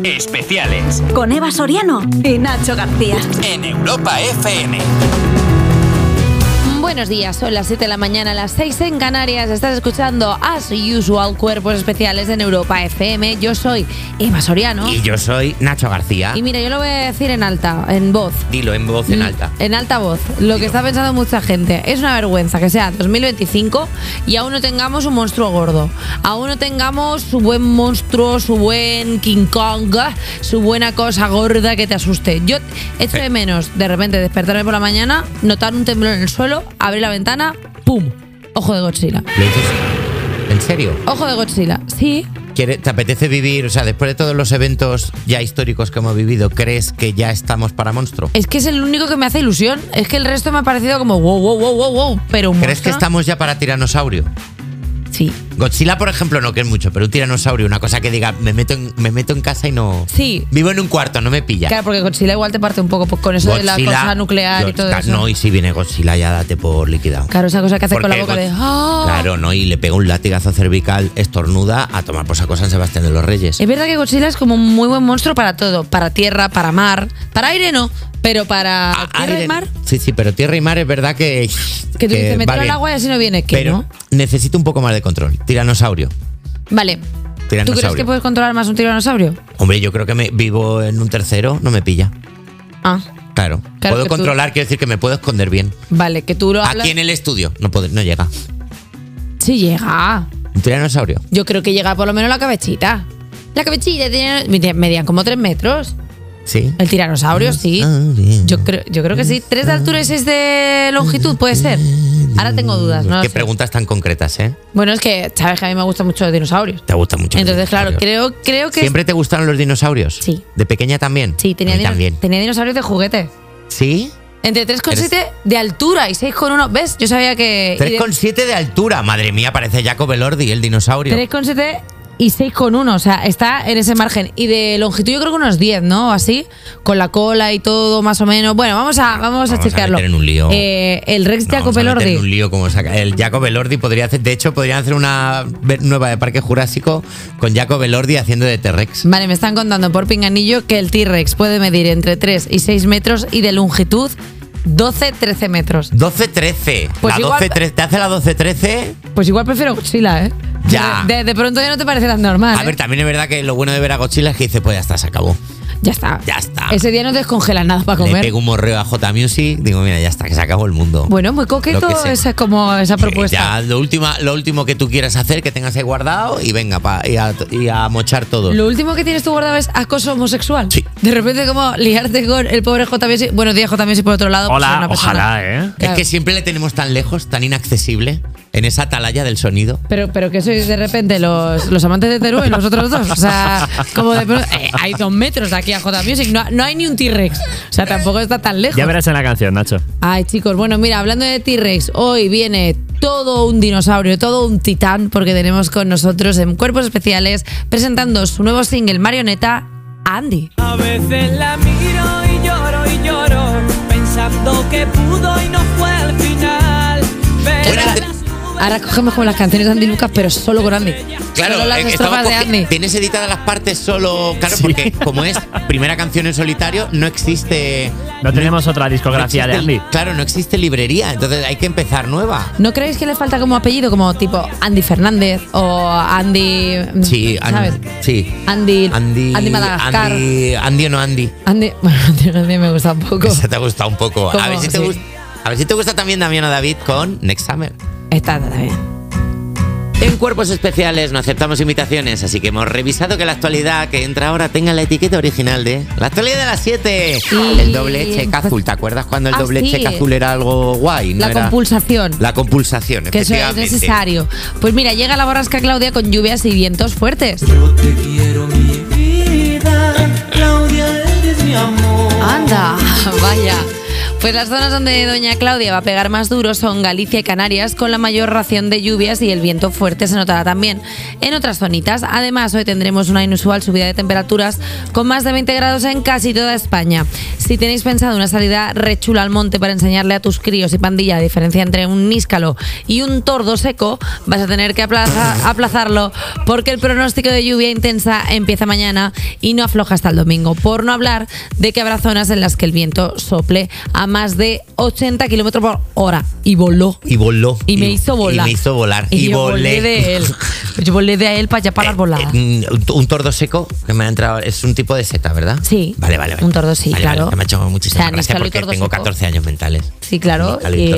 Especiales. Con Eva Soriano y Nacho García. En Europa FM. Buenos días, son las 7 de la mañana, las 6 en Canarias. Estás escuchando As Usual, Cuerpos Especiales en Europa FM. Yo soy Eva Soriano. Y yo soy Nacho García. Y mira, yo lo voy a decir en alta, en voz. Dilo en voz, en alta. En alta voz. Lo que está pensando mucha gente. Es una vergüenza que sea 2025 y aún no tengamos un monstruo gordo. Aún no tengamos su buen monstruo, su buen King Kong, su buena cosa gorda que te asuste. Yo echo de menos, de repente, despertarme por la mañana, notar un temblor en el suelo, abrir la ventana, ¡pum! Ojo de Godzilla. ¿Lo dices en serio? Ojo de Godzilla, sí. ¿Te apetece vivir, o sea, después de todos los eventos ya históricos que hemos vivido, crees que ya estamos para monstruo? Es que es el único que me hace ilusión. Es que el resto me ha parecido como wow. Pero un ¿crees monstruo? que estamos ya para tiranosaurio? Sí. Godzilla, por ejemplo, no, que es mucho, pero un tiranosaurio, una cosa que diga, me meto en casa y no... Sí. Vivo en un cuarto, no me pilla. Claro, porque Godzilla igual te parte un poco con eso Godzilla, de la cosa nuclear y todo eso. No, y si viene Godzilla ya date por liquidado. Claro, esa cosa que hace con la Porque boca de... ¡Ah! Claro, no, y le pega un latigazo cervical, estornuda, a tomar por saco San Sebastián de los Reyes. Es verdad que Godzilla es como un muy buen monstruo para todo. Para tierra, para mar. Para aire no, pero para tierra y mar... Sí, pero tierra y mar es verdad que Que tú dices, meter va al bien. agua y así no viene. ¿Qué, Pero no? necesito un poco más de control. Tiranosaurio. Vale. ¿Tú crees que puedes controlar más un tiranosaurio? Hombre, yo creo que vivo en un tercero, no me pilla. Ah, Claro. Claro Puedo que tú- controlar, quiero decir que me puedo esconder bien. vale, que tú lo hablas... Aquí en el estudio no llega. Sí llega. Un tiranosaurio. Yo creo que llega por lo menos la cabecita. La cabecita medían como 3 metros. Sí. El tiranosaurio, sí. Yo creo que sí. 3 de altura y 6 de longitud, puede ser. Ahora tengo dudas, ¿no? Qué sé. preguntas tan concretas, ¿eh? Bueno, es que sabes que a mí me gustan mucho los dinosaurios. Te gustan mucho. los Entonces, claro, dinosaurios. creo que... ¿Siempre te gustaron los dinosaurios? Sí. ¿De pequeña también? Sí, A mí también. tenía dinosaurios de juguete. ¿Sí? Entre 3,7 de altura y 6,1. ¿Ves? Yo sabía que... 3,7 de altura. Madre mía, parece Jacob Elordi, el dinosaurio. 3,7 y 6,1. O sea, está en ese margen. Y de longitud yo creo que unos 10, ¿no? Así, con la cola y todo, más o menos. Bueno, vamos a chequearlo. A meter en un lío. El Rex Jacob Vamos a meter Elordi. en un lío como saca. El Jacob Elordi podría hacer... De hecho, podrían hacer una nueva de Parque Jurásico con Jacob Elordi haciendo de T-Rex. Vale, me están contando por pinganillo que el T-Rex puede medir entre 3 y 6 metros y de longitud 12-13 metros. 12-13. Pues igual- 12-13. ¿Te hace la 12-13? Pues igual prefiero Godzilla, ¿eh? Ya. De pronto ya no te parece tan normal. A ver, también es verdad que lo bueno de ver a Godzilla es que dice, pues ya está, se acabó. Ya está. Ya está. Ese día no te descongelas nada para Le comer. pego un morreo a J Music, digo, mira, ya está, que se acabó el mundo. Bueno, muy coqueto Lo que sea. esa propuesta. Ya, lo último que tú quieras hacer, que tengas ahí guardado y venga, y a mochar todo. Lo último que tienes tú guardado es acoso homosexual. Sí. De repente como liarte con el pobre J. Buenos días, J. por otro lado. pues, Hola, una persona- ojalá, ¿eh? Claro. Es que siempre le tenemos tan lejos, tan inaccesible, en esa atalaya del sonido. Pero que sois de repente los amantes de Teruel, los otros dos. O sea, como de pronto, hay 2 metros de aquí a J Music. No hay ni un T-Rex. O sea, tampoco está tan lejos. Ya verás en la canción, Nacho. Ay, chicos, bueno, mira, hablando de T-Rex, hoy viene todo un dinosaurio, todo un titán, porque tenemos con nosotros en Cuerpos Especiales presentando su nuevo single Marioneta, Andy. A veces la miro y lloro, pensando que pudo y no fue al final. Pero Ahora cogemos como las canciones de Andy Lucas, pero solo con Andy. Claro, solo las estamos estrofas de Andy. tienes editadas las partes solo. Claro, porque como es primera canción en solitario, no existe. No tenemos otra discografía de existe- Andy. Claro, no existe librería, entonces hay que empezar nueva. ¿No creéis que le falta como apellido, como tipo Andy Fernández o Andy... Sí, ¿sabes? sí. Andy Madagascar. Andy o no Andy. Andy, bueno, Andy me gusta un poco. Esa te ha gustado un poco. ¿Cómo? A ver si te Sí. gusta. A ver si te gusta también Damián o David con Next Summer. Está bien. En Cuerpos Especiales no aceptamos invitaciones, así que hemos revisado que la actualidad que entra ahora tenga la etiqueta original de la actualidad de las 7. Sí. El doble cheque azul. ¿Te acuerdas cuando el doble sí. cheque azul era algo guay? La era compulsación. La compulsación, Que eso es efectivamente. necesario. Pues mira, llega la borrasca Claudia con lluvias y vientos fuertes. yo te quiero mi vida, Claudia, eres mi amor. Anda, vaya. Pues las zonas donde doña Claudia va a pegar más duro son Galicia y Canarias, con la mayor ración de lluvias, y el viento fuerte se notará también en otras zonitas. Además, hoy tendremos una inusual subida de temperaturas con más de 20 grados en casi toda España. Si tenéis pensado una salida re chula al monte para enseñarle a tus críos y pandilla la diferencia entre un níscalo y un tordo seco, vas a tener que aplazarlo, porque el pronóstico de lluvia intensa empieza mañana y no afloja hasta el domingo. Por no hablar de que habrá zonas en las que el viento sople a más de 80 kilómetros por hora. Y voló. Y me hizo volar. Y yo volé de él. Yo volé de él para allá para las voladas. Un tordo seco que me ha entrado. Es un tipo de seta, ¿verdad? Sí. Vale. Un tordo, sí, claro. Vale, que me ha hecho muchísima gracia porque tengo seco. 14 años mentales. Sí, claro.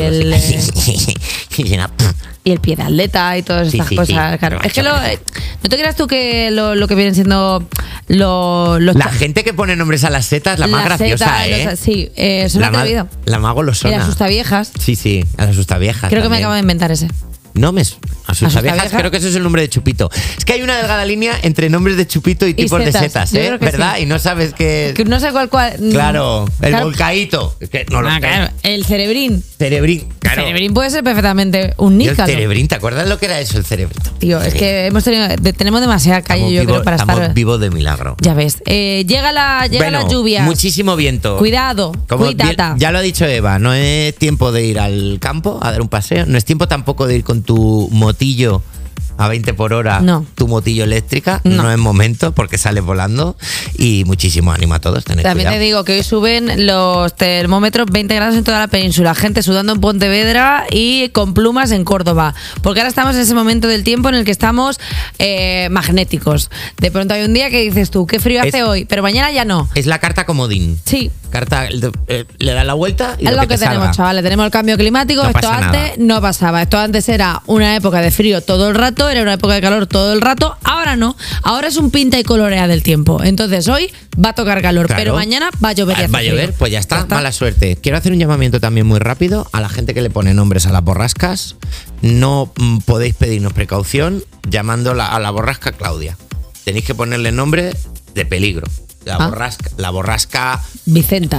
Y el pie de atleta y todas estas cosas. Claro. Es que no te creas tú que lo que vienen siendo la gente que pone nombres a las setas, la más graciosa, sí, son atrevido. La más golosona. Y las asustaviejas. Sí, las asustaviejas. Creo que me acabo de inventar ese. No me... Asustaviejas, creo que eso es el nombre de Chupito. Es que hay una delgada línea entre nombres de Chupito y tipos de setas, ¿verdad? Sí. Y no sabes qué... Que no sé cuál... Claro, el volcaíto. Que no lo sé. Claro, el cerebrín. Claro. Cerebrín puede ser perfectamente un níscalo. El cerebrín, ¿te acuerdas lo que era eso, el cerebrín? Tío, es que tenemos demasiada calle, yo creo, para estar... Estamos vivos de milagro. Ya ves. Llega la lluvia. Muchísimo viento. Cuidado, cuidado. Ya lo ha dicho Eva, no es tiempo de ir al campo a dar un paseo. No es tiempo tampoco de ir con tu motillo a 20 por hora, no. Tu motillo eléctrica, no es momento porque sale volando. Y muchísimo ánimo a todos. También cuidado. Te digo que hoy suben los termómetros 20 grados en toda la península, gente sudando en Pontevedra y con plumas en Córdoba, porque ahora estamos en ese momento del tiempo en el que estamos magnéticos. De pronto hay un día que dices tú, qué frío hace hoy, pero mañana ya no. Es la carta comodín. Sí. Le das la vuelta y es lo que tenemos, salga. chavales. Tenemos el cambio climático. No esto antes nada. no pasaba. Esto antes era una época de frío todo el rato, era una época de calor todo el rato. Ahora no. Ahora es un pinta y colorea del tiempo. Entonces hoy va a tocar calor, pero mañana va a llover. Va a llover, pues ya está. Mala suerte. Quiero hacer un llamamiento también muy rápido a la gente que le pone nombres a las borrascas. No podéis pedirnos precaución llamando a la borrasca Claudia. Tenéis que ponerle nombre de peligro. La borrasca Vicenta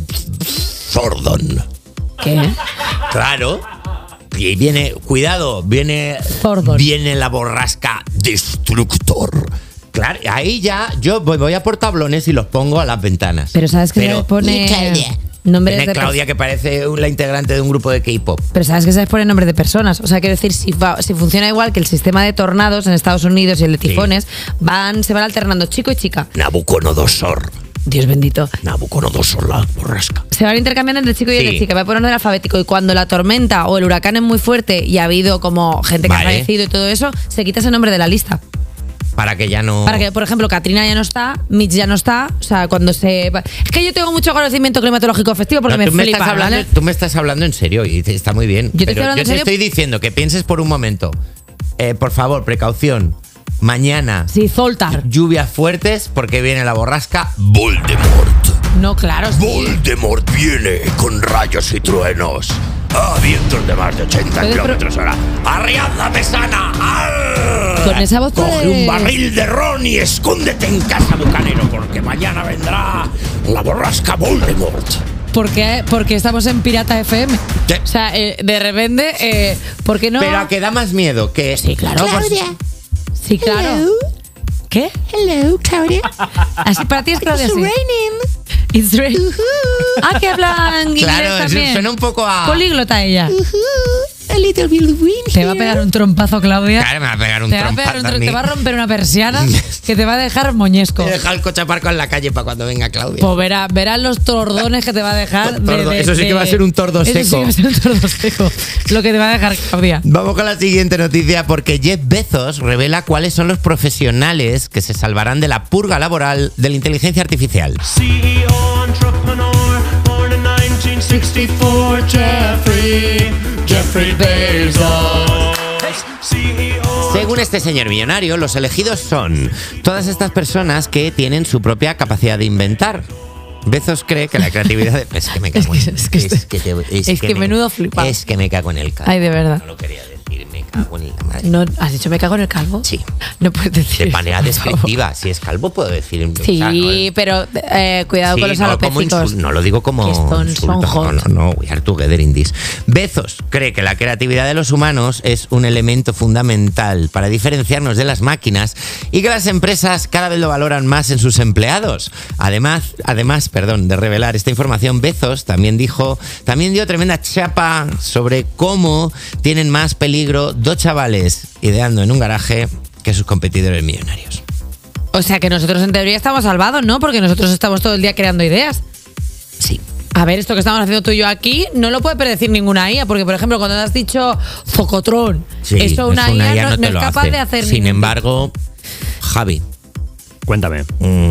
Zordon. ¿Qué? Claro. Y viene, cuidado, viene la borrasca Destructor. Claro, ahí ya yo voy a por tablones y los pongo a las ventanas. Pero ¿sabes que se pone nombres de Claudia, que parece la integrante de un grupo de K-pop. Pero ¿sabes que se pone nombres de personas? O sea, quiero decir, si funciona igual que el sistema de tornados en Estados Unidos y el de tifones, se van alternando chico y chica. Nabucodonosor. Dios bendito. Nabucodonosor, la borrasca. Se van intercambiando entre chico y entre chica. Va a poner orden alfabético. Y cuando la tormenta o el huracán es muy fuerte y ha habido como gente que ha fallecido y todo eso, se quita ese nombre de la lista. Para que ya no... Para que, por ejemplo, Katrina ya no está, Mitch ya no está. O sea, cuando se... Es que yo tengo mucho conocimiento climatológico festivo porque me flipa, ¿vale? Tú me estás hablando en serio y está muy bien. Yo te estoy diciendo que pienses por un momento. Por favor, precaución. Mañana. Sí, soltar. Lluvias fuertes porque viene la borrasca Voldemort. No, claro. Sí. Voldemort viene con rayos y truenos. A vientos de más de 80 kilómetros hora. ¡Arriada mesana! ¡Arr! Con esa voz coge un barril de ron y escóndete en casa, bucanero, porque mañana vendrá la borrasca Voldemort. ¿Por qué? Porque estamos en Pirata FM. ¿Qué? O sea, de repente, ¿por qué no? Pero a que da más miedo que... Sí, claro. Claudia. Sí, claro. Hello. ¿Qué? Hello, Claudia. Así para ti es Claudia. It's sí. raining. It's raining. Ah, que hablan inglés también. Suena un poco a... Políglota ella. A little bit of wind. Te va a pegar un trompazo, Claudia. Claro, me va a pegar un trompazo. Te va a romper una persiana que te va a dejar moñesco. Te deja el coche aparcado en la calle para cuando venga Claudia. Pues verás los tordones que te va a dejar. Eso sí que va a ser un tordo seco. Eso sí que va a ser un tordo seco. Lo que te va a dejar, Claudia. Vamos con la siguiente noticia, porque Jeff Bezos revela cuáles son los profesionales que se salvarán de la purga laboral de la inteligencia artificial. CEO, entrepreneur, born in 1964, Jeffrey Bezos. Según este señor millonario, los elegidos son todas estas personas que tienen su propia capacidad de inventar. Bezos cree que la creatividad... Es que me cago en... Es que menudo flipado. Es que me cago en el cago. Ay, de verdad. No lo quería decir, me cago en la madre. No, ¿has dicho me cago en el calvo? Sí. No puedes decir De manera eso, por favor. despectiva. Si es calvo, puedo decir. Sí, o sea, no es- pero cuidado Sí, con los no, como alopécicos. no lo digo como que son insulto. hot. No, we are together in this. Bezos cree que la creatividad de los humanos es un elemento fundamental para diferenciarnos de las máquinas y que las empresas cada vez lo valoran más en sus empleados. Además, de revelar esta información, Bezos también dio tremenda chapa sobre cómo tienen más peligro dos chavales ideando en un garaje que sus competidores millonarios. O sea que nosotros en teoría estamos salvados, ¿no? Porque nosotros estamos todo el día creando ideas. Sí. A ver, esto que estamos haciendo tú y yo aquí no lo puede predecir ninguna IA, porque por ejemplo cuando has dicho Zocotrón, Sí, eso una IA no te es lo capaz hace. de hacer Sin ningún- embargo, Javi. Cuéntame.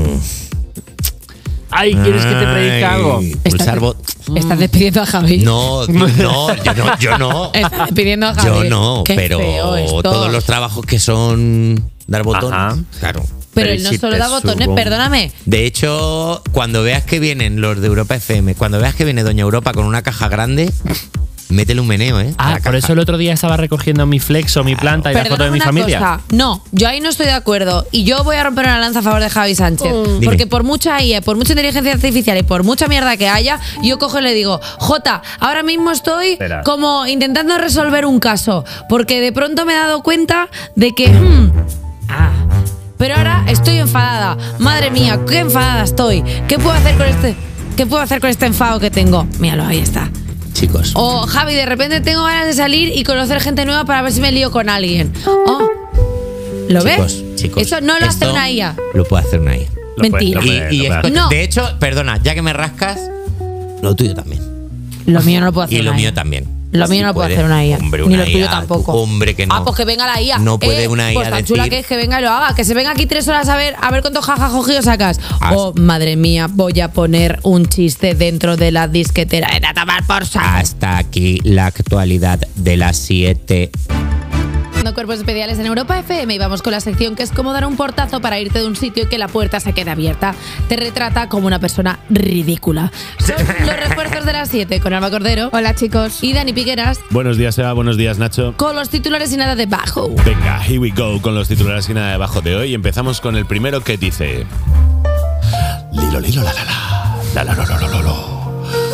Ay, ¿quieres que te predique algo? Pulsar Estás despidiendo a Javi. No, yo no. Estás despidiendo a Javi. Yo no, Qué pero feo esto. todos los trabajos que son dar botones, Ajá. claro. Pero Pero él no si solo te da botones, subo- perdóname. De hecho, cuando veas que vienen los de Europa FM, cuando veas que viene Doña Europa con una caja grande, métele un meneo, ¿eh? a Ah, la por caja. eso el otro día estaba recogiendo mi flex o mi planta y la foto de Perdóname mi una familia. cosa. No, yo ahí no estoy de acuerdo. Y yo voy a romper una lanza a favor de Javi Sánchez. Dime. Porque por mucha IA, por mucha inteligencia artificial y por mucha mierda que haya, yo cojo y le digo, Jota, ahora mismo estoy Espera. como intentando resolver un caso. Porque de pronto me he dado cuenta de que... pero ahora estoy enfadada. Madre mía, qué enfadada estoy. ¿Qué puedo hacer con este enfado que tengo? Míralo, ahí está. Chicos, O Javi, de repente tengo ganas de salir y conocer gente nueva para ver si me lío con alguien. Oh, ¿lo ves? chicos. Eso no lo hace esto una IA. Lo puede hacer una IA. Lo puede- Mentira. lo puede- Y lo puede esto- hacer. No. de hecho, perdona, ya que me rascas, lo tuyo también. Lo mío no lo puedo hacer Y lo una mío IA. también. Lo mío Sí no lo puede puede. hacer una IA. Hombre, Ni una lo tuyo IA, tampoco. hombre, que no. Ah, pues que venga la IA. No puede una IA Pues tan chula decir- que es que venga y lo haga. Que se venga aquí 3 horas a ver cuánto jajajojío sacas. Hasta- Oh, madre mía, voy a poner un chiste dentro de la disquetera. Era tomar por saco. Hasta aquí la actualidad de las 7. Cuerpos especiales en Europa FM y vamos con la sección que es como dar un portazo para irte de un sitio y que la puerta se quede abierta. Te retrata como una persona ridícula. Son los refuerzos de las 7 con Alba Cordero. Hola chicos. Y Dani Piqueras Buenos días, Eva. Buenos días, Nacho. con los titulares y nada de bajo. Venga, here we go con los titulares y nada debajo de hoy. Empezamos con el primero que dice... Lilo, lilo, la, la, la. La, la, lo, lo, lo, lo, lo.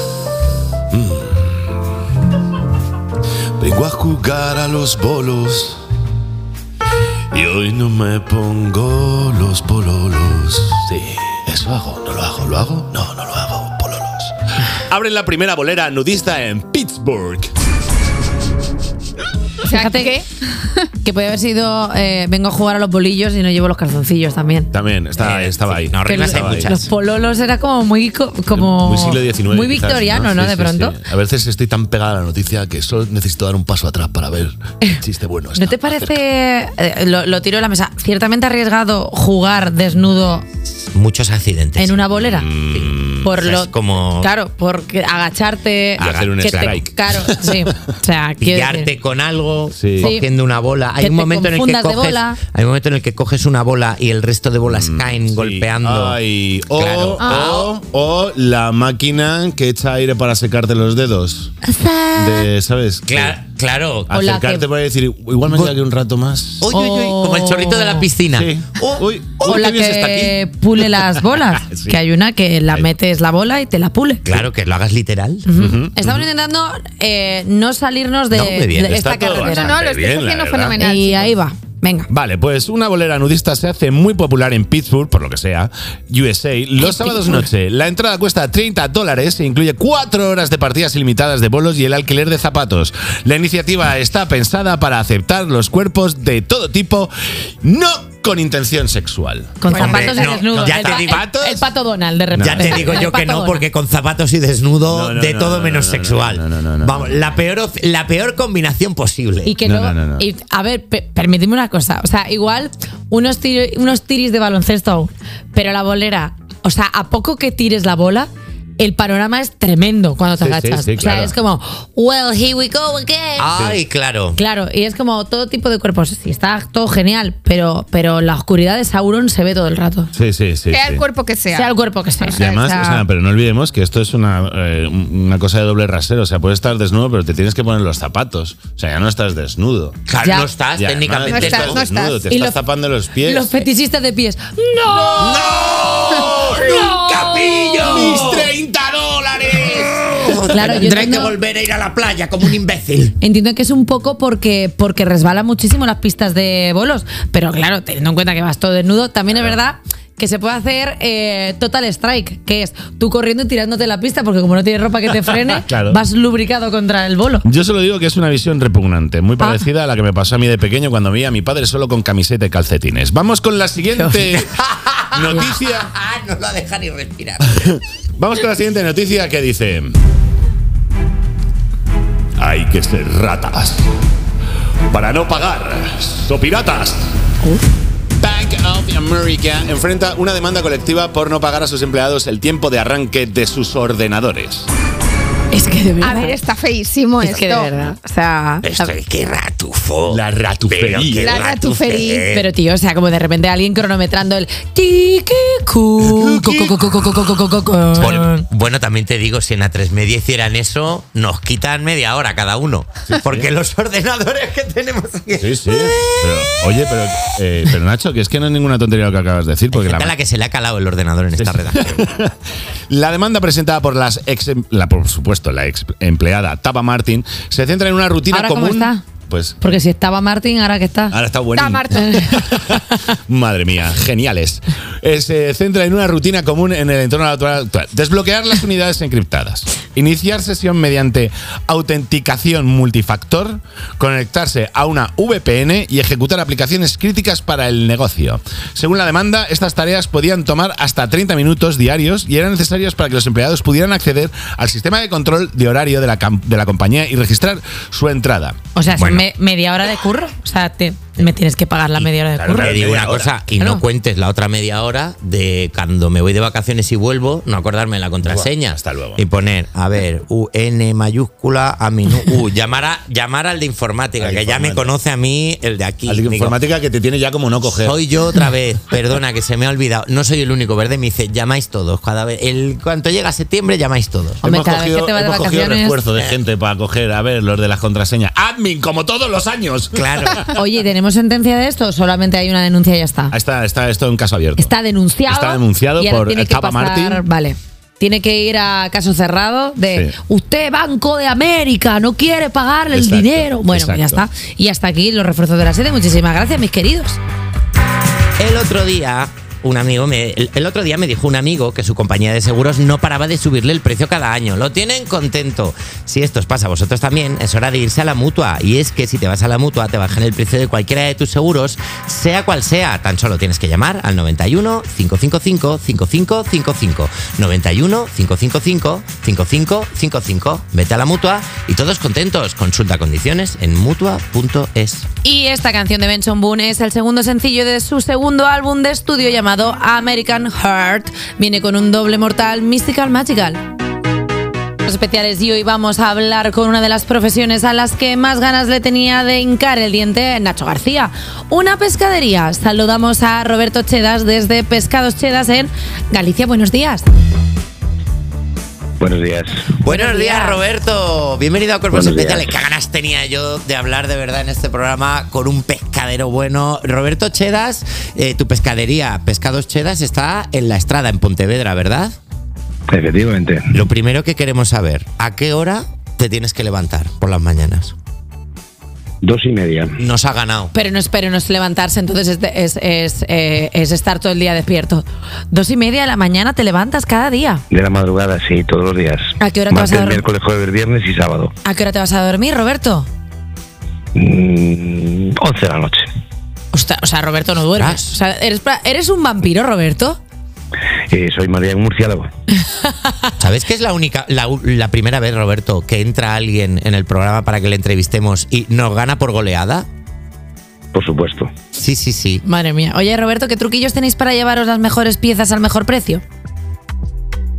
Vengo a jugar a los bolos y hoy no me pongo los pololos. Sí, eso hago. ¿No lo hago? ¿Lo hago? No, no lo hago. Pololos. Abren la primera bolera nudista en Pittsburgh. Fíjate que puede haber sido vengo a jugar a los bolillos y no llevo los calzoncillos también. También estaba ahí. No, Que reglas hay los muchas. pololos era como muy como Muy siglo XIX. muy quizás, victoriano, ¿no? Sí, De sí, pronto. sí. A veces estoy tan pegada a la noticia que solo necesito dar un paso atrás para ver el chiste bueno. ¿No te parece, lo tiro en la mesa, ciertamente arriesgado jugar desnudo Muchos accidentes. en una bolera? Por o sea, lo, es como- Claro, porque agacharte. Y hacer un que te- strike. Claro, sí. O sea, quiero Pillarte decir, con algo, Sí. cogiendo una bola. Hay Que un te momento en el que confundas de coges, bola. hay un momento en el que coges una bola y el resto de bolas caen golpeando. Ay, o, Claro. o la máquina que echa aire para secarte los dedos. ¿Sabes? Claro. O la Acercarte que- para decir, igual me queda aquí un rato más. Uy, uy, uy, como el chorrito de la piscina. Sí. Uy, O qué la bien se está que aquí. pule las bolas. Sí. Que hay una que la metes la bola y te la pule. Claro, que lo hagas literal. Estamos intentando no salirnos de, No, muy bien, de esta está todo carretera. No, no, lo Bastante estáis bien, la haciendo verdad. fenomenal. Y chicos. ahí va. Venga. Vale, pues una bolera nudista se hace muy popular en Pittsburgh, por lo que sea, USA, los sábados noche. La entrada cuesta $30 e incluye 4 horas de partidas ilimitadas de bolos y el alquiler de zapatos. La iniciativa está pensada para aceptar los cuerpos de todo tipo, no con intención sexual. Con Hombre, zapatos y no, desnudos. ya el, te pa- digo- el pato Donald, de repente. Ya te digo El yo que pato no, Donald. porque con zapatos y desnudo, No, no, de no, todo no, menos no, no, sexual. no. Vamos, la peor combinación posible. Y que No, luego, no. y, a ver, permíteme una cosa. O sea, igual unos tiris de baloncesto aún, pero la bolera, o sea, a poco que tires la bola, el panorama es tremendo cuando te Sí, agachas. sí, O sea, claro. es como, well, here we go again. Ay, claro. Claro, y es como todo tipo de cuerpos. Sí, está todo genial, pero la oscuridad de Sauron se ve todo el rato. Sí, sí, sí. Sea sí. el cuerpo que sea. Sea el cuerpo que sea. Y además, sea- o sea, pero no olvidemos que esto es una cosa de doble rasero. O sea, puedes estar desnudo, pero te tienes que poner los zapatos. O sea, ya no estás desnudo. Claro, Ya. no estás, Y además técnicamente. No estás, no desnudo, estás. te Y estás los- tapando los pies. Los fetichistas de pies. ¡No! ¡No! ¡Capillo! ¡Mis 30 dólares! Claro, yo Tendré que entiendo- volver a ir a la playa como un imbécil. Entiendo que es un poco porque resbala muchísimo las pistas de bolos. Pero claro, teniendo en cuenta que vas todo desnudo, también es verdad que se puede hacer Total Strike, que es tú corriendo y tirándote la pista, porque como no tienes ropa que te frene, Claro. vas lubricado contra el bolo. Yo solo digo que es una visión repugnante, muy parecida a la que me pasó a mí de pequeño cuando vi a mi padre solo con camiseta y calcetines. Vamos con la siguiente noticia. No la deja ni respirar. Vamos con la siguiente noticia que dice: hay que ser ratas para no pagar. ¡So piratas! Bank of America enfrenta una demanda colectiva por no pagar a sus empleados el tiempo de arranque de sus ordenadores. Es que de verdad. A ver, está feísimo es esto. que de verdad. O sea. Qué ratufo. La ratufería. Pero qué La ratufería. Pero tío, o sea, como de repente alguien cronometrando el tiki-cu. Bueno, también te digo, si en A3 Media hicieran eso, nos quitan media hora cada uno. Porque los ordenadores que tenemos aquí. Sí, sí. Pero, oye, pero Nacho, que es que no es ninguna tontería lo que acabas de decir. Porque Gente a la que se le ha calado el ordenador en esta redacción. la demanda presentada por por supuesto, la ex empleada Taba Martin se centra en una rutina ¿Ahora común. cómo está? Pues Porque si estaba Martín, ¿ahora qué está? ahora está bueno. Está Marta. Madre mía, geniales. Se centra en una rutina común en el entorno actual. Desbloquear las unidades encriptadas. Iniciar sesión mediante autenticación multifactor. Conectarse a una VPN y ejecutar aplicaciones críticas para el negocio. Según la demanda, estas tareas podían tomar hasta 30 minutos diarios y eran necesarias para que los empleados pudieran acceder al sistema de control de horario de la compañía y registrar su entrada. O sea, Bueno. media hora de curro. O sea, me tienes que pagar la media hora de Claro, curro. Te digo una media hora. cosa, y Claro. no cuentes la otra media hora de cuando me voy de vacaciones y vuelvo, no acordarme de la contraseña. Hasta luego. Y poner, a ver, UN mayúscula a llamar al de informática, Al de que ya me informática. conoce a mí el de aquí. Al de Digo, informática que te tiene ya como no coger. soy yo otra vez, perdona que se me ha olvidado. No soy el único, ¿verdad? Me dice, llamáis todos. Cada vez, cuando llega septiembre, llamáis todos. Hombre, cada vez que te vas de hemos cogido vacaciones. refuerzo de gente para coger, a ver, los de las contraseñas. Admin, como todos los años. Claro. Oye, ¿tenemos sentencia de esto? Solamente hay una denuncia y ya está. Está esto en caso abierto. Está denunciado. Está denunciado y ahora por tiene que Taba pasar- Martin. Vale. Tiene que ir a caso cerrado de Sí. usted, Banco de América, no quiere pagarle el Exacto, dinero. Bueno, pues ya exacto. está. Y hasta aquí los refuerzos de la sede. Muchísimas gracias, mis queridos. El otro día, el otro día me dijo un amigo que su compañía de seguros no paraba de subirle el precio cada año. Lo tienen contento. Si esto os pasa a vosotros también, es hora de irse a la Mutua. Y es que si te vas a la Mutua, te bajan el precio de cualquiera de tus seguros, sea cual sea. Tan solo tienes que llamar al 91 555 5555. 91 555 5555. Vete a la Mutua y todos contentos. Consulta condiciones en mutua.es. Y esta canción de Benson Boone es el segundo sencillo de su segundo álbum de estudio llamado American Heart. Viene con un doble mortal, Mystical Magical. Los especiales y hoy vamos a hablar con una de las profesiones a las que más ganas le tenía de hincar el diente Nacho García. Una pescadería. Saludamos a Roberto Chedas desde Pescados Chedas en Galicia. Buenos días. Buenos días. Buenos días, Roberto. Bienvenido a Cuerpos Buenos Especiales. días. Qué ganas tenía yo de hablar de verdad en este programa con un pescadero bueno. Roberto Chedas, tu pescadería, Pescados Chedas, está en La Estrada, en Pontevedra, ¿verdad? Efectivamente. Lo primero que queremos saber, ¿a qué hora te tienes que levantar por las mañanas? 2:30 Nos ha ganado. Pero no es levantarse, entonces es estar todo el día despierto. 2:30 de la mañana te levantas cada día. de la madrugada, sí, todos los días. ¿A qué hora te vas a Martes, dormir? miércoles, jueves, viernes y sábado. ¿A qué hora te vas a dormir, Roberto? 11 de la noche. O sea, Roberto, no duermes. O sea, ¿eres un vampiro, Roberto? Soy María en Murciélago. ¿Sabes que es la primera vez, Roberto, que entra alguien en el programa para que le entrevistemos y nos gana por goleada? Por supuesto. Sí, sí, sí. Madre mía. Oye, Roberto, ¿qué truquillos tenéis para llevaros las mejores piezas al mejor precio?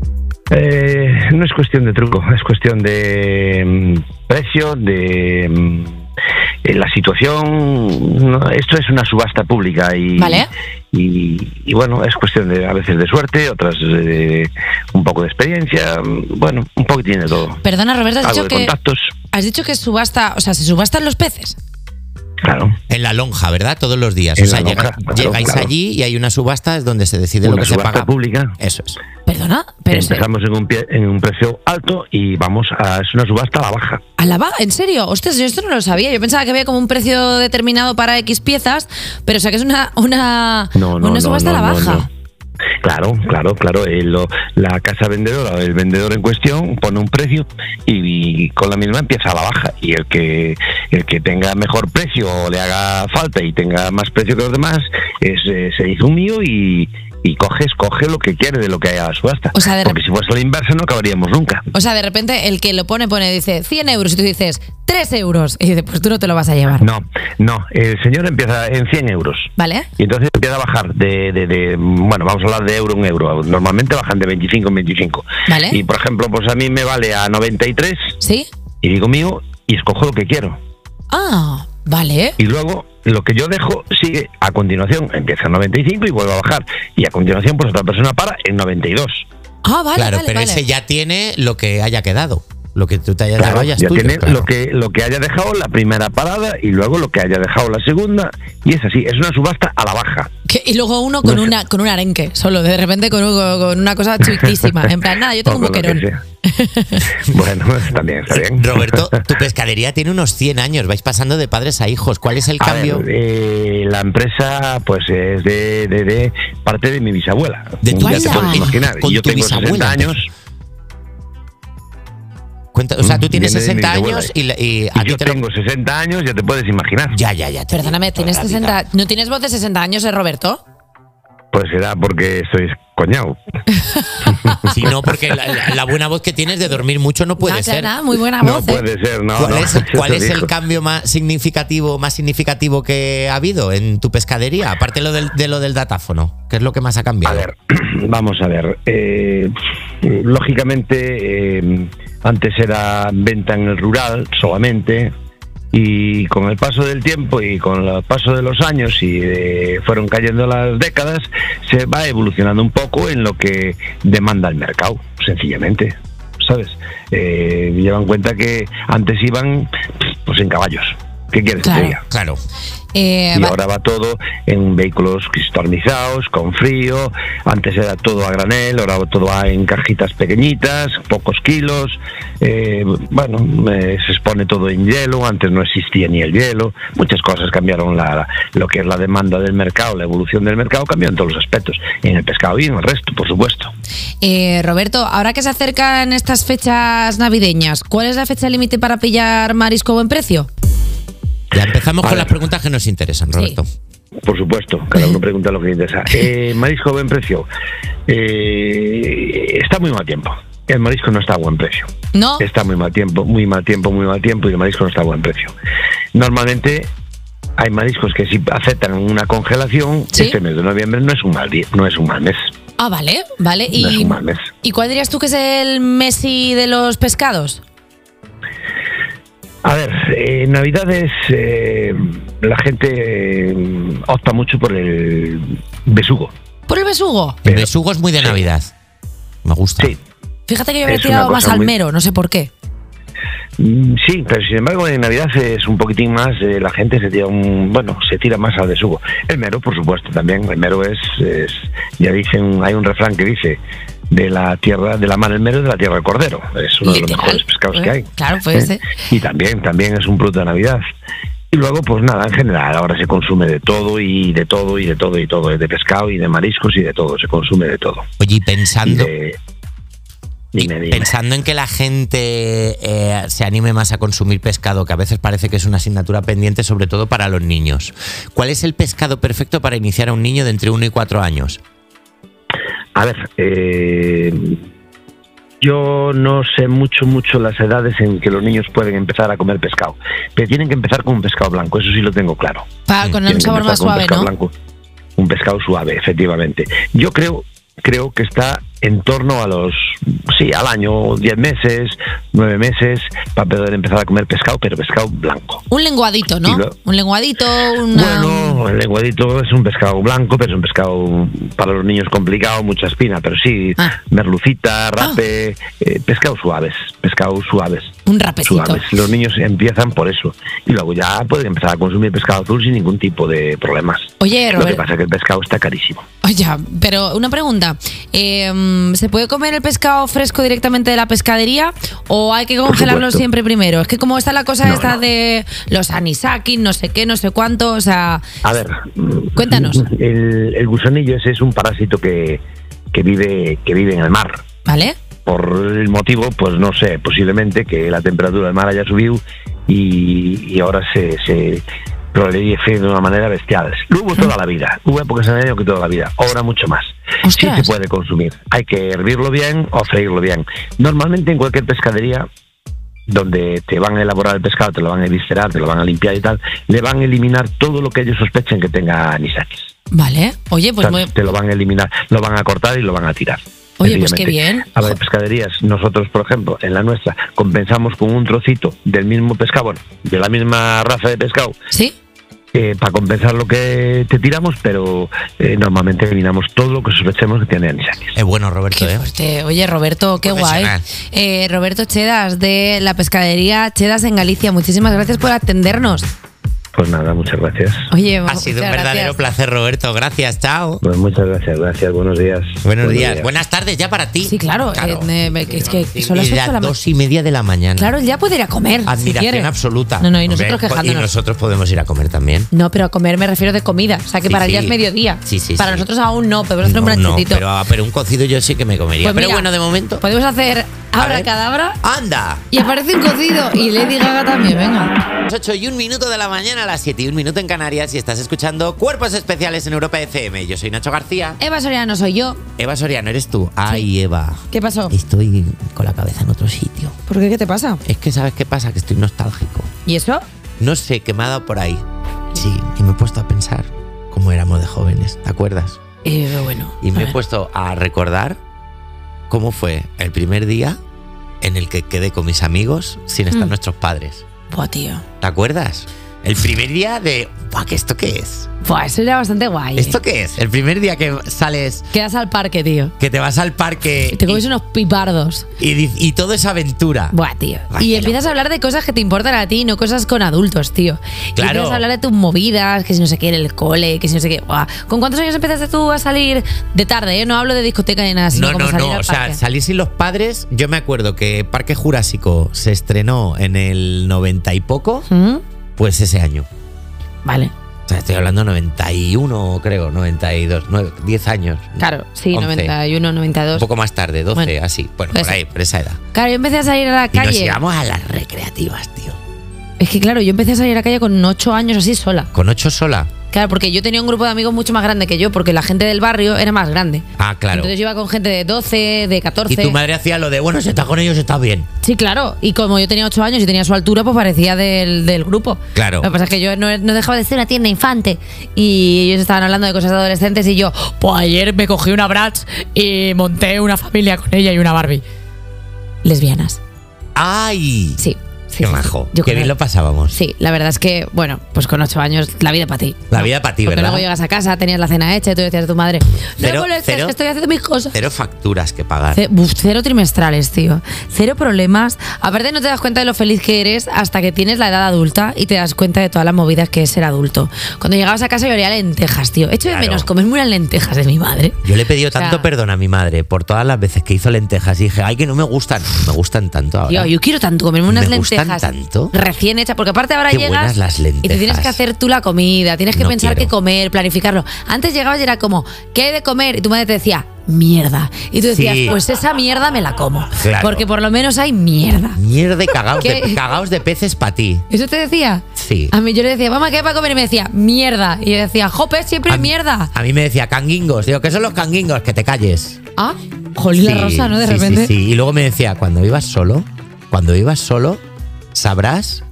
No es cuestión de truco, es cuestión de precio, de la situación. No, esto es una subasta pública y, ¿vale? y bueno, es cuestión de a veces de suerte, otras de un poco de experiencia, bueno, un poquitín de todo. Perdona, Roberto, Has dicho que subasta, o sea, ¿se subastan los peces? Claro. En la lonja, ¿verdad? Todos los días. En o sea, la lonja, llegáis claro. allí y hay una subasta, es donde se decide Una lo que se subasta paga. pública. Eso es. Perdona, pero empezamos en un precio alto y vamos a es una subasta a la baja. ¿A la baja? ¿En serio? Ostras, yo esto no lo sabía. Yo pensaba que había como un precio determinado para X piezas, pero o sea que es una subasta a la baja. No. Claro. La casa vendedora o el vendedor en cuestión pone un precio y con la misma empieza a la baja. Y el que tenga mejor precio o le haga falta y tenga más precio que los demás, se dice un mío y coge lo que quiere de lo que haya a la subasta. O sea, porque si fuese la inversa no acabaríamos nunca. O sea, de repente el que lo pone, dice 100 euros y tú dices 3 euros. Y dice, pues tú no te lo vas a llevar. No, el señor empieza en 100 euros. ¿Vale? Y entonces empieza a bajar bueno, vamos a hablar de euro en euro. Normalmente bajan de 25 en 25. ¿Vale? Y por ejemplo, pues a mí me vale a 93. ¿Sí? Y digo mío y escojo lo que quiero. Ah, vale. Y luego lo que yo dejo sigue a continuación, empieza en 95 y vuelve a bajar. Y a continuación pues otra persona para en 92. Ah, vale, claro, vale, pero vale. ese ya tiene lo que haya quedado. Lo que tú te hayas Claro, dado ya es ya tuyo, tiene claro. lo que haya dejado la primera parada y luego lo que haya dejado la segunda. Y es así, es una subasta a la baja. Y luego uno con con un arenque, solo, de repente con una cosa chuitísima. En plan, nada, yo tengo un boquerón. Bueno, también está bien. Roberto, tu pescadería tiene unos 100 años, vais pasando de padres a hijos. ¿Cuál es el cambio? La empresa pues es de parte de mi bisabuela. ¿De tu ya te puedes imaginar. con Y yo tu tengo bisabuela, 60 años. O sea, tú tienes Viene de mi 60 bisabuela. años y a ti yo te lo... tengo 60 años, ya te puedes imaginar. Ya. Perdóname, ¿tienes 60? ¿No tienes voz de 60 años, Roberto? Pues será porque soy coñado. Sí, no, porque la buena voz que tienes de dormir mucho no puede ser. Nada, muy buena No voz. puede ser, no. ¿Cuál es el cambio más significativo que ha habido en tu pescadería? Aparte de lo del datáfono, ¿qué es lo que más ha cambiado? A ver, vamos a ver. Lógicamente, antes era venta en el rural solamente. Y con el paso del tiempo y con el paso de los años y fueron cayendo las décadas, se va evolucionando un poco en lo que demanda el mercado, sencillamente, ¿sabes? Llevan cuenta que antes iban pues en caballos. ¿Qué quieres que te diga? Claro. Y ahora va todo en vehículos cristallizados, con frío. Antes era todo a granel, ahora todo va en cajitas pequeñitas, pocos kilos. Se expone todo en hielo. Antes no existía ni el hielo. Muchas cosas cambiaron. Lo que es la demanda del mercado, la evolución del mercado cambió en todos los aspectos. En el pescado y en el resto, por supuesto. Roberto, ahora que se acercan estas fechas navideñas, ¿cuál es la fecha límite para pillar marisco a buen precio? Ya empezamos con las preguntas que nos interesan, Roberto. Sí. Por supuesto, cada uno pregunta lo que le interesa. Marisco a buen precio. Está muy mal tiempo. El marisco no está a buen precio. ¿No? Está muy mal tiempo y el marisco no está a buen precio. Normalmente hay mariscos que si aceptan una congelación, ¿sí? Este mes de noviembre no es un mal mes. Ah, vale. No es un mal mes. ¿Y cuál dirías tú que es el Messi de los pescados? A ver, en Navidades la gente opta mucho por el besugo. ¿Por el besugo? El besugo es muy de Navidad. Me gusta. Sí. Fíjate que yo había Es tirado una más cosa al muy- mero, no sé por qué. Sí, pero sin embargo en Navidad es un poquitín más, la gente se tira más al besugo. El mero, por supuesto, también. El mero es ya dicen, hay un refrán que dice, de la mar el mero, de la tierra el cordero. Es uno de los mejores pescados que hay. Claro, puede ser. Y también es un producto de Navidad. Y luego, pues nada, en general, ahora se consume de todo, de pescado y de mariscos y de todo, se consume de todo. Oye, y pensando... Dime. Pensando en que la gente se anime más a consumir pescado, que a veces parece que es una asignatura pendiente, sobre todo para los niños. ¿Cuál es el pescado perfecto para iniciar a un niño de entre 1 y 4 años? A ver, yo no sé mucho las edades en que los niños pueden empezar a comer pescado, pero tienen que empezar con un pescado blanco, eso sí lo tengo claro. Con un sabor más suave, ¿no? Un pescado suave, efectivamente. Yo creo que está en torno a los sí, al año, 10 meses, 9 meses, para poder empezar a comer pescado, pero pescado blanco. Un lenguadito, ¿no? Un lenguadito, una... Bueno, el lenguadito es un pescado blanco, pero es un pescado para los niños complicado, mucha espina, pero sí, merlucita, rape, pescados suaves. Un rapecito. Suaves. Los niños empiezan por eso y luego ya pueden empezar a consumir pescado azul sin ningún tipo de problemas. Oye, Lo que pasa es que el pescado está carísimo. Oye, pero una pregunta. ¿Se puede comer el pescado fresco directamente de la pescadería o hay que congelarlo siempre primero? Es que como está la cosa de los anisakis, no sé qué, no sé cuánto, o sea... A ver, cuéntanos. El gusanillo ese es un parásito que vive en el mar. ¿Vale? Por el motivo, pues no sé, posiblemente que la temperatura del mar haya subido y ahora se prolife de una manera bestial. Lo hubo toda la vida, hubo épocas en el año que toda la vida, ahora mucho más. ¡Ostras! Sí se puede consumir, hay que hervirlo bien o freírlo bien. Normalmente en cualquier pescadería donde te van a elaborar el pescado, te lo van a eviscerar, te lo van a limpiar y tal, le van a eliminar todo lo que ellos sospechen que tenga anisakis. Vale, oye, pues... O sea, te lo van a eliminar, lo van a cortar y lo van a tirar. Oye, pues qué bien. A ver, pescaderías, nosotros, por ejemplo, en la nuestra, compensamos con un trocito del mismo pescado, bueno, de la misma raza de pescado. ¿Sí? Para compensar lo que te tiramos, pero normalmente eliminamos todo lo que sospechemos que tiene anisakis. Es bueno, Roberto, Qué fuerte. Oye, Roberto, qué guay. Roberto Chedas, de la pescadería Chedas en Galicia. Muchísimas gracias por atendernos. Pues nada, muchas gracias. Oye, ha sido un verdadero placer, Roberto. Gracias, chao. Pues muchas gracias. Buenos días. Buenos días. Buenas tardes ya para ti. Sí, claro. Es que son las 8 de la 2:30 de la mañana. Claro, él ya puede ir a comer. Admiración absoluta. No, y nosotros quejándonos. Y nosotros podemos ir a comer también. No, pero a comer me refiero de comida. O sea, que para ella es mediodía. Sí. Para nosotros aún no, podemos hacer un branchetito. Pero un cocido yo sí que me comería. Pues pero mira, bueno, de momento. Podemos hacer abracadabra. ¡Anda! Y aparece un cocido. Y Lady Gaga también, venga. 8:01 de la mañana a las 7:01 en Canarias y estás escuchando Cuerpos Especiales en Europa FM. Yo soy Nacho García. Eva Soriano soy yo. Eva Soriano, eres tú. Ay, Eva. ¿Qué pasó? Estoy con la cabeza en otro sitio. ¿Por qué? ¿Qué te pasa? Es que ¿sabes qué pasa? Que estoy nostálgico. ¿Y eso? No sé, que me ha dado por ahí. Sí, y me he puesto a pensar cómo éramos de jóvenes, ¿te acuerdas? Bueno. Y me he puesto a recordar cómo fue el primer día en el que quedé con mis amigos sin estar nuestros padres. Buah, tío. ¿Te acuerdas? El primer día de... Buah, ¿que esto qué es? Buah, eso era bastante guay. ¿Esto qué es? El primer día que sales... Quedas al parque, tío. Que te vas al parque... Te comes unos pipardos. Y todo es aventura. Buah, tío. Ay, y empiezas a hablar de cosas que te importan a ti, no cosas con adultos, tío. Claro. Y empiezas a hablar de tus movidas, que si no sé qué en el cole, que si no sé qué. Buah. ¿Con cuántos años empezaste tú a salir de tarde? No hablo de discoteca ni nada, sino como salir al o sea, parque. salir sin los padres. Yo me acuerdo que Parque Jurásico se estrenó en el 90 y poco, pues ese año. Vale. O sea, estoy hablando 91, creo, 92, 10 años. Claro, sí, 11, 91, 92. Un poco más tarde, 12, Bueno, así. Bueno, pues por ahí, por esa edad. Claro, yo empecé a salir a la Y calle. nos íbamos a las recreativas, tío. Es que claro, yo empecé a salir a la calle con 8 años así sola. ¿Con 8 sola? Claro, porque yo tenía un grupo de amigos mucho más grande que yo, porque la gente del barrio era más grande. Ah, claro. Entonces yo iba con gente de 12, de 14. Y tu madre hacía lo de, bueno, si estás con ellos, estás bien. Sí, claro. Y como yo tenía 8 años y tenía su altura, pues parecía del grupo. Claro. Lo que pasa es que yo no dejaba de ser una tierna infante. Y ellos estaban hablando de cosas de adolescentes y yo, pues ayer me cogí una Bratz y monté una familia con ella y una Barbie. Lesbianas. ¡Ay! Sí. Qué majo. Qué bien lo pasábamos. Sí, la verdad es que, bueno, pues con 8 años, la vida para ti. La vida para ti, Porque ¿verdad? luego llegas a casa, tenías la cena hecha y tú decías a tu madre, no me molestes, que estoy haciendo mis cosas. Cero facturas que pagar. Cero trimestrales, tío. Cero problemas. Aparte no te das cuenta de lo feliz que eres hasta que tienes la edad adulta y te das cuenta de todas las movidas que es ser adulto. Cuando llegabas a casa yo haría lentejas, tío. Echo de menos comerme unas lentejas de mi madre. Yo le he pedido tanto perdón a mi madre por todas las veces que hizo lentejas y dije, ay, que no me gustan. Me gustan tanto ahora. Tío, yo quiero tanto comerme unas lentejas. Me gustan tanto. Recién hechas, porque aparte ahora Qué llegas buenas las lentejas. y te tienes que hacer tú la comida, tienes que No pensar quiero. qué comer, planificarlo. Antes llegabas y era como, ¿qué hay de comer? Y tu madre te decía, mierda. Y tú decías, Sí. pues esa mierda me la como. Claro. Porque por lo menos hay mierda. Mierda y cagaos ¿Qué? cagaos de peces para ti. ¿Eso te decía? Sí. A mí yo le decía, mamá, ¿qué hay para comer? Y me decía, mierda. Y yo decía, jope, siempre hay mierda. A mí me decía canguingos. Digo, ¿qué son los canguingos? Que te calles. Ah, jolín la rosa, ¿no? De repente. Sí. Y luego me decía, cuando vivas solo, sabrás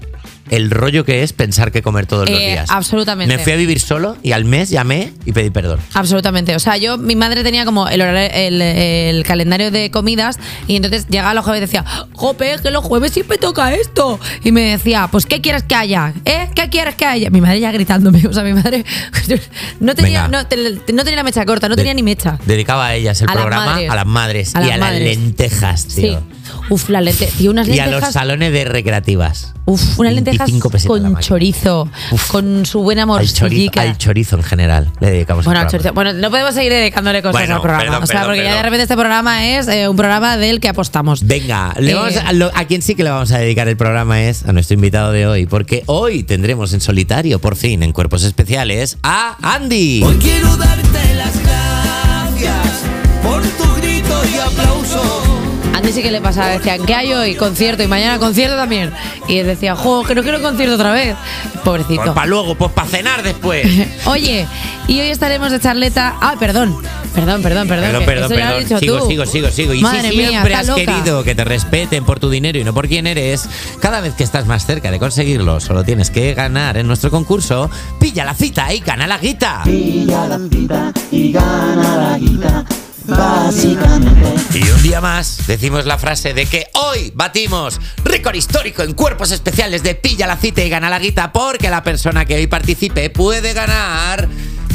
el rollo que es pensar que comer todos los días. Absolutamente. Me fui a vivir solo y al mes llamé y pedí perdón. Absolutamente. O sea, mi madre tenía como el calendario de comidas y entonces llegaba los jueves y decía, jope, que los jueves siempre toca esto. Y me decía, pues, ¿qué quieres que haya? ¿Qué quieres que haya? Mi madre ya gritándome. O sea, mi madre no tenía la mecha corta, no tenía ni mecha. Dedicaba a ellas el programa a las madres y a las lentejas, tío. Sí. Uf, las lentejas. Y unas lentejas. Y a los salones de recreativas. Uf, unas lentejas con chorizo, con su buena morcillica. Al chorizo en general le dedicamos al programa. chorizo. Bueno, no podemos seguir dedicándole cosas al programa. Porque ya de repente este programa es un programa del que apostamos. Venga, a quien sí que le vamos a dedicar el programa es a nuestro invitado de hoy, porque hoy tendremos en solitario, por fin, en Cuerpos Especiales, a Andy. Hoy quiero darte las gracias por tu grito y aplauso. Andy sí que le pasaba, decían, ¿qué hay hoy? Concierto, y mañana concierto también. Y él decía, que no quiero concierto otra vez. Pobrecito. Pues para luego, pues para cenar después. Oye, y hoy estaremos de charleta. Perdón. Perdón. Sigo. Y Madre si mía, siempre has loca. querido que te respeten por tu dinero y no por quién eres, cada vez que estás más cerca de conseguirlo, solo tienes que ganar en nuestro concurso. Pilla la cita y gana la guita. Pilla la cita y gana la guita. Básicamente. Y un día más decimos la frase de que hoy batimos récord histórico en Cuerpos Especiales de Pilla la cita y gana la guita, porque la persona que hoy participe puede ganar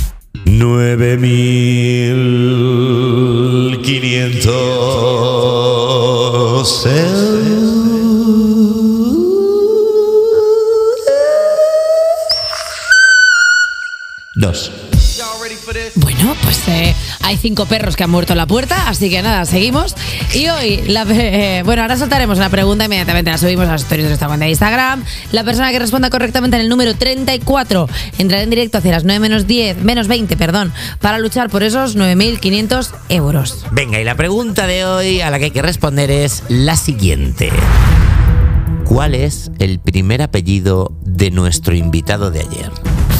9.500 euros. Bueno, pues hay 5 perros que han muerto en la puerta, así que nada, seguimos. Y hoy, ahora soltaremos una pregunta, inmediatamente la subimos a las stories de nuestra cuenta de Instagram. La persona que responda correctamente en el número 34 entrará en directo hacia las 9 menos 20, para luchar por esos 9.500 euros. Venga, y la pregunta de hoy a la que hay que responder es la siguiente. ¿Cuál es el primer apellido de nuestro invitado de ayer?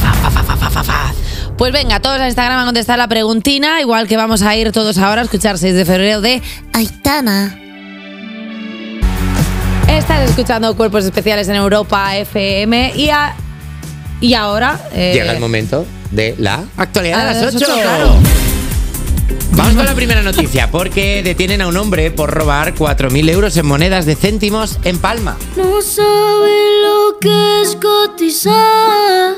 Pues venga, todos a Instagram a contestar la preguntina, igual que vamos a ir todos ahora a escuchar 6 de febrero de Aitana. Estás escuchando Cuerpos Especiales en Europa FM y ahora... llega el momento de la actualidad de las 8. Claro. Vamos con la primera noticia, porque detienen a un hombre por robar 4.000 euros en monedas de céntimos en Palma. No sabe lo que es cotizar.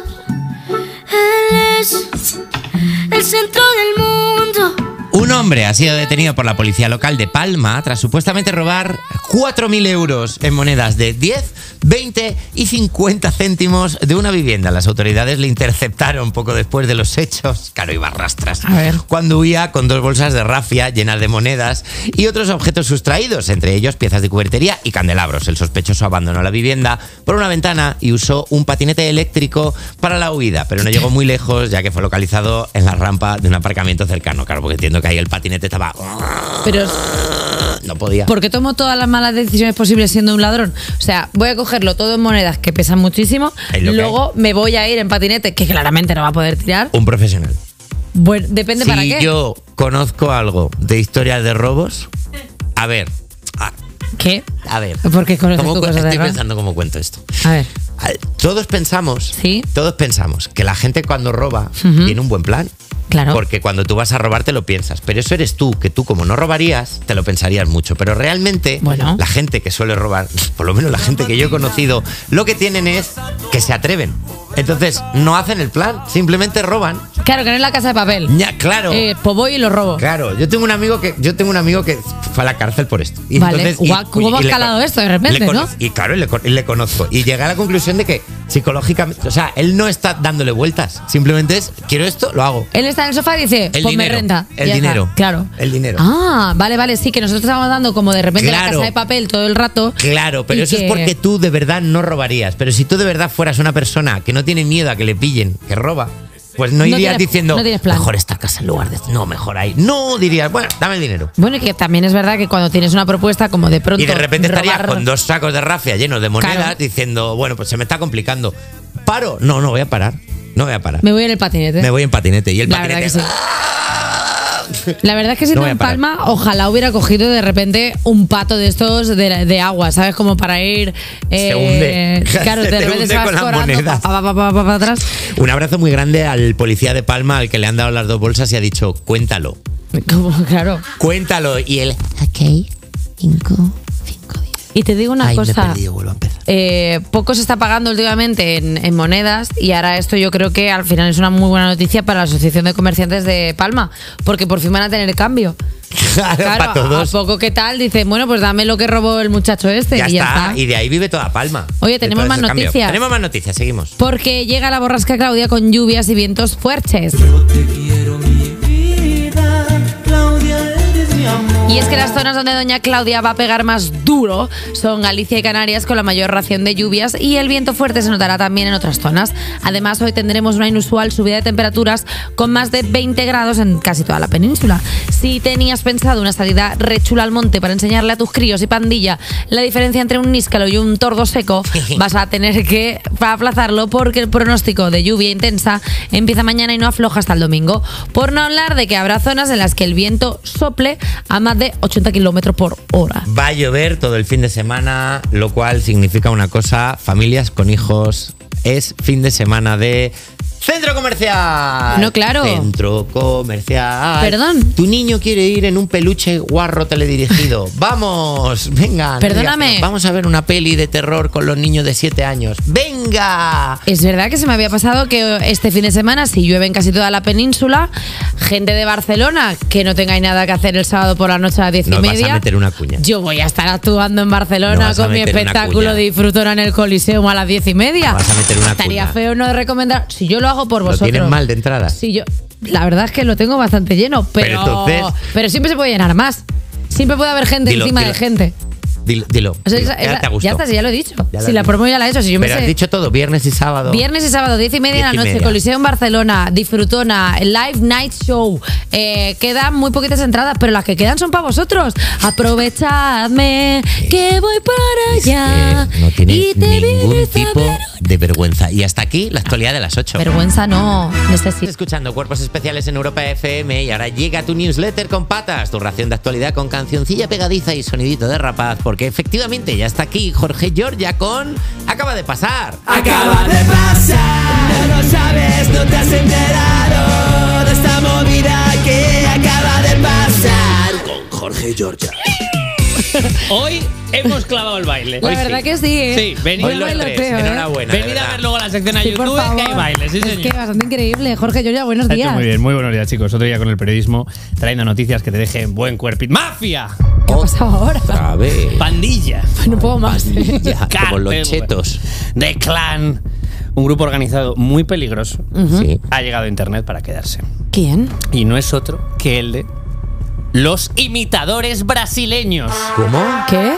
Él es el centro del mundo. Un hombre ha sido detenido por la policía local de Palma tras supuestamente robar 4.000 euros en monedas de 10, 20 y 50 céntimos de una vivienda. Las autoridades le interceptaron poco después de los hechos. Claro, iba a rastras. A ver. Cuando huía con 2 bolsas de rafia llenas de monedas y otros objetos sustraídos, entre ellos piezas de cubertería y candelabros. El sospechoso abandonó la vivienda por una ventana y usó un patinete eléctrico para la huida, pero no llegó muy lejos, ya que fue localizado en la rampa de un aparcamiento cercano. Claro, porque entiendo que ahí el patinete estaba... Pero... no podía. Porque tomo todas las malas decisiones posibles siendo un ladrón. O sea, voy a cogerlo todo en monedas que pesan muchísimo, luego me voy a ir en patinete, que claramente no va a poder tirar. Un profesional. Bueno, depende para qué. Si yo conozco algo de historias de robos, a ver... ¿Qué? A ver. ¿Por qué conoces tú cosas de Estoy robo? pensando cómo cuento esto. A ver. Todos pensamos que la gente cuando roba tiene un buen plan. Claro. Porque cuando tú vas a robar te lo piensas. Pero eso eres tú, que tú como no robarías, te lo pensarías mucho. Pero realmente la gente que suele robar, por lo menos la gente que yo he conocido, lo que tienen es que se atreven. Entonces no hacen el plan, simplemente roban. Claro, que no es la Casa de Papel. Ya, claro. Pues voy y lo robo. Claro, yo tengo un amigo que fue a la cárcel por esto. Y vale, entonces, ¿cómo ha escalado esto de repente, no? Y claro, le conozco. Y llegué a la conclusión de que psicológicamente, o sea, él no está dándole vueltas. Simplemente es, quiero esto, lo hago. Él está en el sofá y dice, ponme renta. El dinero. Claro. El dinero. Ah, vale, sí, que nosotros estamos dando como de repente la Casa de Papel todo el rato. Claro, pero eso es porque tú de verdad no robarías. Pero si tú de verdad fueras una persona que no tiene miedo a que le pillen, que roba, pues no irías diciendo, mejor esta casa en lugar de... No, mejor ahí. No, dirías, bueno, dame el dinero. Bueno, y que también es verdad que cuando tienes una propuesta como de pronto... Y de repente estarías con 2 sacos de rafia llenos de monedas diciendo, bueno, pues se me está complicando. ¿Paro? No voy a parar. No voy a parar. Me voy en el patinete. Me voy en patinete. Y el la patinete... verdad que sí. La verdad es que si No no voy a en parar. Palma, ojalá hubiera cogido de repente un pato de estos de agua, ¿sabes? Como para ir. Se hunde. Claro, Se de te repente hunde se va con las escorando monedas. pa' atrás. Un abrazo muy grande al policía de Palma al que le han dado las 2 bolsas y ha dicho, cuéntalo. Como, claro. Cuéntalo. Y él, Ok, 5. Y te digo una ay, me he cosa. perdido, vuelvo a empezar. Poco se está pagando últimamente en monedas y ahora esto yo creo que al final es una muy buena noticia para la Asociación de Comerciantes de Palma, porque por fin van a tener cambio. Claro, para A todos. poco que tal, dicen, bueno, pues dame lo que robó el muchacho este Ya y ya está. está. Y de ahí vive toda Palma. Oye, De tenemos todo más ese cambio. noticias. Tenemos más noticias, seguimos. Porque llega la borrasca Claudia con lluvias y vientos fuertes. Y es que las zonas donde doña Claudia va a pegar más duro son Galicia y Canarias, con la mayor ración de lluvias, y el viento fuerte se notará también en otras zonas. Además, hoy tendremos una inusual subida de temperaturas con más de 20 grados en casi toda la península. Si tenías pensado una salida re chula al monte para enseñarle a tus críos y pandilla la diferencia entre un níscalo y un tordo seco, vas a tener que aplazarlo porque el pronóstico de lluvia intensa empieza mañana y no afloja hasta el domingo. Por no hablar de que habrá zonas en las que el viento sople a más de 80 kilómetros por hora. Va a llover todo el fin de semana, lo cual significa una cosa, familias con hijos, es fin de semana de centro comercial. No, claro. Centro comercial. Perdón. Tu niño quiere ir en un peluche guarro teledirigido. Vamos, venga. Perdóname. Vamos a ver una peli de terror con los niños de 7 años. ¡Venga! Es verdad que se me había pasado que este fin de semana, si llueve en casi toda la península, gente de Barcelona que no tengáis nada que hacer el sábado por la noche a las 10 y Nos vas media. a meter una cuña. Yo voy a estar actuando en Barcelona No vas a con mi meter una espectáculo cuña. de Disfrutona en el Coliseum a las 10 y media. No vas a meter una Estaría cuña. feo no recomendar. Si yo lo hago por Lo vosotros. tienen mal de entrada. Sí, yo. La verdad es que lo tengo bastante lleno, pero entonces- siempre se puede llenar más. Siempre puede haber gente Dilo, encima dilo. de gente. Dilo. O sea, dilo. Ya te gustó. ya está, si ya lo he dicho. Ya lo Si has la dicho. promo ya la he hecho. Si yo me Pero has sé. dicho todo, viernes y sábado. Viernes y sábado, 10 y media de 10 y la noche, media. Coliseo en Barcelona, Disfrutona, Live Night Show. Quedan muy poquitas entradas, pero las que quedan son para vosotros. Aprovechadme, que voy para allá. No tiene y te ningún vienes a tipo ver. de vergüenza. Y hasta aquí la actualidad de las 8. Vergüenza no, necesito. Estás escuchando Cuerpos Especiales en Europa FM y ahora llega tu newsletter con patas, tu ración de actualidad con cancioncilla pegadiza y sonidito de rapaz, porque efectivamente ya está aquí Jorge Giorgia con Acaba de pasar. Acaba de pasar, no sabes, no te has enterado de esta movida que acaba de pasar con Jorge Giorgia. Hoy hemos clavado el baile. La verdad que sí, ¿eh? Sí, venid Hoy a lo verlo. bailoteo, ¿eh? Enhorabuena. de Venid a verdad. ver luego la sección a Sí, por YouTube que hay favor. baile, sí Es señor. que bastante increíble. Jorge Giorgia, buenos Ha hecho días. muy bien, muy buenos días, chicos. Otro día con el periodismo, trayendo noticias que te dejen buen cuerpito. ¡Mafia! ¿Qué ha pasado ahora? Otra vez. Pandilla. No puedo más. Ya, como los Cártel, chetos. De clan. Un grupo organizado muy peligroso Sí. ha llegado a internet para quedarse. ¿Quién? Y no es otro que el de los imitadores brasileños. ¿Cómo? ¿Qué?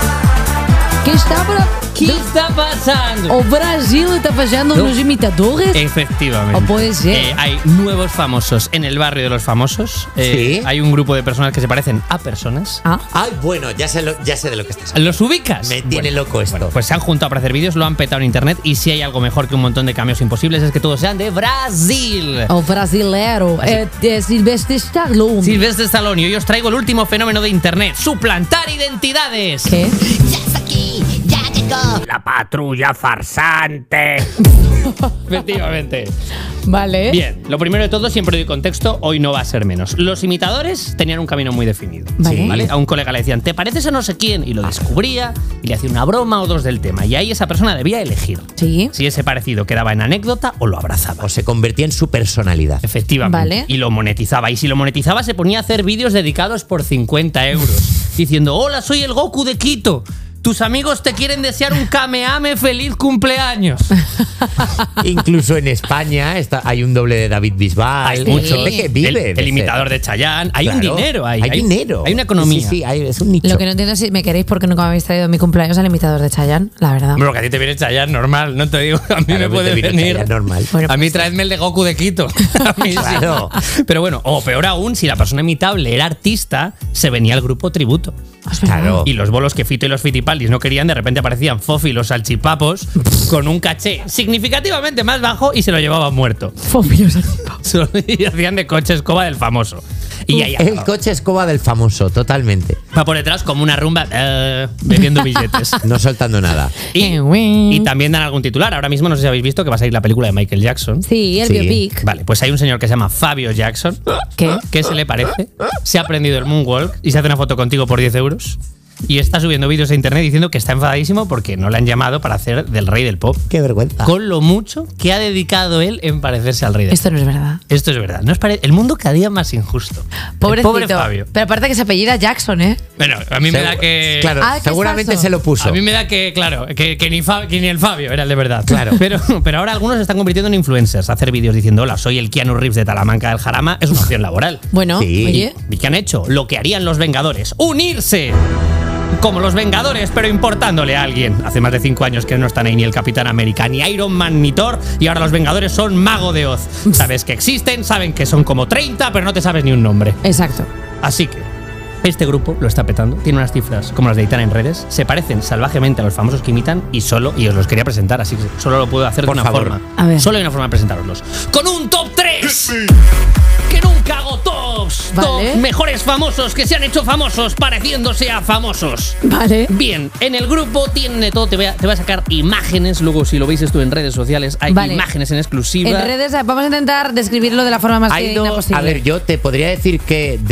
¿Qué está para... ¿Qué está pasando? ¿O Brasil está fallando No. unos imitadores? Efectivamente. O puede ser. Hay nuevos famosos en el barrio de los famosos. Sí. Hay un grupo de personas que se parecen a personas. Ah. Ay, bueno, ya sé de lo que estás hablando. ¿Los ubicas? Me tiene loco esto. Bueno, pues se han juntado para hacer vídeos, lo han petado en internet y si hay algo mejor que un montón de cameos imposibles es que todos sean de Brasil. O brasilero. Silvestre Stallone. Silvestre Stallone, y hoy os traigo el último fenómeno de internet: suplantar identidades. ¿Qué? Ya está aquí, ya llegó. La patrulla farsante. Efectivamente. Vale. Bien, lo primero de todo, siempre doy contexto, hoy no va a ser menos. Los imitadores tenían un camino muy definido. Vale. A un colega le decían, ¿te pareces a no sé quién? Y lo descubría y le hacía una broma o dos del tema. Y ahí esa persona debía elegir Sí. si ese parecido quedaba en anécdota o lo abrazaba. O se convertía en su personalidad. Efectivamente. Vale. Y lo monetizaba. Y si lo monetizaba, se ponía a hacer vídeos dedicados por 50 euros. Diciendo, hola, soy el Goku de Quito. Tus amigos te quieren desear un Kameame feliz cumpleaños. Incluso en España hay un doble de David Bisbal. Hay Hay mucho. gente que vive. El imitador de Chayanne. Hay un Claro, dinero ahí. Hay dinero. Hay una economía. Sí, es un nicho. Lo que no entiendo es si me queréis porque nunca me habéis traído mi cumpleaños al imitador de Chayanne, la verdad. Bueno, que a ti te viene Chayanne normal, no te digo. A mí Claro, me puede te vino venir. Chayanne normal. Bueno, A mí pues, traedme el de Goku de Quito. A mí sí. Claro. Pero bueno, o peor aún, si la persona imitable era artista, se venía al grupo tributo. Claro. Y los bolos que Fito y los Fitipaldis no querían, de repente aparecían Fofi y los salchipapos con un caché significativamente más bajo y se lo llevaban muerto. Fofios al tipo. Y hacían de coche escoba del famoso. Y ahí El coche escoba del famoso, totalmente. va por detrás como una rumba bebiendo billetes. No soltando nada. Y también dan algún titular. Ahora mismo no sé si habéis visto que va a salir la película de Michael Jackson. Sí, el Sí. biopic. Vale, pues hay un señor que se llama Fabio Jackson. ¿Qué? ¿Qué se le parece? Se ha aprendido el moonwalk y se hace una foto contigo por 10 euros. Y está subiendo vídeos a internet diciendo que está enfadadísimo porque no le han llamado para hacer del rey del pop. Qué vergüenza. Con lo mucho que ha dedicado él en parecerse al rey del pop. Esto no es verdad. Esto es verdad. ¿No os parece? El mundo cada día más injusto. Pobrecito. El pobre Fabio. Pero aparte que se apellida Jackson, ¿eh? Bueno, a mí me da que... Claro, Ah, ¿qué seguramente falso? se lo puso. A mí me da que, claro, que ni el Fabio era el de verdad. Claro. Pero ahora algunos se están convirtiendo en influencers. Hacer vídeos diciendo, hola, soy el Keanu Reeves de Talamanca del Jarama, es una opción laboral. Bueno, Sí. oye. ¿Y qué han hecho? Lo que harían los Vengadores. ¡Unirse! Como los Vengadores, pero importándole a alguien. Hace más de 5 años que no están ahí ni el Capitán América, ni Iron Man, ni Thor. Y ahora los Vengadores son Mago de Oz. Sabes que existen, saben que son como 30, pero no te sabes ni un nombre. Exacto. Así que este grupo lo está petando. Tiene unas cifras como las de Aitana en redes. Se parecen salvajemente a los famosos que imitan y os los quería presentar. Así que solo lo puedo hacer Por de una favor. forma. A ver. Solo hay una forma de presentároslos. Con un top 3. Que nunca hago tops. Vale. Top mejores famosos que se han hecho famosos pareciéndose a famosos. Vale. Bien, en el grupo tienen de todo. Te voy a sacar imágenes. Luego, si lo veis esto en redes sociales, hay Vale. imágenes en exclusiva. En redes vamos a intentar describirlo de la forma más Hay digna dos, posible. a ver, yo te podría decir que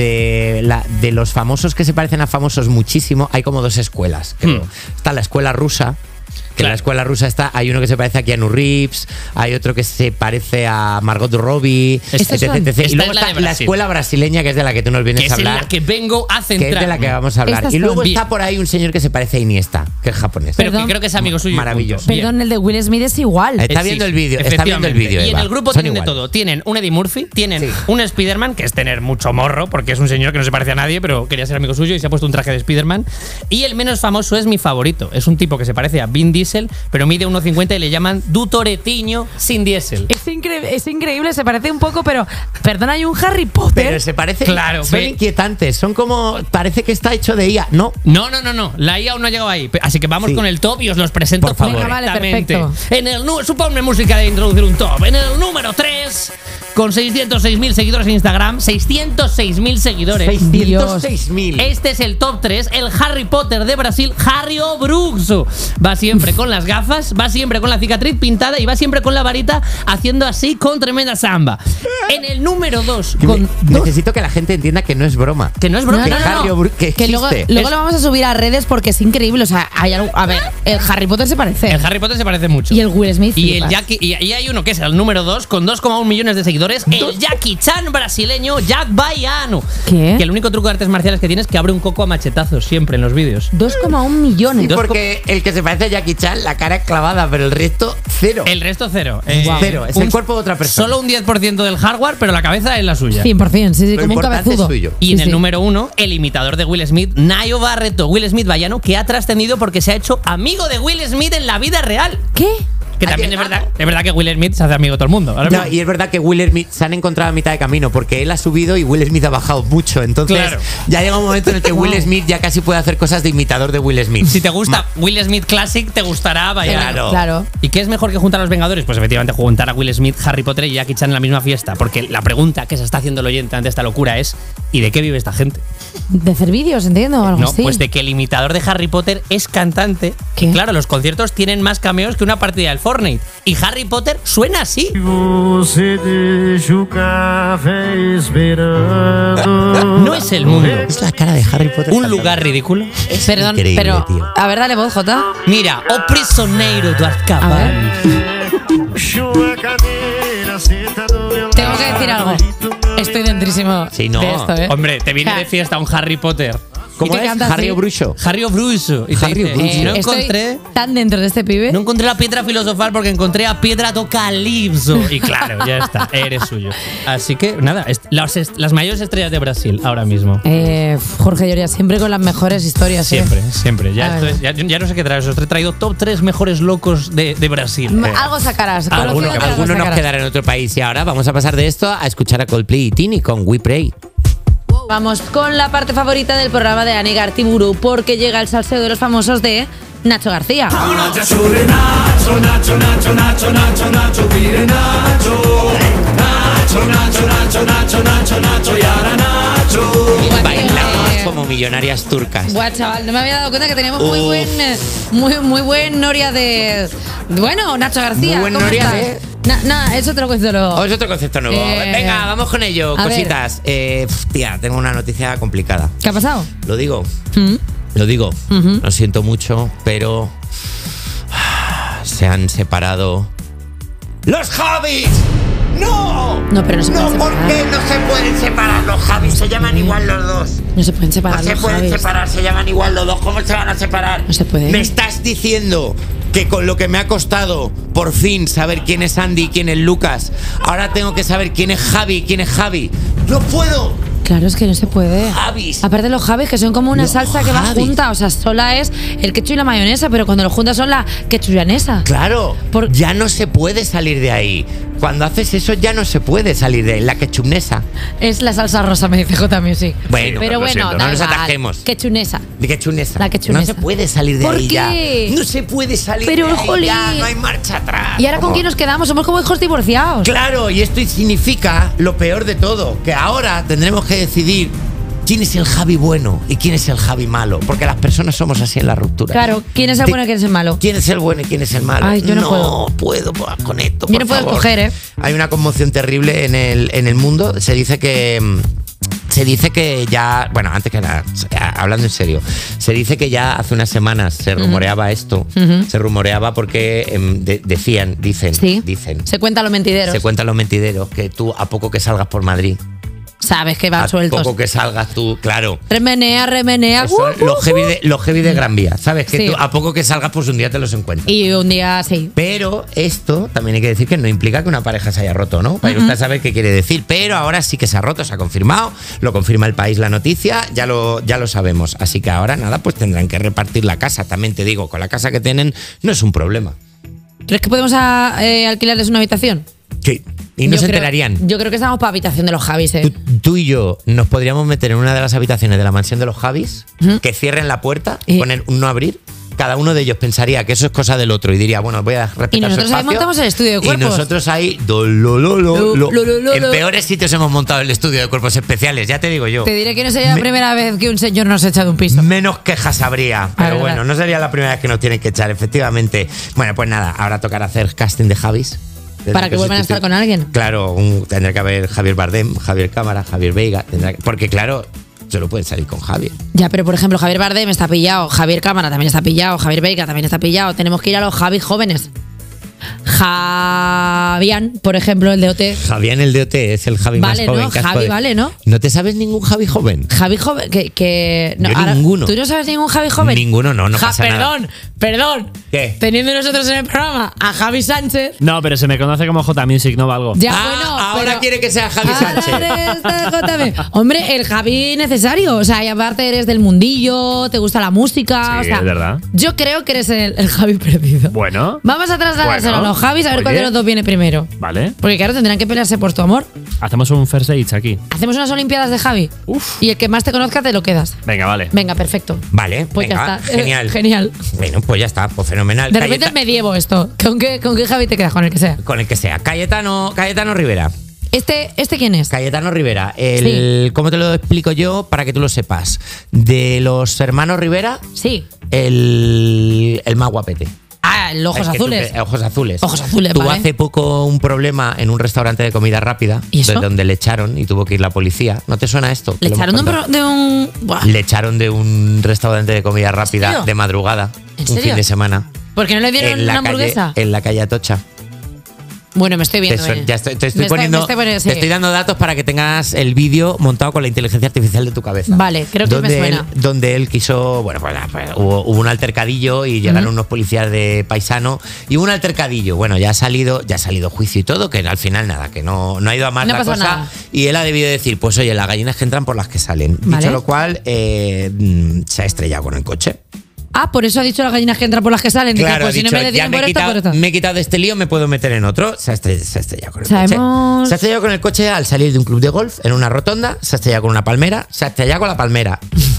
de los famosos que se parecen a famosos muchísimo, hay como 2 escuelas. Creo. Está la escuela rusa. Que en la escuela rusa hay uno que se parece a Keanu Reeves, hay otro que se parece a Margot Robbie, Estos etc, son. etc. Esta Y luego es la está de la Brasil. escuela brasileña, que es de la que tú nos vienes que a es en hablar. la que vengo a Que es centrar. de la que vamos a hablar. Estas Y luego son. está por ahí un señor que se parece a Iniesta, que es japonés. Pero Perdón. que creo que es amigo suyo. y Maravilloso. punto. Bien. Perdón, el de Will Smith es igual. Está viendo el vídeo, está viendo el vídeo. Y en Eva. el grupo Son tienen de igual. todo. Tienen un Eddie Murphy, tienen Sí. un Spider-Man, que es tener mucho morro, porque es un señor que no se parece a nadie, pero quería ser amigo suyo y se ha puesto un traje de Spider-Man. Y el menos famoso es mi favorito. Es un tipo que se parece a Vin Diesel, pero mide 1,50 y le llaman Dutoretiño sin diésel. Es increíble, se parece un poco, pero perdón, hay un Harry Potter. Pero se parece. Claro, son ve. inquietantes. Son como. Parece que está hecho de IA. No. No. La IA aún no ha llegado ahí. Así que vamos Sí. con el top y os los presento Por favor. Venga, vale, correctamente. perfecto. En el suponme música de introducir un top. En el número 3, con 606.000 seguidores en Instagram. 606.000 seguidores. 606.000. Este es el top 3, el Harry Potter de Brasil, Harry Bruxo. Va siempre con las gafas, va siempre con la cicatriz pintada y va siempre con la varita haciendo así con tremenda samba. En el número 2, con Necesito que la gente entienda que no es broma. que no es broma. Que No, no, no. Harry O'Brien- que Que luego existe. lo vamos a subir a redes porque es increíble. O sea, hay algo. A ver, el Harry Potter se parece. El Harry Potter se parece mucho. Y el Will Smith. Y el flipas. Jackie, y hay uno que es el número 2 con 2,1 millones de seguidores, el Jackie Chan brasileño, Jack Baiano. ¿Qué? Que el único truco de artes marciales que tiene es que abre un coco a machetazos siempre en los vídeos. 2,1 millones. Sí, porque el que se parece a Jackie Chan, la cara es clavada, pero el resto, cero. El resto cero. Cero, es el cuerpo de otra persona. Solo un 10% del hardware, pero la cabeza es la suya. 100%, sí, Lo como un importante cabezudo. es suyo. Y Sí, en el sí. número 1, el imitador de Will Smith, Nayo Barreto, Will Smith Bayano, que ha trascendido porque se ha hecho amigo de Will Smith en la vida real. ¿Qué? Que Ha también es llegado. verdad que Will Smith se hace amigo de todo el mundo. Ahora No, mismo. y es verdad que Will Smith se han encontrado a mitad de camino porque él ha subido y Will Smith ha bajado mucho. Entonces, Claro. ya llega un momento en el que Will Smith ya casi puede hacer cosas de imitador de Will Smith. Si te gusta Will Smith Classic, te gustará Bayano. Claro. ¿Y qué es mejor que juntar a los Vengadores? Pues efectivamente juntar a Will Smith, Harry Potter y Jackie Chan en la misma fiesta. Porque la pregunta que se está haciendo el oyente ante esta locura es ¿y de qué vive esta gente? De hacer vídeos, entiendo, o algo No, así. pues de que el imitador de Harry Potter es cantante. ¿Qué? Y claro, los conciertos tienen más cameos que una partida del Fortnite. Y Harry Potter suena así. No es el mundo. Es la cara de Harry Potter. Un lugar ridículo. Perdón, increíble, pero. tío. A ver, dale voz, Jota. Mira, o prisioneiro do A Azkaban. Tengo que decir algo. Estoy dentrísimo Sí, no. de esto, ¿eh? Hombre, te viene Ja. de fiesta un Harry Potter. ¿Cómo ¿Y te es? canta Harry así? O'Brucho. Harry Bruxo. Y te Harry dice, O'Brucho. no Estoy encontré. tan dentro de este pibe. No encontré la piedra filosofal porque encontré a piedra do calipso. Y claro, ya está, eres suyo. Así que nada, las mayores estrellas de Brasil ahora mismo. Jorge Lloria, siempre con las mejores historias. Siempre, siempre. A Ya, ver. ya no sé qué traer. Os he traído top 3 mejores locos de Brasil. Algo sacarás. Alguno conociéndote, algo nos sacarás. quedará en otro país. Y ahora vamos a pasar de esto a escuchar a Coldplay y Tini con We Pray. Vamos con la parte favorita del programa de Ani Gartiburu, porque llega el salseo de los famosos de Nacho García. Nacho, Nacho, Nacho, Nacho, Nacho, Nacho y ahora Nacho. Bailamos como millonarias turcas. Buah, chaval, no me había dado cuenta que teníamos muy buen Noria de... Bueno, Nacho García, Muy buen ¿cómo Noria estás? Nada, es otro concepto nuevo. Oh, es otro concepto nuevo. Venga, vamos con ello. a Cositas. Tía, tengo una noticia complicada. ¿Qué ha pasado? Lo digo. Lo digo. Lo siento mucho, pero se han separado los Javis. ¡No! No, pero no se pueden ¿Por separar. qué no se pueden separar los Javis? Se llaman igual los dos. No se pueden separar No se los pueden Javis. separar, se llaman igual los dos. ¿Cómo se van a separar? No se puede. ¿Me estás diciendo que con lo que me ha costado por fin saber quién es Andy y quién es Lucas, ahora tengo que saber quién es Javi y quién es Javi? ¡No puedo! Claro, es que no se puede. Javis. Aparte los Javis, que son como una Los salsa que va Javis. junta. O sea, sola es el ketchup y la mayonesa, pero cuando lo juntas son la ketchuyanesa. Claro, ya no se puede salir de ahí. Cuando haces eso ya no se puede salir de ahí. La ketchupnesa. Es la salsa rosa, me dice J Music. Bueno, pero lo bueno, siento, da no nos igual. atajemos. Ketchunesa. De ketchupnesa. La ketchupnesa. No se puede salir de ¿Por ahí qué? ya. No se puede salir Pero, de ahí jolín. ya. No hay marcha atrás. ¿Y ahora con quién nos quedamos? Somos como hijos divorciados. Claro, y esto significa lo peor de todo, que ahora tendremos que decidir quién es el Javi bueno y quién es el Javi malo, porque las personas somos así en la ruptura. Claro, ¿quién es el bueno y quién es el malo? ¿Quién es el bueno y quién es el malo? Ay, yo no puedo con esto. Yo por no puedo favor. escoger, ¿eh? Hay una conmoción terrible en el mundo. Se dice que ya, bueno, antes que nada, hablando en serio, se dice que ya hace unas semanas se rumoreaba esto. Se rumoreaba porque dicen. Se cuentan los mentideros. Se cuentan los mentideros que tú, a poco que salgas por Madrid, Sabes que van a sueltos. poco que salgas tú, claro. Remenea. Son los heavy de Gran Vía, ¿sabes? Que Sí. tú, a poco que salgas, pues un día te los encuentras. Y un día sí. Pero esto también hay que decir que no implica que una pareja se haya roto, ¿no? Para usted saber qué quiere decir. Pero ahora sí que se ha roto, se ha confirmado, lo confirma El País, la noticia, ya lo sabemos. Así que ahora nada, pues tendrán que repartir la casa. También te digo, con la casa que tienen no es un problema. ¿Crees que podemos alquilarles una habitación? Sí. Y no Yo se creo- enterarían. Yo creo que estamos para habitación de los Javis, ¿eh? Tú y yo nos podríamos meter en una de las habitaciones de la mansión de los Javis, que cierren la puerta, poner un no abrir. Cada uno de ellos pensaría que eso es cosa del otro y diría, bueno, voy a respetar Y nosotros su ahí espacio. montamos el estudio de cuerpos. Y nosotros ahí, en peores sitios hemos montado el estudio de cuerpos especiales, ya te digo yo. Te diré que no sería la primera vez que un señor nos echa de un piso. Menos quejas habría, pero verdad. bueno, no sería la primera vez que nos tienen que echar, efectivamente. Bueno, pues nada, ahora tocará hacer casting de Javis. Para que vuelvan a estar con alguien. Claro, tendrá que haber Javier Bardem, Javier Cámara, Javier Veiga, porque claro, solo pueden salir con Javier. Ya, pero por ejemplo, Javier Bardem está pillado, Javier Cámara también está pillado, Javier Veiga también está pillado. Tenemos que ir a los Javis jóvenes. Javián, por ejemplo, el de OT. Javián, el de OT, es el Javi Vale, más joven ¿no? que has Javi podido- vale, ¿no? ¿No te sabes ningún Javi joven? Javi joven, que no, Yo ninguno. ¿Tú no sabes ningún Javi joven? Ninguno, no pasa nada. Perdón. ¿Qué? Teniendo nosotros en el programa a Javi Sánchez. No, pero se me conoce como J Music, no valgo. Ya, bueno, ahora pero- quiere que sea Javi Ahora Sánchez. eres de JB. Hombre, el Javi necesario. O sea, y aparte eres del mundillo, te gusta la música. Sí, o sea, es verdad. Yo creo que eres el Javi perdido. Bueno. Vamos a trasladárselo Bueno, a los Javis a ver oye. cuál de los dos viene primero. Vale. Porque claro, tendrán que pelearse por tu amor. Hacemos un first dates aquí. Hacemos unas Olimpiadas de Javi. Y el que más te conozca te lo quedas. Venga, vale. Venga, perfecto. Vale, Pues venga, ya está. genial. Genial. Bueno, pues ya está, pues fenomenal. De repente es medievo esto. ¿Con qué Javi te quedas? Con el que sea. Con el que sea. Cayetano Rivera. ¿Este quién es? Cayetano Rivera. ¿Cómo te lo explico yo para que tú lo sepas? De los hermanos Rivera, Sí. el más guapete. Ah, el ojos El que tú azules. crees- ojos azules. Ojos azules, Tuvo vale. hace poco un problema en un restaurante de comida rápida. ¿Y eso? De donde le echaron y tuvo que ir la policía. ¿No te suena esto? Le Te lo echaron hemos contado. de un. Buah. Le echaron de un restaurante de comida rápida serio? de madrugada. ¿En Un serio? fin de semana. ¿Por qué no le dieron una hamburguesa? En la calle Atocha. Bueno, me estoy viendo. Ya te estoy Me poniendo, poniendo, sí. te estoy dando datos para que tengas el vídeo montado con la inteligencia artificial de tu cabeza. Vale, creo que me donde suena. Donde él quiso, bueno, pues hubo un altercadillo y llegaron unos policías de paisano y hubo un altercadillo. Bueno, ya ha salido juicio y todo, que al final nada, que no ha ido a más No la pasó cosa. nada. Y él ha debido decir, pues oye, las gallinas que entran por las que salen. Vale. Dicho lo cual, se ha estrellado con el coche. Ah, por eso ha dicho las gallinas que entran por las que salen. Dice, Claro, pues ha si no dicho, me ya detienen me por he esto, por esto. quitado de este lío, me puedo meter en otro. Se ha estrellado con el Sabemos- coche. Se ha estrellado con el coche al salir de un club de golf en una rotonda. Se ha estrellado con una palmera. Se ha estrellado con la palmera.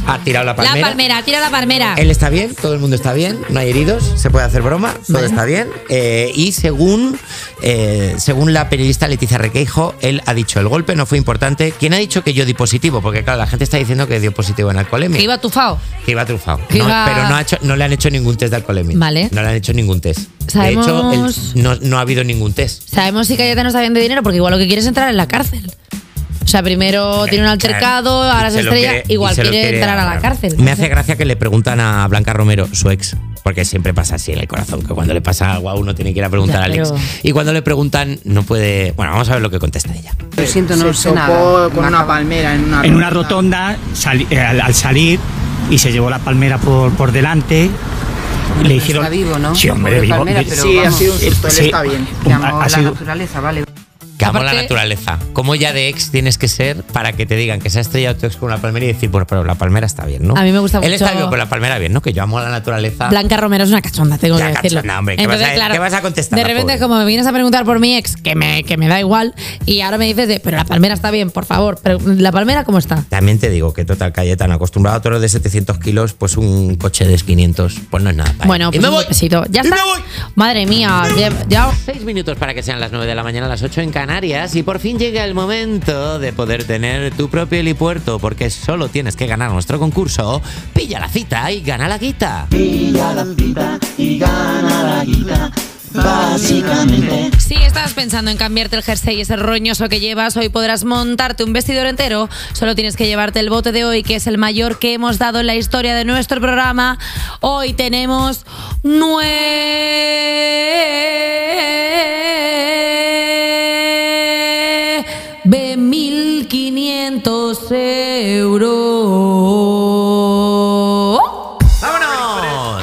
Ha tirado la palmera. Tira la palmera. Él está bien, todo el mundo está bien, no hay heridos, se puede hacer broma, todo está bien. Y según la periodista Leticia Requeijo, él ha dicho, el golpe no fue importante. ¿Quién ha dicho que yo di positivo? Porque claro, la gente está diciendo que dio positivo en alcoholemia. Que iba tufado. Pero no le han hecho ningún test de alcoholemia. Vale. No le han hecho ningún test. Sabemos... De hecho, no ha habido ningún test. Sabemos si Cayetano está bien de dinero, porque igual lo que quiere es entrar en la cárcel. O sea, primero tiene un altercado, ahora se estrella, igual quiere entrar a la cárcel. Me hace gracia que le preguntan a Blanca Romero, su ex, porque siempre pasa así en el corazón, que cuando le pasa algo a uno tiene que ir a preguntar al ex. Y cuando le preguntan, no puede... Bueno, vamos a ver lo que contesta ella. Lo siento, no sé nada. Con una palmera en una rotonda al salir, y se llevó la palmera por delante. Le dijeron... Está vivo, ¿no? Sí, hombre, vivo. Sí, ha sido un susto, él está bien. Que amó la naturaleza, vale. Que amo la naturaleza. ¿Cómo ya de ex tienes que ser para que te digan que se ha estrellado tu ex con una palmera y decir, bueno, pero la palmera está bien, ¿no? A mí me gusta mucho. Él está bien, pero la palmera bien, ¿no? Que yo amo la naturaleza. Blanca Romero es una cachonda, tengo que decirlo. Cachonda, hombre. Entonces, ¿Qué vas a contestar? De repente, como me vienes a preguntar por mi ex, que me da igual, y ahora me dices, pero la palmera está bien, por favor. Pero ¿la palmera cómo está? También te digo que total, Cayetano, acostumbrado a toros de 700 kilos, pues un coche de 500, pues no es nada. Bueno, pues y me voy. Ya está. Madre mía, ya 6 minutos para que sean las 9 de la mañana, las 8 en Canarias, y por fin llega el momento de poder tener tu propio helipuerto, porque solo tienes que ganar nuestro concurso. Pilla la cita y gana la guita. Pilla la cita y gana la guita. Básicamente. Si estás pensando en cambiarte el jersey, ese roñoso que llevas, hoy podrás montarte un vestidor entero. Solo tienes que llevarte el bote de hoy, que es el mayor que hemos dado en la historia de nuestro programa. Hoy tenemos 9.500 euros. ¡Vámonos!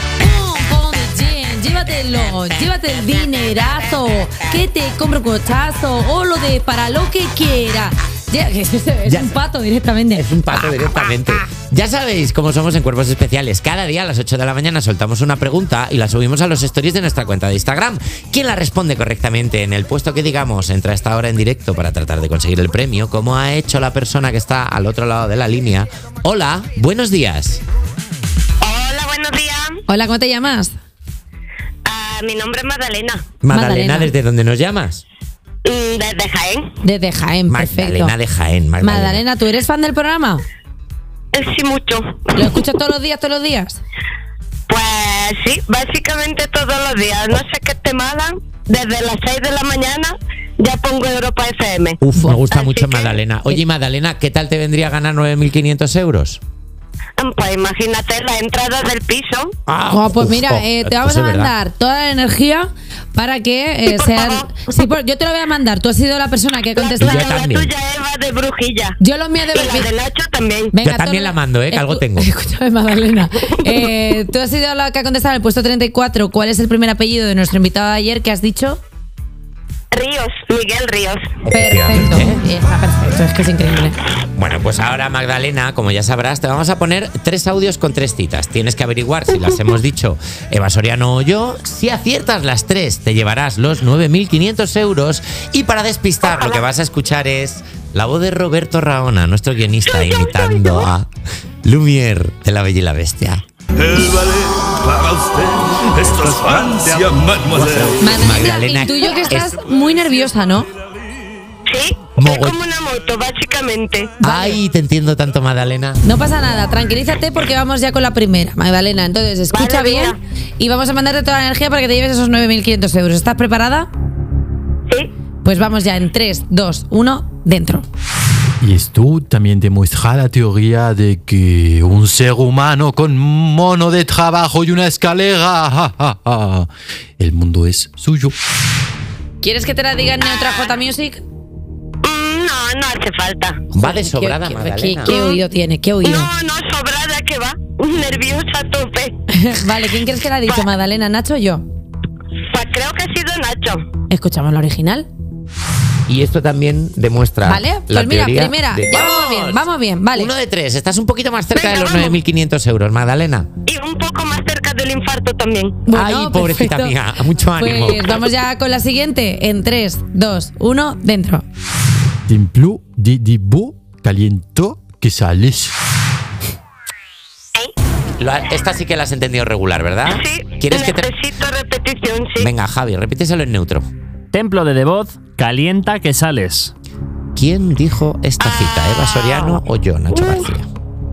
Llévate el dinerazo, que te compre un cochazo o lo de para lo que quiera. Es un pato directamente. Es un pato directamente. Ya sabéis cómo somos en Cuerpos Especiales. Cada día a las 8 de la mañana soltamos una pregunta y la subimos a los stories de nuestra cuenta de Instagram. Quien la responde correctamente en el puesto que digamos entra a esta hora en directo para tratar de conseguir el premio, como ha hecho la persona que está al otro lado de la línea. Hola, buenos días. Hola, buenos días. Hola, ¿cómo te llamas? Mi nombre es Magdalena. Magdalena, ¿desde dónde nos llamas? Desde Jaén. Desde Jaén, perfecto. Magdalena de Jaén. Magdalena, ¿tú eres fan del programa? Sí, mucho. ¿Lo escuchas todos los días? Pues sí, básicamente todos los días. No sé qué te mala. Desde las 6 de la mañana ya pongo Europa FM. Uf, me gusta mucho Magdalena. Oye, Magdalena, ¿qué tal te vendría a ganar 9.500 euros? Pues imagínate la entrada del piso. Pues mira, te vamos a mandar toda la energía para que sean... Sí, yo te lo voy a mandar. Tú has sido la persona que ha contestado. La tuya, Eva, de Brujilla. Yo lo mío de Brujilla. Y la de Nacho también. Venga, yo también la mando, que algo tengo. Escúchame, Magdalena. Tú has sido la que ha contestado en el puesto 34. ¿Cuál es el primer apellido de nuestro invitado de ayer que has dicho? Ríos, Miguel Ríos. Perfecto, está perfecto, es que es increíble. Bueno, pues ahora, Magdalena, como ya sabrás, te vamos a poner 3 audios con 3 citas. Tienes que averiguar si las hemos dicho Eva Soriano o yo. Si aciertas las 3, te llevarás los 9.500 euros. Y para despistar, lo que vas a escuchar es la voz de Roberto Raona, nuestro guionista, imitando a Lumière de La Bella y la Bestia. El ballet para usted, esto es Francia, mademoiselle. Magdalena, tú y yo que estás muy nerviosa, ¿no? Sí, es como una moto, básicamente. Ay, te entiendo tanto, Magdalena. No pasa nada, tranquilízate porque vamos ya con la primera, Magdalena. Entonces, escucha bien y vamos a mandarte toda la energía para que te lleves esos 9.500 euros. ¿Estás preparada? Sí. Pues vamos ya en 3, 2, 1, dentro. Y esto también demuestra la teoría de que un ser humano con mono de trabajo y una escalera, el mundo es suyo. ¿Quieres que te la diga en Neutra J Music? No hace falta. Va de sobrada, Magdalena. ¿Qué oído tiene? ¿Qué oído? No, sobrada que va. Nerviosa a tope. Vale, ¿quién crees que la ha dicho, Magdalena? ¿Nacho o yo? Pues creo que ha sido Nacho. ¿Escuchamos la original? Y esto también demuestra. Vale, pues mira, primera. Ya vamos bien, vale. 1 de 3, estás un poquito más cerca de los 9.500 euros, Magdalena. Y un poco más cerca del infarto también. Bueno, ay, pobrecita mía, mucho ánimo. Pues vamos ya con la siguiente. En 3, 2, 1, dentro. Templo de Dibu caliento que sales. Esta sí que la has entendido regular, ¿verdad? Sí, ¿Quieres que necesito repetición, sí. Venga, Javi, repíteselo en neutro. Templo de Devoz, calienta que sales. ¿Quién dijo esta cita? ¿Eva Soriano o yo, Nacho García?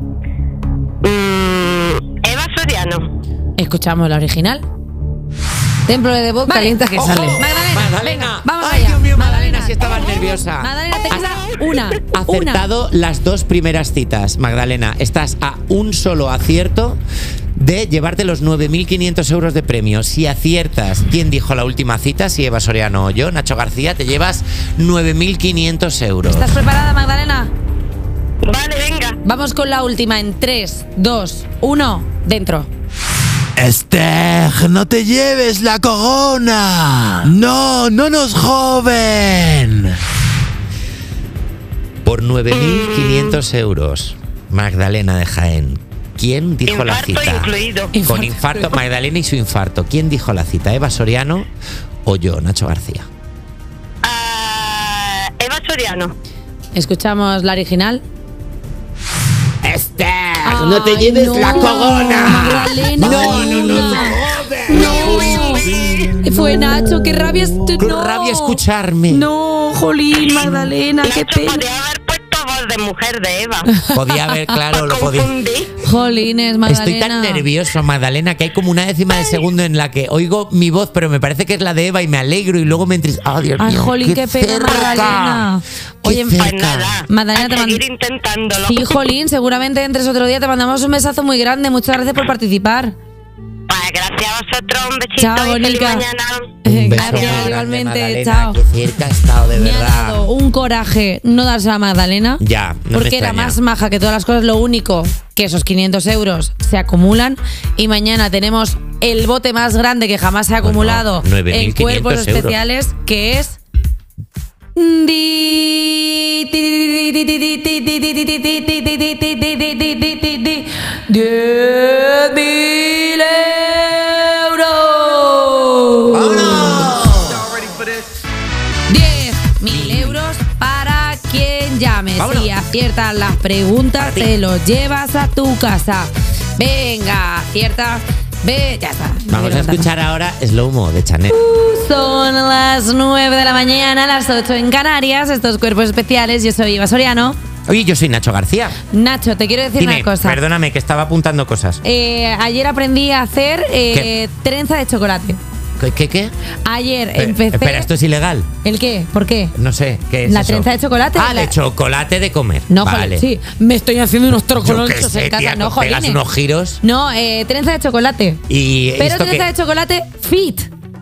Eva Soriano. Escuchamos la original. Templo de Devoz, calienta que ¡Ojo! sale. Magdalena. Venga, vamos Ay, allá. Dios mío, Magdalena, si estabas nerviosa. Magdalena, te queda una. Acertado las 2 primeras citas, Magdalena. Estás a un solo acierto de llevarte los 9.500 euros de premio. Si aciertas quién dijo la última cita, si Eva Soriano o yo, Nacho García, te llevas 9.500 euros. ¿Estás preparada, Magdalena? Vale, venga. Vamos con la última en 3, 2, 1, dentro. Esther, no te lleves la corona. No nos joven. Por 9.500 euros, Magdalena de Jaén. ¿Quién dijo la Infarto cita? incluido. Con infarto, Magdalena y su infarto. ¿Quién dijo la cita? ¿Eva Soriano o yo, Nacho García? Eva Soriano. Escuchamos la original. Esther, no te lleves la corona. Magdalena. No. Fue Nacho, qué rabia. Qué rabia escucharme. No, jolín, Magdalena, qué pena. Podría haber puesto voz de mujer de Eva. Podía haber, claro, lo podía. Jolines, Magdalena. Estoy tan nervioso, Magdalena, que hay como una décima de segundo en la que oigo mi voz, pero me parece que es la de Eva y me alegro y luego me entristo. ¡Oh, Dios mío! Ay, jolín, qué pena, cerca. Magdalena. Oye, Pues nada, Magdalena, te seguir intentándolo. Sí, jolín, seguramente entres otro día. Te mandamos un besazo muy grande. Muchas gracias por participar. Gracias a vosotros, un besito Chao, y feliz Bonica. mañana. Un beso Gracias, muy grande, igualmente. Magdalena, Chao. qué cerca ha estado, de Me ha verdad. dado un coraje no darse a Magdalena. Ya, no me Porque era extraña. más maja que todas las cosas. Lo único que esos 500 euros se acumulan. Y mañana tenemos el bote más grande que jamás se ha acumulado 9.500 en cuerpos euros. especiales, que es 10.000 euros. 10.000 euros para quien llame. Si aciertas las preguntas, te los llevas a tu casa. Venga, acierta. Ve, ya está. Vamos a escuchar ahora Slow Mo de Chanel. Son las 9 de la mañana, las 8 en Canarias. Estos cuerpos especiales. Yo soy Eva Soriano. Oye, yo soy Nacho García. Nacho, te quiero decir Dime, una cosa. perdóname, que estaba apuntando cosas. Ayer aprendí a hacer trenza de chocolate. ¿Qué? Ayer Espera, empecé. Espera, ¿esto es ilegal? ¿El qué? ¿Por qué? No sé, ¿qué es La eso? trenza de chocolate. Ah, de chocolate de comer. No, vale. joder, sí. Me estoy haciendo unos Yo qué trocolonchos sé, en casa. tía, No, pegas jolines. unos giros. No, trenza de chocolate. Y Pero esto trenza que de chocolate fit.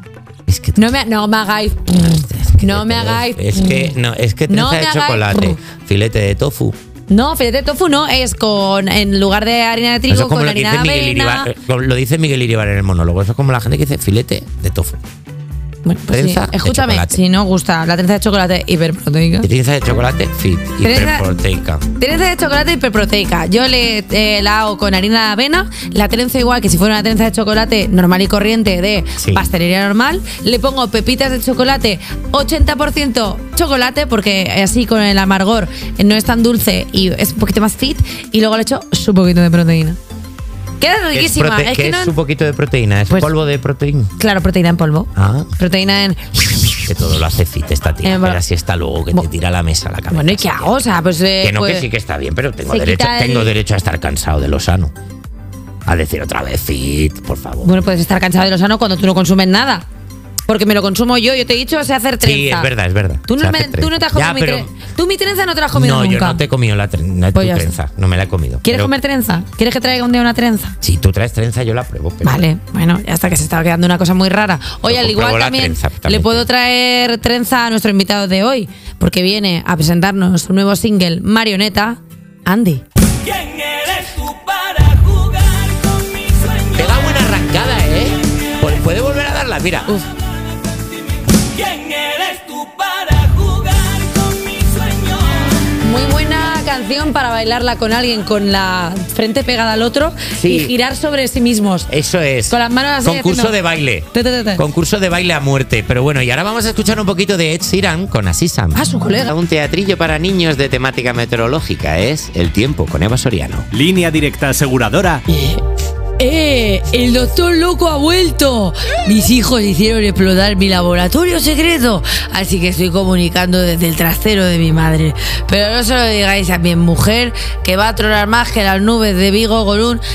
No me hagáis. No me hagáis. es que trenza No me de hagáis. chocolate, filete de tofu. No, filete de tofu no, es con, en lugar de harina de trigo, Eso es como con lo que harina dice de Miguel avena. Iribar, lo dice Miguel Iribar en el monólogo. Eso es como la gente que dice filete de tofu. Bueno, pues Trenza sí, de escúchame, chocolate. si no gusta la trenza de chocolate hiperproteica. Trenza de chocolate fit, hiperproteica. Trenza de chocolate hiperproteica. Yo la hago con harina de avena, la trenzo igual que si fuera una trenza de chocolate normal y corriente de pastelería normal. Le pongo pepitas de chocolate, 80% chocolate, porque así con el amargor no es tan dulce y es un poquito más fit. Y luego le echo su poquito de proteína. Queda riquísima. ¿Qué que es no- un poquito de proteína? ¿Es Pues- polvo de proteína? Claro, proteína en polvo. Ah, Proteína en. que todo lo hace fit esta tía. bueno. Pero así está luego que te tira a la mesa la cabeza. Bueno, ¿y qué hago? O sea, pues. Que no, pues- que sí que está bien, pero tengo se derecho, quita el- tengo derecho a estar cansado de lo sano. A decir otra vez fit, por favor. Bueno, puedes estar cansado de lo sano cuando tú no consumes nada. Porque me lo consumo yo. Yo te he dicho, sé hacer trenza. Sí, es verdad, es verdad. Tú Se no, hace tú no te has trenza. comido Ya, mi pero- trenza. Tú mi trenza no te la has comido No, nunca. yo no te he comido tu Pues ya trenza. No me la he comido. ¿Quieres Pero comer trenza? ¿Quieres que traiga un día una trenza? Si tú traes trenza, yo la pruebo. Pero Vale, bueno, ya está que se estaba quedando una cosa muy rara. Oye, al Pero igual pruebo la también, trenza, también le puedo traer trenza a nuestro invitado de hoy, porque viene a presentarnos un nuevo single, Marioneta, Andy. Pega buena arrancada, ¿eh? Puede volver a darla, mira. ¿Quién eres tú para jugar con mis sueños? Muy buena canción para bailarla con alguien con la frente pegada al otro Sí. y girar sobre sí mismos. Eso es. Con las manos así. Concurso haciendo- de baile. Te. Concurso de baile a muerte. Pero bueno, y ahora vamos a escuchar un poquito de Ed Sheeran con Asisam. Ah, su colega. Un teatrillo para niños de temática meteorológica. Es El Tiempo con Eva Soriano. Línea Directa Aseguradora El doctor loco ha vuelto. Mis hijos hicieron explotar mi laboratorio secreto, así que estoy comunicando desde el trasero de mi madre. Pero no se lo digáis a mi mujer, que va a tronar más que las nubes de Vigo con un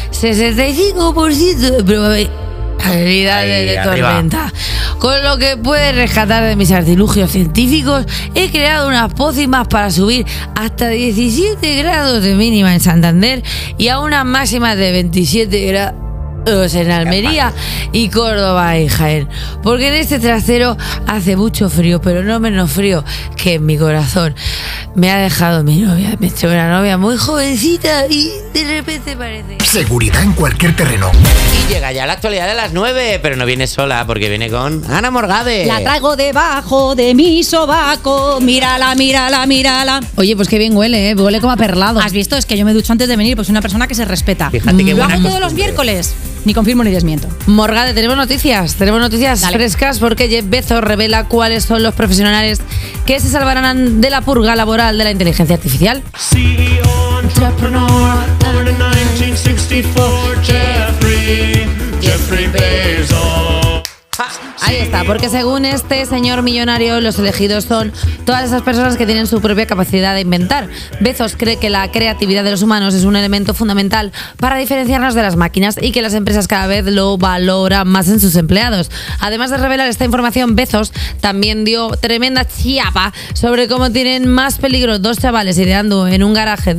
65% de probabilidad de tormenta. Con lo que puedes rescatar de mis artilugios científicos, he creado unas pócimas para subir hasta 17 grados de mínima en Santander y a unas máximas de 27 grados en Almería y Córdoba y Jaén. Porque en este trasero hace mucho frío, pero no menos frío que en mi corazón. Me ha dejado mi novia. Me he hecho una novia muy jovencita y de repente parece... Seguridad en cualquier terreno. Y llega ya la actualidad de las 9, pero no viene sola porque viene con Ana Morgade. La traigo debajo de mi sobaco. Mírala, mírala, mírala. Oye, pues qué bien huele, huele como a perlado. ¿Has visto? Es que yo me ducho antes de venir, pues soy una persona que se respeta. Fíjate qué Lo buena hago todos costumbre. los miércoles. Ni confirmo ni desmiento. Morgade, tenemos noticias Dale. frescas porque Jeff Bezos revela cuáles son los profesionales que se salvarán de la purga laboral de la inteligencia artificial. CEO, entrepreneur, born in 1964, Jeffrey Bezos. Ahí está, porque según este señor millonario, los elegidos son todas esas personas que tienen su propia capacidad de inventar. Bezos cree que la creatividad de los humanos es un elemento fundamental para diferenciarnos de las máquinas y que las empresas cada vez lo valoran más en sus empleados. Además de revelar esta información, Bezos también dio tremenda chiapa sobre cómo tienen más peligro dos chavales ideando en un garaje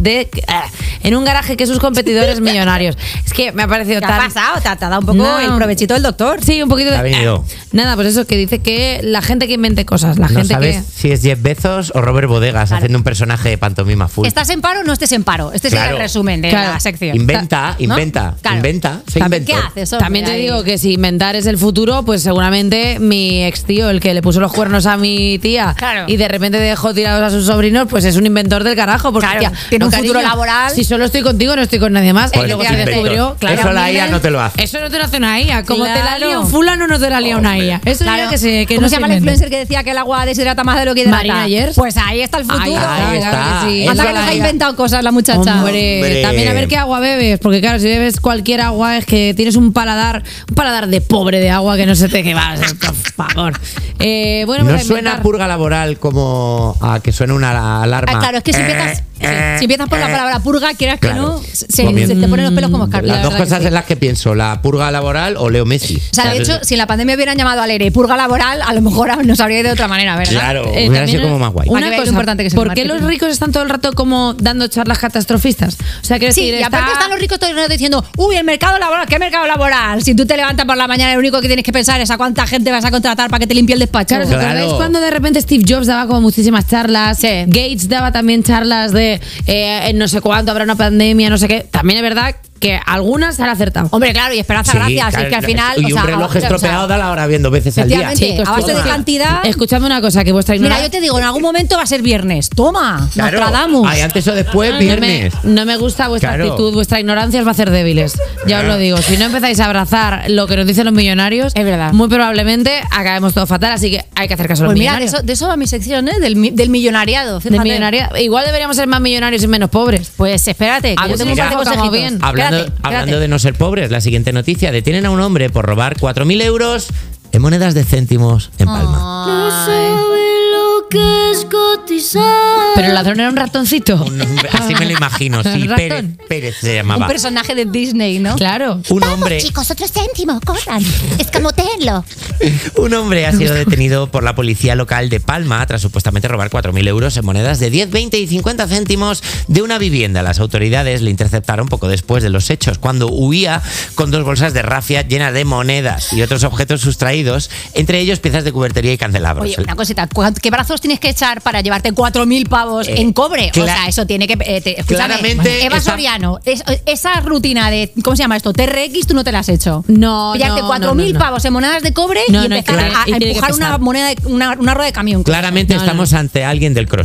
en un garaje que sus competidores millonarios. Es que me ha parecido ¿Qué tan... ha pasado? ¿Te ha dado un poco el provechito del doctor? Sí, un poquito Te ha venido. Nada, pues eso, que dice que la gente que invente cosas, la No gente sabes que... si es Jeff Bezos o Robert Bodegas haciendo un personaje de pantomima full. ¿Estás en paro o no estés en paro? Este sería Claro. el resumen de la sección. Inventa, ¿No? inventa, Claro. inventa. Soy También, inventor. ¿Qué haces, hombre? También te Ahí. digo que si inventar es el futuro, pues seguramente mi ex tío, el que le puso los cuernos a mi tía Claro. y de repente dejó tirados a sus sobrinos, pues es un inventor del carajo. Porque, Claro, tía, tiene un futuro cariño, laboral. Si solo estoy contigo, no estoy con nadie más. Pues Y luego es se inventor. descubrió, claro, Eso la IA no te lo hace. Eso no te lo hace una IA. Como te la Claro. lía un fulano, no te la lía una IA. Eso Claro. ya que sé. Que ¿Cómo no se llama invente. la influencer que decía que el agua deshidrata más de lo que hidrata? Marina Ayers. Pues ahí está el futuro. Ahí está. claro que sí. Anda Eso que nos la ha IA. inventado cosas la muchacha. Hombre, también a ver qué agua bebes, porque claro, si bebes cualquier agua es que tienes un paladar de pobre de agua que no sé te qué va, por favor. Bueno, ¿No pues a suena inventar. purga laboral como a que suena una alarma? Ah, claro, es que si empiezas por la palabra purga, quieras que Claro. no, se te ponen los pelos como escarpias. Las dos cosas en las que pienso, la purga laboral o Leo Messi. O sea, de hecho, si en la pandemia hubieran llamado al ERE purga laboral, a lo mejor nos habría ido de otra manera, ¿verdad? Claro, hubiera sido como más guay. Para que Una veáis lo cosa, importante que es el ¿por qué marketing? los ricos están todo el rato como dando charlas catastrofistas? O sea, quiero Sí, decir, y aparte están los ricos todo el rato diciendo, uy, el mercado laboral, ¿qué mercado laboral? Si tú te levantas por la mañana, lo único que tienes que pensar es a cuánta gente vas a contratar para que te limpie el despacho. Claro, ¿os acordáis cuando de repente Steve Jobs daba como muchísimas charlas? Gates daba también charlas de en no sé cuánto habrá una pandemia, no sé qué. También es verdad que algunas se han acertado. Hombre, claro, y Esperanza Gracia, así que al final... Y o sea, un reloj o sea, estropeado da la hora viendo veces al día. efectivamente, a base de cantidad... Escuchadme una cosa, que vuestra Mira, ignorancia... yo te digo, en algún momento va a ser viernes. Toma, Claro. Nostradamus. Ay, antes o después, viernes. No me gusta vuestra Claro. actitud, vuestra ignorancia os va a hacer débiles. Ya os lo digo. Si no empezáis a abrazar lo que nos dicen los millonarios, es verdad. Muy probablemente acabemos todo fatal, así que hay que hacer caso a los Pues mira, millonarios. de eso va mi sección, ¿eh? Del millonariado. Del millonariado. Igual deberíamos ser más millonarios y menos pobres. Pues espérate, que A yo ver tengo si un par de nos enfocamos consejitos. bien. Hablando de no ser pobres, la siguiente noticia. Detienen a un hombre por robar 4.000 euros en monedas de céntimos en Palma. No sabe lo que es cotizar. Pero el ladrón era un ratoncito. Así me lo imagino, sí. Ratón. Pérez se Un llamaba. personaje de Disney, ¿no? Claro. Un hombre, Chicos, otro céntimo, corran. Escamotéenlo. un hombre ha sido detenido por la policía local de Palma tras supuestamente robar 4.000 euros en monedas de 10, 20 y 50 céntimos de una vivienda. Las autoridades le interceptaron poco después de los hechos, cuando huía con 2 bolsas de rafia llenas de monedas y otros objetos sustraídos, entre ellos piezas de cubertería y candelabros. Oye, una cosita, ¿qué brazos tienes que echar para llevarte 4.000 pavos en cobre? O sea, eso tiene que... escúchame, claramente Eva está- Soriano, esa rutina de, ¿cómo se llama esto? TRX, tú no te la has hecho. No, Pillarte no, 4.000 no. pavos en monedas de cobre No, y no, empezar claro, a y tiene que empujar pesar. una moneda, una rueda de camión. Claramente estamos ante alguien del CrossFit.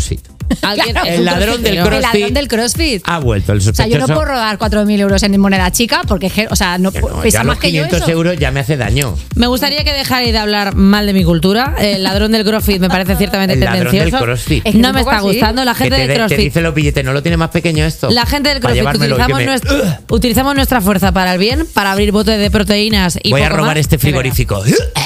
El ladrón del CrossFit. El ladrón del CrossFit. Ha vuelto el O sea, sospechoso. yo no puedo rodar 4.000 euros en moneda chica porque, o sea, no pesa ya más los que yo 500 eso. euros ya me hace daño. Me gustaría que dejarais de hablar mal de mi cultura. El ladrón del CrossFit me parece ciertamente El ladrón tendencioso. del CrossFit. Es que No es me un poco está así. gustando. La gente Que del te CrossFit. dice los billetes, ¿no lo tiene más pequeño esto? La gente del Para CrossFit llevármelo y que utilizamos nuestra fuerza para el bien, para abrir botes de proteínas y Voy a poco robar más. este frigorífico.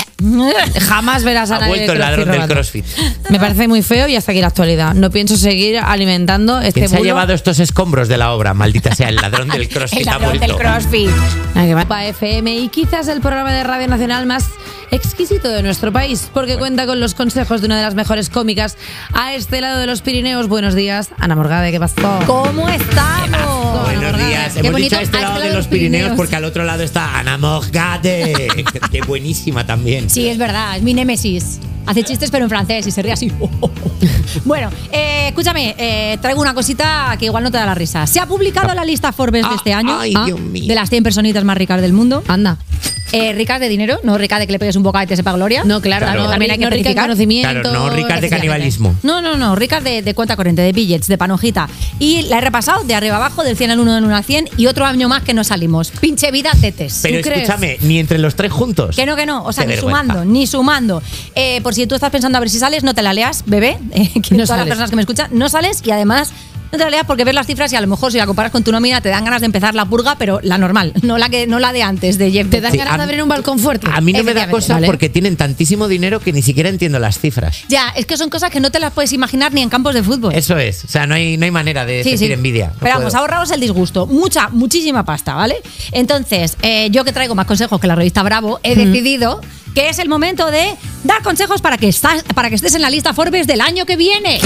Jamás verás a Ha nadie vuelto el del ladrón del robando. CrossFit. Me parece muy feo y hasta aquí la actualidad. No pienso seguir alimentando este ¿Quién se ha bulo. llevado estos escombros de la obra? Maldita sea, el ladrón del El CrossFit ha ladrón del vuelto. CrossFit. Pa FM y quizás el programa de Radio Nacional más exquisito de nuestro país, porque cuenta con los consejos de una de las mejores cómicas a este lado de los Pirineos. Buenos días, Ana Morgade, ¿qué pasó? ¿Cómo estamos? Buenos días. Qué Hemos bonito. dicho a este lado de los Pirineos porque al otro lado está Ana Morgade. Qué buenísima también. Sí, es verdad, es mi némesis. Hace chistes pero en francés y se ríe así. Bueno, escúchame, traigo una cosita que igual no te da la risa. Se ha publicado la lista Forbes de este año Dios mío. de las 100 personitas más ricas del mundo. Anda. Ricas de dinero, no ricas de que le pegues un bocado y te sepa gloria. No, claro, Claro. no, También hay que no ricas de especificar. conocimiento. Claro, no ricas de Efectivamente. canibalismo. No, ricas de cuenta corriente, de billets, de panojita. Y la he repasado de arriba abajo, del 100 al 1, del 1 al 100, y otro año más que no salimos. Pinche vida, tetes. Pero ¿Tú crees? escúchame, ni entre los tres juntos. Que no, o sea, Qué ni vergüenza. sumando, ni sumando. Por si tú estás pensando a ver si sales, no te la leas, bebé. Que No todas las sales. personas que me escuchan, no sales y además no te la leas porque ves las cifras y a lo mejor si la comparas con tu nómina te dan ganas de empezar la purga, pero la normal, no la de antes, de Jeff. Te dan Sí, ganas a de mí- abrir un balcón fuerte. A mí no me da Efectivamente, cosa ¿vale? porque tienen tantísimo dinero que ni siquiera entiendo las cifras. Ya, es que son cosas que no te las puedes imaginar ni en campos de fútbol. Eso es. O sea, no hay manera de sentir envidia. No Pero vamos, puedo. ahorraos el disgusto. Muchísima pasta, ¿vale? Entonces, yo que traigo más consejos que la revista Bravo, he decidido que es el momento de dar consejos para que estés en la lista Forbes del año que viene.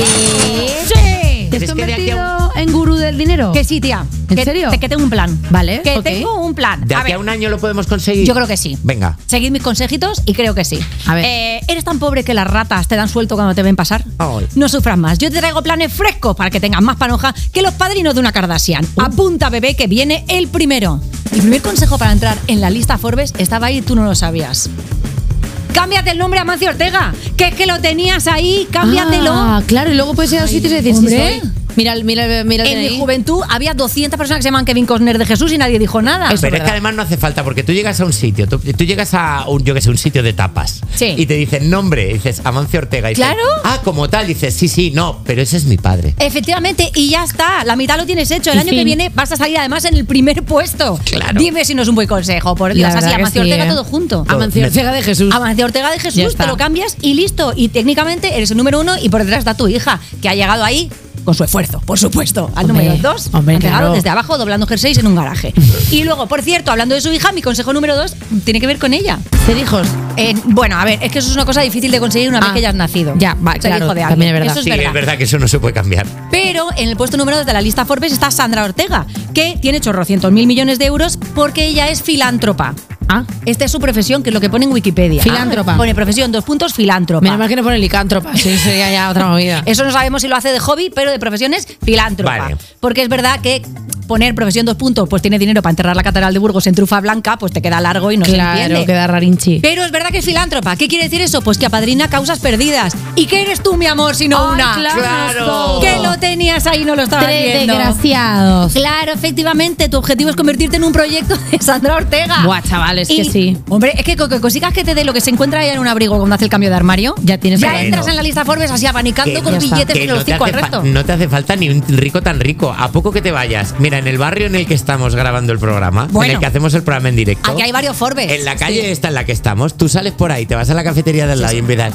¡Sí! ¿Te has Es que de aquí a convertido en gurú del dinero? Que sí, tía. ¿En Que- serio? Que tengo un plan. Vale, Que ok. tengo un plan. ¿De A aquí a ver, un año lo podemos conseguir? yo creo que sí. Venga. Seguid mis consejitos y creo que sí. A ver. ¿Eres tan pobre que las ratas te dan suelto cuando te ven pasar? Ay. No sufras más. Yo te traigo planes frescos para que tengas más panoja que los padrinos de una Kardashian. Apunta, bebé, que viene el primero. El primer consejo para entrar en la lista Forbes estaba ahí y tú no lo sabías. Cámbiate el nombre a Amancio Ortega, que es que lo tenías ahí, cámbiatelo. Ah, claro, y luego puedes ir a los sitios y decir, hombre. sí soy. Mira el En mi DNI. juventud había 200 personas que se llaman Kevin Costner de Jesús y nadie dijo nada. Pero es que además no hace falta, porque tú llegas a un sitio, tú llegas a un, yo que sé, un sitio de tapas. Sí. Y te dicen nombre, dices Amancio Ortega. Y dices, Claro. ah, como tal, dices, sí, no, pero ese es mi padre. Efectivamente, y ya está. La mitad lo tienes hecho. El Y año fin. que viene vas a salir además en el primer puesto. Claro. Dime si no es un buen consejo, por La Dios. verdad Así, que Amancio sí, Ortega ¿eh? todo junto. Amancio Ortega de Jesús. Amancio Ortega de Ya Jesús, está. te lo cambias y listo. Y técnicamente eres el número 1 y por detrás está tu hija, que ha llegado ahí con su esfuerzo, por supuesto. Al Hombre, número 2, hombre, ha llegado claro. desde abajo doblando jerseys en un garaje. Y luego, por cierto, hablando de su hija, mi consejo número 2 tiene que ver con ella. ¿Ser hijos? Bueno, a ver, es que eso es una cosa difícil de conseguir una vez que ya has nacido. Ya, va, Ser claro, hijo de también alguien. es verdad. Eso es Sí, verdad. es verdad que eso no se puede cambiar. Pero en el puesto número 2 de la lista Forbes está Sandra Ortega, que tiene chorrocientos mil millones de euros porque ella es filántropa. Ah, Esta es su profesión, que es lo que pone en Wikipedia. Filántropa. Pone profesión, 2 puntos, filántropa. menos mal que no pone licántropa. Sí, sería ya otra movida. Eso no sabemos si lo hace de hobby, pero de profesión es filántropa. Vale. Porque es verdad que poner profesión 2 puntos, pues tiene dinero para enterrar la Catedral de Burgos en trufa blanca, pues te queda largo y no se Claro, entiende. queda rarinchi. Pero es verdad que es filántropa. ¿Qué quiere decir eso? Pues que apadrina causas perdidas. ¿Y qué eres tú, mi amor, si no Ay, una? claro. Que lo tenías ahí y no lo estabas Tres viendo. desgraciados. Claro, efectivamente, tu objetivo es convertirte en un proyecto de Sandra Ortega. Buah, chavales, que sí. Hombre, es que con que consigas que te dé lo que se encuentra ella en un abrigo cuando hace el cambio de armario, Ya tienes ya el entras bueno. en la lista Forbes así abanicando con ya está. billetes en Que los cinco al hace resto. no te hace falta ni un rico tan rico. A poco que te vayas. Mira, en el barrio en el que estamos grabando el programa, Bueno. en el que hacemos el programa en directo, Aquí hay varios Forbes. en la calle Sí. esta en la que estamos, tú sales por ahí, te vas a la cafetería del lado y empiezas.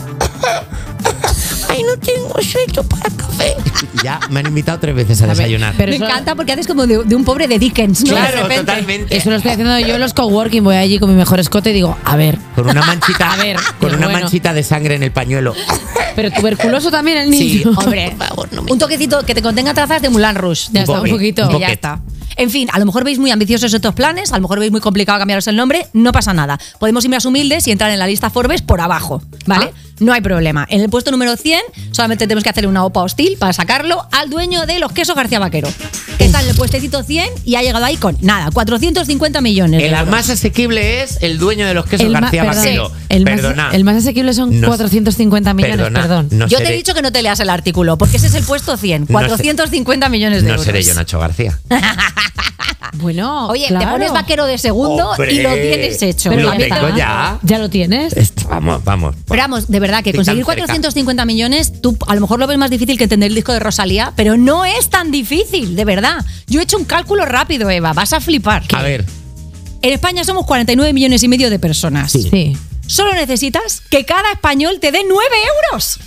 Ay, no tengo sueldo para café. Y ya me han invitado 3 veces a desayunar. pero Me eso- encanta porque haces como de un pobre de Dickens, ¿no? De Claro, repente. totalmente. Eso lo estoy haciendo yo en los coworking. Voy allí con mi mejor escote y digo, a ver. Con una manchita, A ver, con una bueno. manchita de sangre en el pañuelo. Pero tuberculoso también el Sí, niño. Hombre, un toquecito que te contenga trazas de Moulin Rouge. Ya está, un poquet, poquito. un Y ya poquet. está. En fin, a lo mejor veis muy ambiciosos estos planes, a lo mejor veis muy complicado cambiaros el nombre, no pasa nada. Podemos ir más humildes y entrar en la lista Forbes por abajo, ¿vale? no hay problema. En el puesto número 100 solamente tenemos que hacer una OPA hostil para sacarlo al dueño de los quesos García Vaquero, que está en el puestecito 100 y ha llegado ahí con nada, 450 millones. El más asequible es el dueño de los quesos García Vaquero. El más asequible son 450 millones, perdón. Yo te he dicho que no te leas el artículo, porque ese es el puesto 100, 450 millones de euros. No seré yo Nacho García. Bueno, oye, claro. te pones Vaquero de segundo y lo tienes hecho. Pero lo tengo ya. ¿Ya lo tienes? Vamos. Pero vamos, de verdad, que conseguir 450 millones, tú a lo mejor lo ves más difícil que entender el disco de Rosalía, pero no es tan difícil, de verdad. Yo he hecho un cálculo rápido, Eva, vas a flipar. A ver. En España somos 49 millones y medio de personas. Sí. Solo necesitas que cada español te dé 9 euros.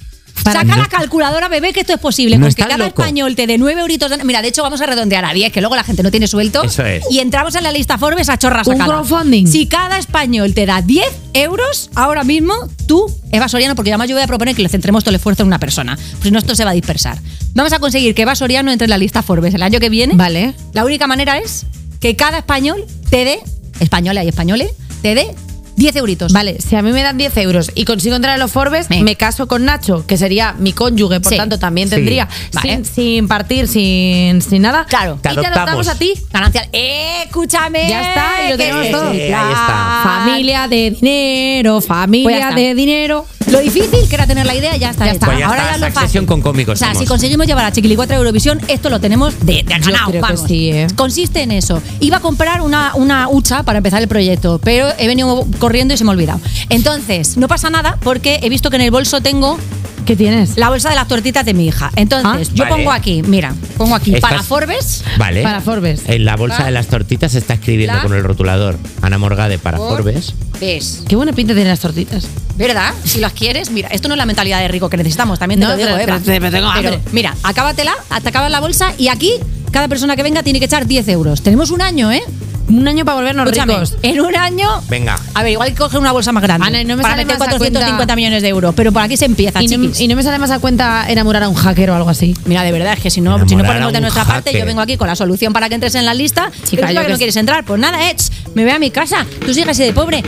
Saca la calculadora, bebé, que esto es posible. No Con que estás cada loco. español te dé 9 euritos. Mira, de hecho, vamos a redondear a 10, que luego la gente no tiene suelto. Eso es. Y entramos en la lista Forbes a chorra Un sacada. crowdfunding. Si cada español te da 10 euros, ahora mismo tú, Eva Soriano, porque además yo voy a proponer que le centremos todo el esfuerzo en una persona. Pues si no, esto se va a dispersar. Vamos a conseguir que Eva Soriano entre en la lista Forbes el año que viene. Vale. La única manera es que cada español te dé, española y españoles, te dé 10 euritos. Vale, si a mí me dan 10 euros y consigo entrar en los Forbes, me caso con Nacho, que sería mi cónyuge, por tanto también tendría, Vale. sin partir, sin nada. Claro. Y te adoptamos a ti. Ganancia. Escúchame. Ya está, y lo tenemos todo. Ahí está. Familia de dinero, Pues ya familia está. de dinero. Lo difícil que era tener la idea ya está. Ya está. Pues ya Ahora está, ya lo Succession fácil. con cómicos O sea, somos. si conseguimos llevar a Chiquilicuatre a Eurovisión, esto lo tenemos de ganado. creo que Vamos. sí, ¿eh? Consiste en eso. Iba a comprar una hucha para empezar el proyecto, pero he venido corriendo y se me ha olvidado. Entonces, no pasa nada porque he visto que en el bolso tengo ¿Qué tienes? la bolsa de las tortitas de mi hija. Entonces, yo vale. pongo aquí, mira, pongo aquí Estás- para Forbes. Vale. Para Forbes. En la bolsa de las tortitas se está escribiendo La- con el rotulador Ana Morgade para Forbes. ¿Ves? Qué buena pinta tienen las tortitas. ¿Verdad? Si las quieres, mira, esto no es la mentalidad de rico que necesitamos, también te No, lo digo, pero- Eva. pero tengo hambre. Mira, acábatela, te acabas la bolsa y aquí cada persona que venga tiene que echar 10 euros. Tenemos un año, ¿eh? Un año para volvernos Escúchame, ricos. en un año. Venga. A ver, igual hay que coger una bolsa más grande. Ana, y no me para sale meter más a 450 cuenta- millones de euros. Pero por aquí se empieza, Y no, chiquis. y no me sale más a cuenta enamorar a un hacker o algo así. Mira, de verdad, es que si no Enamorar ponemos a de un nuestra parte, hacker. yo vengo aquí con la solución para que entres en la lista. Chica, Resulta yo que que no quieres entrar. Pues nada, me voy a mi casa. Tú sigues así de pobre.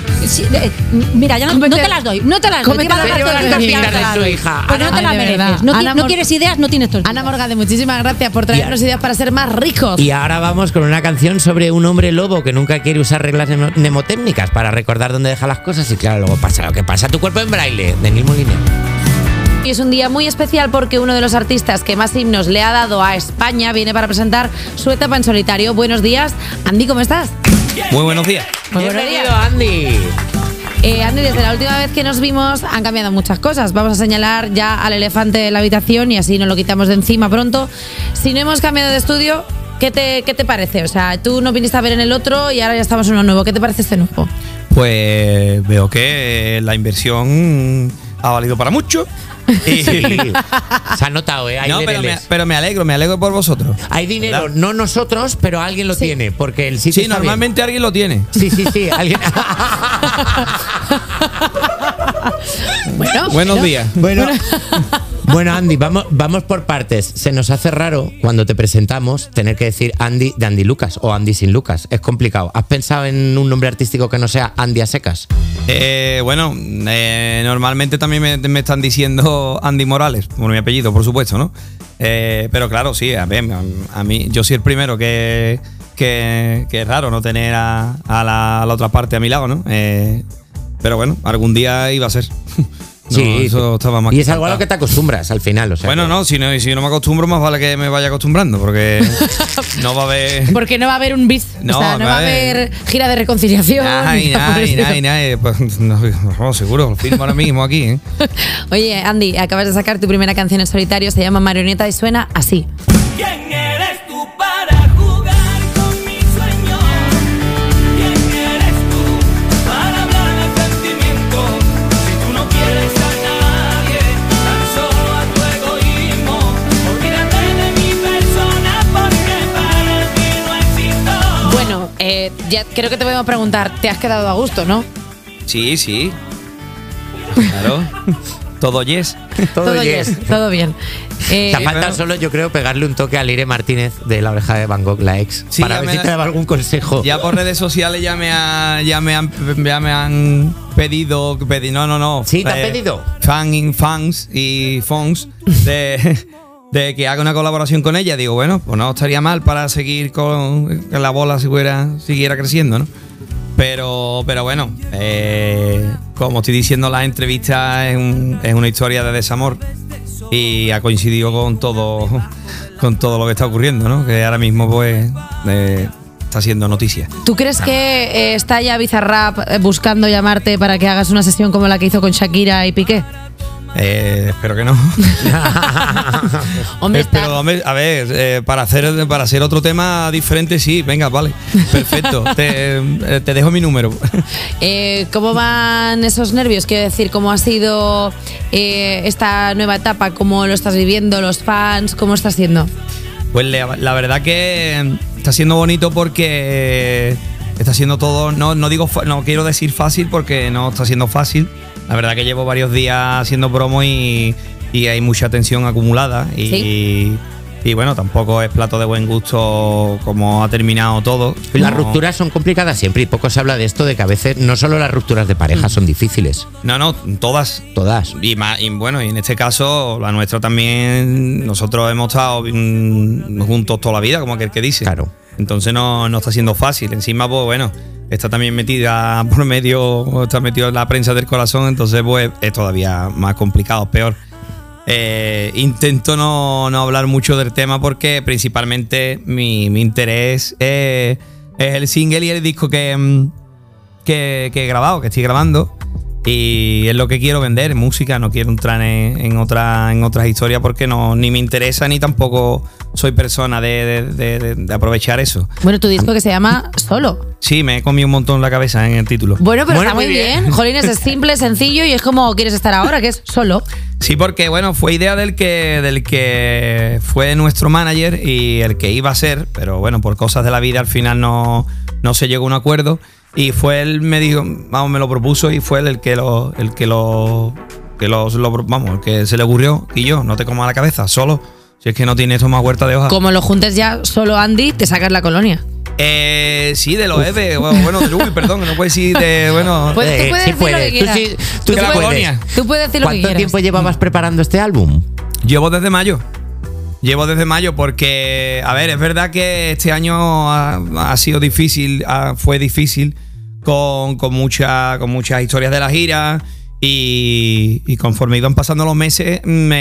Mira, ya no te las doy. No te las doy. Te iba a dar las tortitas y ya no te las doy. Porque no te Ay, las de mereces. verdad. No, Ana no Mor- quieres ideas, no tienes tortitas. Ana Morgade, muchísimas gracias por traernos ideas para ser más ricos. Y ahora vamos con una canción sobre un hombre lobo que nunca quiere usar reglas mnemotécnicas para recordar dónde deja las cosas y claro, luego pasa lo que pasa. Tu cuerpo en braille, de Neil Moliner. Y es un día muy especial porque uno de los artistas que más himnos le ha dado a España viene para presentar su etapa en solitario. Buenos días, Andy, ¿cómo estás? Muy buenos días. Bienvenido, Andy. Andy, desde la última vez que nos vimos han cambiado muchas cosas. Vamos a señalar ya al elefante de la habitación y así nos lo quitamos de encima pronto. Si no hemos cambiado de estudio, ¿qué te parece? O sea, tú no viniste a ver en el otro y ahora ya estamos en uno nuevo. ¿Qué te parece este nuevo? Pues veo que la inversión ha valido para mucho. Y- Sí. Se ha notado, ¿eh? Hay No, vereles. pero me alegro por vosotros. Hay dinero, ¿verdad? no nosotros, pero alguien lo tiene, porque el sitio Sí, está bien. normalmente alguien lo tiene. Sí, alguien. Buenos días. Bueno, Andy, vamos por partes. Se nos hace raro cuando te presentamos tener que decir Andy de Andy Lucas o Andy sin Lucas. Es complicado. ¿Has pensado en un nombre artístico que no sea Andy a secas? Normalmente también me están diciendo Andy Morales, por mi apellido, por supuesto, ¿no? Pero claro, sí, a ver, a mí, yo soy el primero que es raro no tener a la otra parte a mi lado, ¿no? Pero bueno, algún día iba a ser. No, Sí, eso estaba más y que es algo a lo cantado. que te acostumbras al final. O sea, Bueno, no, si no me acostumbro, más vale que me vaya acostumbrando, porque no va a haber. Porque no va a haber un bis. No, o sea, no va a vale. haber gira de reconciliación. Ay, ni nada por el estilo. pues, no, seguro, lo firmo ahora mismo aquí, ¿eh? Oye, Andy, acabas de sacar tu primera canción en solitario, se llama Marioneta y suena así. ¿Quién eres tú para jugar con mi sueño? ¿Quién eres tú para hablar de sentimientos? Si tú no quieres a nadie, tan solo a tu egoísmo. Olvídate de mi persona porque para ti no existo. Bueno, ya creo que te podemos preguntar, ¿te has quedado a gusto, no? Sí. Claro. Todo yes. Todo yes, todo bien. Te falta solo, yo creo, pegarle un toque a Lire Martínez de La Oreja de Van Gogh, la ex, Sí, para ya ver me si te daba algún consejo. Ya por redes sociales ya me han pedido. No. ¿Sí, te han pedido? Fans de que haga una colaboración con ella. Digo, bueno, pues no estaría mal para seguir con la bola siguiera creciendo, ¿no? Pero bueno, como estoy diciendo, la entrevista es una historia de desamor y ha coincidido con todo lo que está ocurriendo, ¿no? Que ahora mismo pues está siendo noticia. ¿Tú crees que está ya Bizarrap buscando llamarte para que hagas una sesión como la que hizo con Shakira y Piqué? Espero que no. Hombre, pero a ver, para hacer otro tema diferente, sí, venga, vale, perfecto. te dejo mi número. ¿Cómo van esos nervios? Quiero decir, ¿cómo ha sido esta nueva etapa? ¿Cómo lo estás viviendo? ¿Los fans? ¿Cómo está siendo? Pues la verdad que está siendo bonito porque está siendo todo, no quiero decir fácil porque no está siendo fácil. La verdad que llevo varios días haciendo promo y hay mucha tensión acumulada y bueno, tampoco es plato de buen gusto como ha terminado todo. Las rupturas son complicadas siempre y poco se habla de esto, de que a veces no solo las rupturas de pareja son difíciles. No, todas. Y bueno, y en este caso la nuestra también, nosotros hemos estado juntos toda la vida, como aquel que dice. Claro. Entonces no está siendo fácil. Encima, pues bueno, está también metida por medio, está metido en la prensa del corazón, entonces pues es todavía más complicado, peor. Intento no hablar mucho del tema porque principalmente mi interés es el single y el disco que he grabado, que estoy grabando, y es lo que quiero vender, música. No quiero entrar en otras historias porque ni me interesa ni tampoco soy persona de aprovechar eso. Bueno, tu disco que se llama Solo. Sí, me he comido un montón la cabeza en el título. Bueno, pero está muy bien. Jolines, es simple, sencillo y es como quieres estar ahora, que es Solo. Sí, porque bueno, fue idea del que fue nuestro manager y el que iba a ser, pero bueno, por cosas de la vida al final no se llegó a un acuerdo. Y fue él, me dijo, vamos, me lo propuso y fue él el que se le ocurrió. Y yo, no te comas la cabeza, solo. Si es que no tiene esto más huerta de hoja. Como lo juntes ya solo Andy, te sacas la colonia. Sí, de los Eve. Bueno, perdón, no puedes decir de. Bueno, tú puedes decir lo que quieras. Tú puedes. Tú puedes decir lo que quieras. ¿Cuánto tiempo llevabas preparando este álbum? Llevo desde mayo porque, a ver, es verdad que este año ha sido difícil, fue difícil con muchas historias de la gira y conforme iban pasando los meses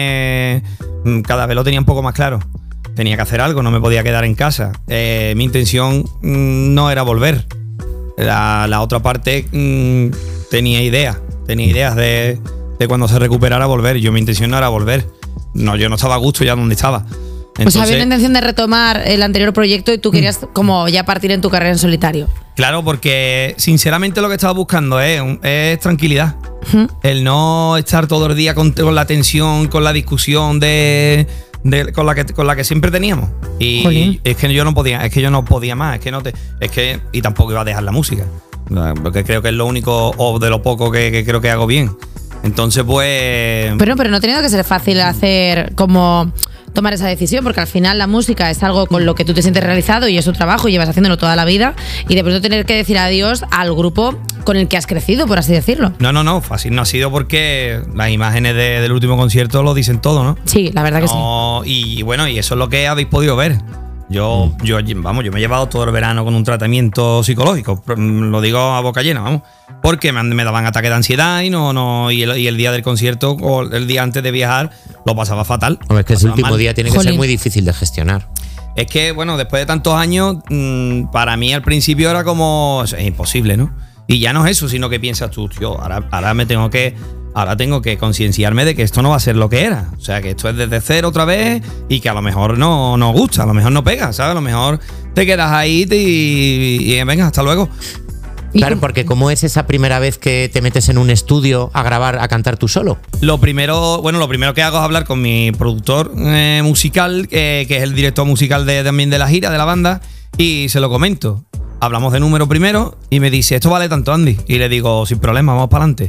cada vez lo tenía un poco más claro. Tenía que hacer algo, no me podía quedar en casa. Mi intención no era volver. La otra parte tenía ideas de cuando se recuperara volver. Mi intención no era volver. No, yo no estaba a gusto ya donde estaba. Entonces, había una intención de retomar el anterior proyecto y tú querías como ya partir en tu carrera en solitario. Claro, porque sinceramente lo que estaba buscando es tranquilidad. El no estar todo el día con la tensión, con la discusión con la que siempre teníamos. Y Jolín. Es que yo no podía más, y tampoco iba a dejar la música. Porque creo que es lo único o de lo poco que creo que hago bien. Entonces, pues. Pero no ha tenido que ser fácil tomar esa decisión, porque al final la música es algo con lo que tú te sientes realizado y es tu trabajo y llevas haciéndolo toda la vida, y de pronto tener que decir adiós al grupo con el que has crecido, por así decirlo. No, fácil no ha sido porque las imágenes del último concierto lo dicen todo, ¿no? Sí, la verdad que sí. Y bueno, y eso es lo que habéis podido ver. Yo me he llevado todo el verano con un tratamiento psicológico, lo digo a boca llena, vamos, porque me daban ataques de ansiedad y el día del concierto o el día antes de viajar lo pasaba fatal. Es que ese último día tiene que ser muy difícil de gestionar. Es que, bueno, después de tantos años, para mí al principio era como, es imposible, ¿no? Y ya no es eso, sino que piensas tú, tío, ahora tengo que concienciarme de que esto no va a ser lo que era. O sea, que esto es desde cero otra vez y que a lo mejor no gusta, a lo mejor no pega, ¿sabes? A lo mejor te quedas ahí y venga, hasta luego. Claro, porque ¿cómo es esa primera vez que te metes en un estudio a grabar, a cantar tú solo? Lo primero que hago es hablar con mi productor musical, que es el director musical también de la gira, de la banda, y se lo comento. Hablamos de número primero y me dice, esto vale tanto, Andy. Y le digo, sin problema, vamos para adelante.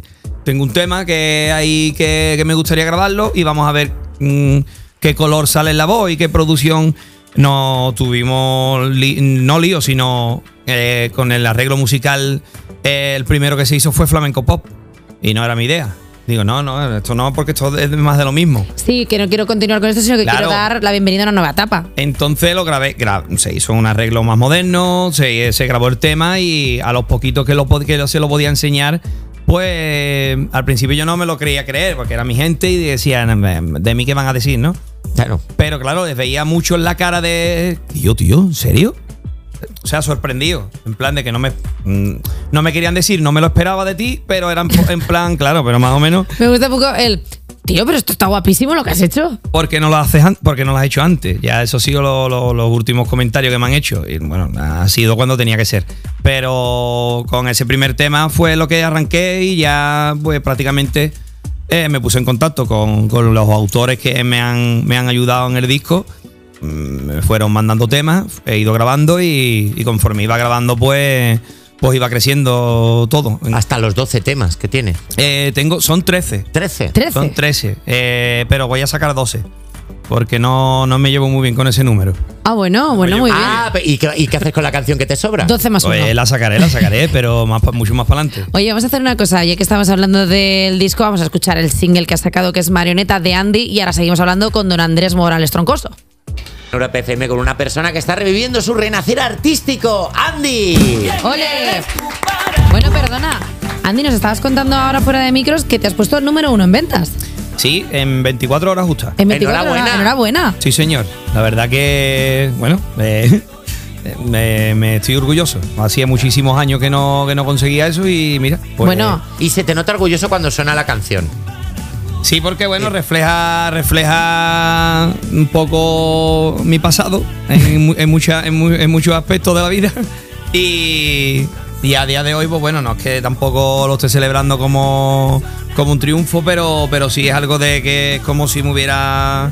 tengo un tema que hay que me gustaría grabarlo y vamos a ver qué color sale en la voz y qué producción. No tuvimos no lío, sino con el arreglo musical. El primero que se hizo fue flamenco pop y no era mi idea. Digo, no, esto no, porque esto es más de lo mismo. Sí, que no quiero continuar con esto, sino que quiero dar la bienvenida a una nueva etapa. Entonces lo grabé, se hizo un arreglo más moderno, se grabó el tema y a los poquitos que se lo podía enseñar, pues al principio yo no me lo quería creer, porque era mi gente y decían, ¿de mí qué van a decir, no? Claro. Pero claro, les veía mucho en la cara de, tío, ¿en serio? O sea, sorprendido, en plan de que no me querían decir, no me lo esperaba de ti, pero eran en plan, claro, pero más o menos. Me gusta un poco el, tío, pero esto está guapísimo lo que has hecho. Porque no lo has hecho antes. Ya eso ha sido los últimos comentarios que me han hecho. Y bueno, ha sido cuando tenía que ser. Pero con ese primer tema fue lo que arranqué y ya pues prácticamente me puse en contacto con los autores que me han ayudado en el disco. Me fueron mandando temas, he ido grabando y conforme iba grabando pues iba creciendo todo. Hasta los 12 temas que tiene. Son 13. ¿13? Son 13, pero voy a sacar 12 porque no me llevo muy bien con ese número. Muy bien. ¿Y qué haces con la canción que te sobra? 12 más 1. Pues la sacaré, pero mucho más para adelante. Oye, vamos a hacer una cosa, ya que estamos hablando del disco, vamos a escuchar el single que ha sacado, que es Marioneta, de Andy, y ahora seguimos hablando con don Andrés Morales Troncoso. Europa FM con una persona que está reviviendo su renacer artístico, Andy. ¡Ole! Bueno, perdona, Andy, nos estabas contando ahora fuera de micros que te has puesto el número 1 en ventas. Sí, en 24 horas justas. En 24 horas, enhorabuena. Sí, señor. La verdad que, bueno, me estoy orgulloso. Hacía muchísimos años que no conseguía eso y mira. Pues, bueno, y se te nota orgulloso cuando suena la canción. Sí, porque bueno, refleja un poco mi pasado en muchos aspectos de la vida. Y a día de hoy, pues bueno, no es que tampoco lo esté celebrando como un triunfo, pero sí es algo de que es como si me hubiera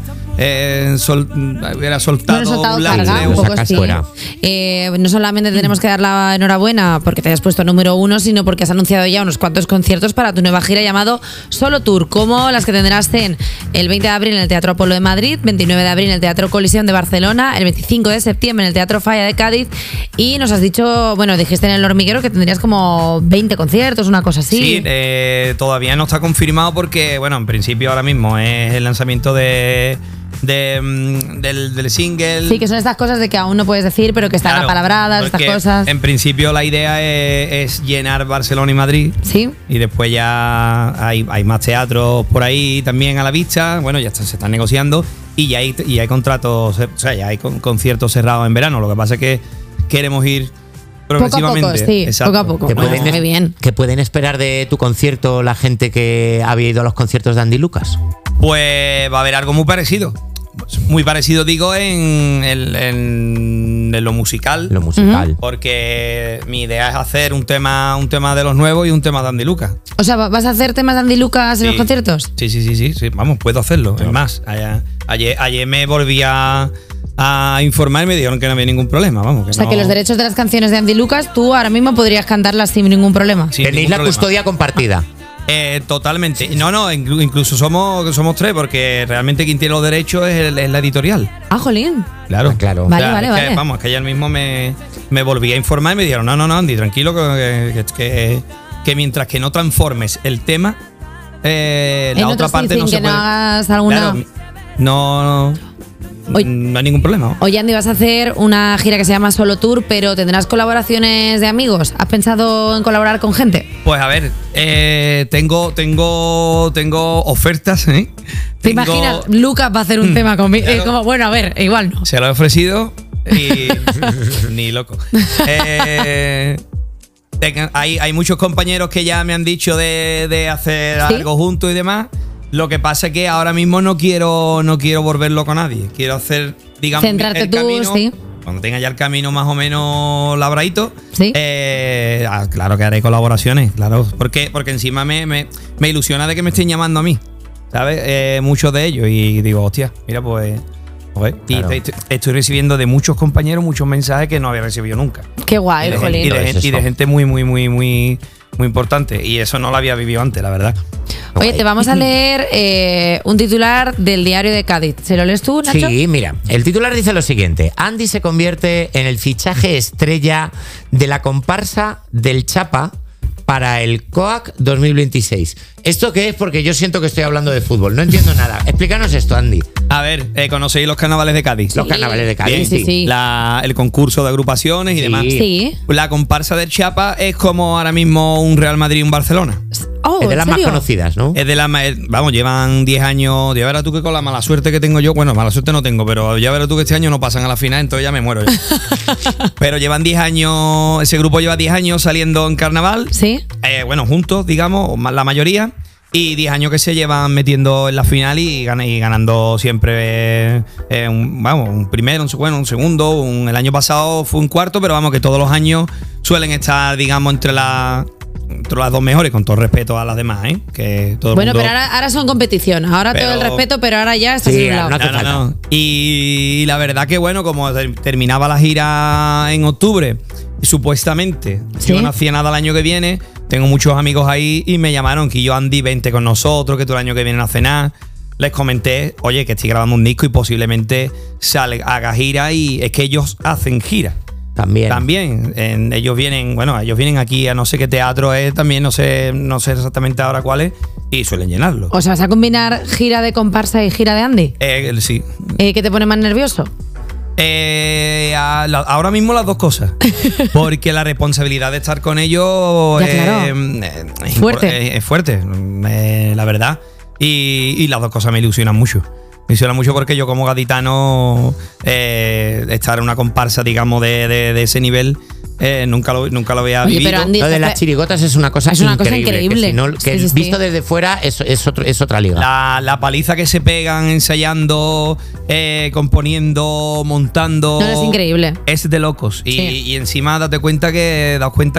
soltado un lance un poco, sí. No solamente tenemos que dar la enhorabuena porque te hayas puesto número 1, sino porque has anunciado ya unos cuantos conciertos para tu nueva gira llamado Solo Tour, como las que tendrás el 20 de abril en el Teatro Apolo de Madrid, 29 de abril en el Teatro Colisión de Barcelona, el 25 de septiembre en el Teatro Falla de Cádiz, y nos has dicho, bueno, dijiste en El Hormiguero que tendrías como 20 conciertos, una cosa así. Sí, todavía no está confirmado porque, bueno, en principio ahora mismo es el lanzamiento del single. Sí, que son estas cosas de que aún no puedes decir, pero que están apalabradas, estas cosas. En principio la idea es llenar Barcelona y Madrid. Sí. Y después ya hay más teatros por ahí también a la vista. Bueno, ya se están negociando y ya hay contratos, o sea, ya hay conciertos cerrados en verano. Lo que pasa es que queremos ir progresivamente. Poco a poco, sí. Exacto. Poco a poco. Muy bien. ¿Qué pueden esperar de tu concierto la gente que había ido a los conciertos de Andy Lucas? Pues va a haber algo muy parecido. Muy parecido, digo, en lo musical. Lo musical. Porque mi idea es hacer un tema de los nuevos y un tema de Andy Lucas. O sea, ¿vas a hacer temas de Andy Lucas en los conciertos? Sí. Vamos, puedo hacerlo. Es más, ayer me volví a informar y me dijeron que no había ningún problema. Vamos, o sea, que los derechos de las canciones de Andy Lucas, tú ahora mismo podrías cantarlas sin ningún problema. Tenéis la custodia compartida. Totalmente. No, incluso somos 3, porque realmente quien tiene los derechos es la editorial. Ah, jolín. Claro. Vale. Vamos, que ayer mismo me volví a informar y me dijeron, no, Andy, tranquilo, que mientras que no transformes el tema, la otra parte no se puede. No hagas alguna. Claro, no hay ningún problema. Oye, Andy, vas a hacer una gira que se llama Solo Tour, pero ¿tendrás colaboraciones de amigos? ¿Has pensado en colaborar con gente? Pues a ver, tengo ofertas. ¿Te imaginas? Lucas va a hacer un tema conmigo. Claro. Como, bueno, a ver, igual no. Se lo he ofrecido y ni loco. Hay muchos compañeros que ya me han dicho de hacer algo juntos y demás. Lo que pasa es que ahora mismo no quiero volverlo con nadie. Quiero hacer, digamos, centrarte el camino, cuando tenga ya el camino más o menos labradito. Sí. Claro que haré colaboraciones, claro. Porque encima me ilusiona de que me estén llamando a mí, ¿sabes? Muchos de ellos. Y digo, hostia, mira, pues... Claro. Y estoy recibiendo de muchos compañeros muchos mensajes que no había recibido nunca. Qué guay, y de gente muy muy importante. Y eso no lo había vivido antes, la verdad. Oye, te vamos a leer un titular del Diario de Cádiz. ¿Se lo lees tú, Nacho? Sí, mira, el titular dice lo siguiente. Andy se convierte en el fichaje estrella de la comparsa del Chapa para el COAC 2026. ¿Esto qué es? Porque yo siento que estoy hablando de fútbol. No entiendo nada. Explícanos esto, Andy. A ver, ¿conocéis los carnavales de Cádiz? Los carnavales de Cádiz, Bien, sí. El concurso de agrupaciones y demás. Sí. La comparsa del Chapa es como ahora mismo un Real Madrid y un Barcelona. Oh, Es de las ¿en más serio? conocidas, ¿no? Es de las vamos, llevan 10 años. Ya verás tú que con la mala suerte que tengo yo, bueno, mala suerte no tengo, pero ya verás tú que este año no pasan a la final, entonces ya me muero yo. Pero llevan 10 años, ese grupo lleva 10 años saliendo en carnaval. Sí. Bueno, juntos, digamos, la mayoría. Y 10 años que se llevan metiendo en la final y ganando siempre un primero, un segundo. El año pasado fue un cuarto, pero vamos, que todos los años suelen estar, digamos, entre las dos mejores, con todo respeto a las demás, ¿eh? Que todo el Bueno, mundo- pero ahora son competición. Ahora todo el respeto, pero ahora ya estás en un lado. No. Y la verdad que bueno, como terminaba la gira en octubre, supuestamente yo no hacía nada el año que viene, tengo muchos amigos ahí y me llamaron que yo, Andy, vente con nosotros, que tú el año que viene no haces nada. Les comenté, oye, que estoy grabando un disco y posiblemente haga gira, y es que ellos hacen gira. También. Ellos vienen aquí a no sé qué teatro es, también no sé exactamente ahora cuál es, y suelen llenarlo. O sea, ¿vas a combinar gira de comparsa y gira de Andy? Sí. ¿Qué te pone más nervioso? Ahora mismo las dos cosas. Porque la responsabilidad de estar con ellos Ya, claro. es Fuerte. Es fuerte, la verdad. Y las dos cosas me ilusionan mucho. Me ilusiona mucho porque yo, como gaditano, estar en una comparsa, digamos, de ese nivel, nunca lo había Oye, vivido. pero Andy, Lo de las chirigotas es una cosa increíble. Que si no, que Sí, sí, visto sí. desde fuera es otra liga. La paliza que se pegan ensayando, componiendo, montando. No, es increíble. Es de locos. Y encima daos cuenta que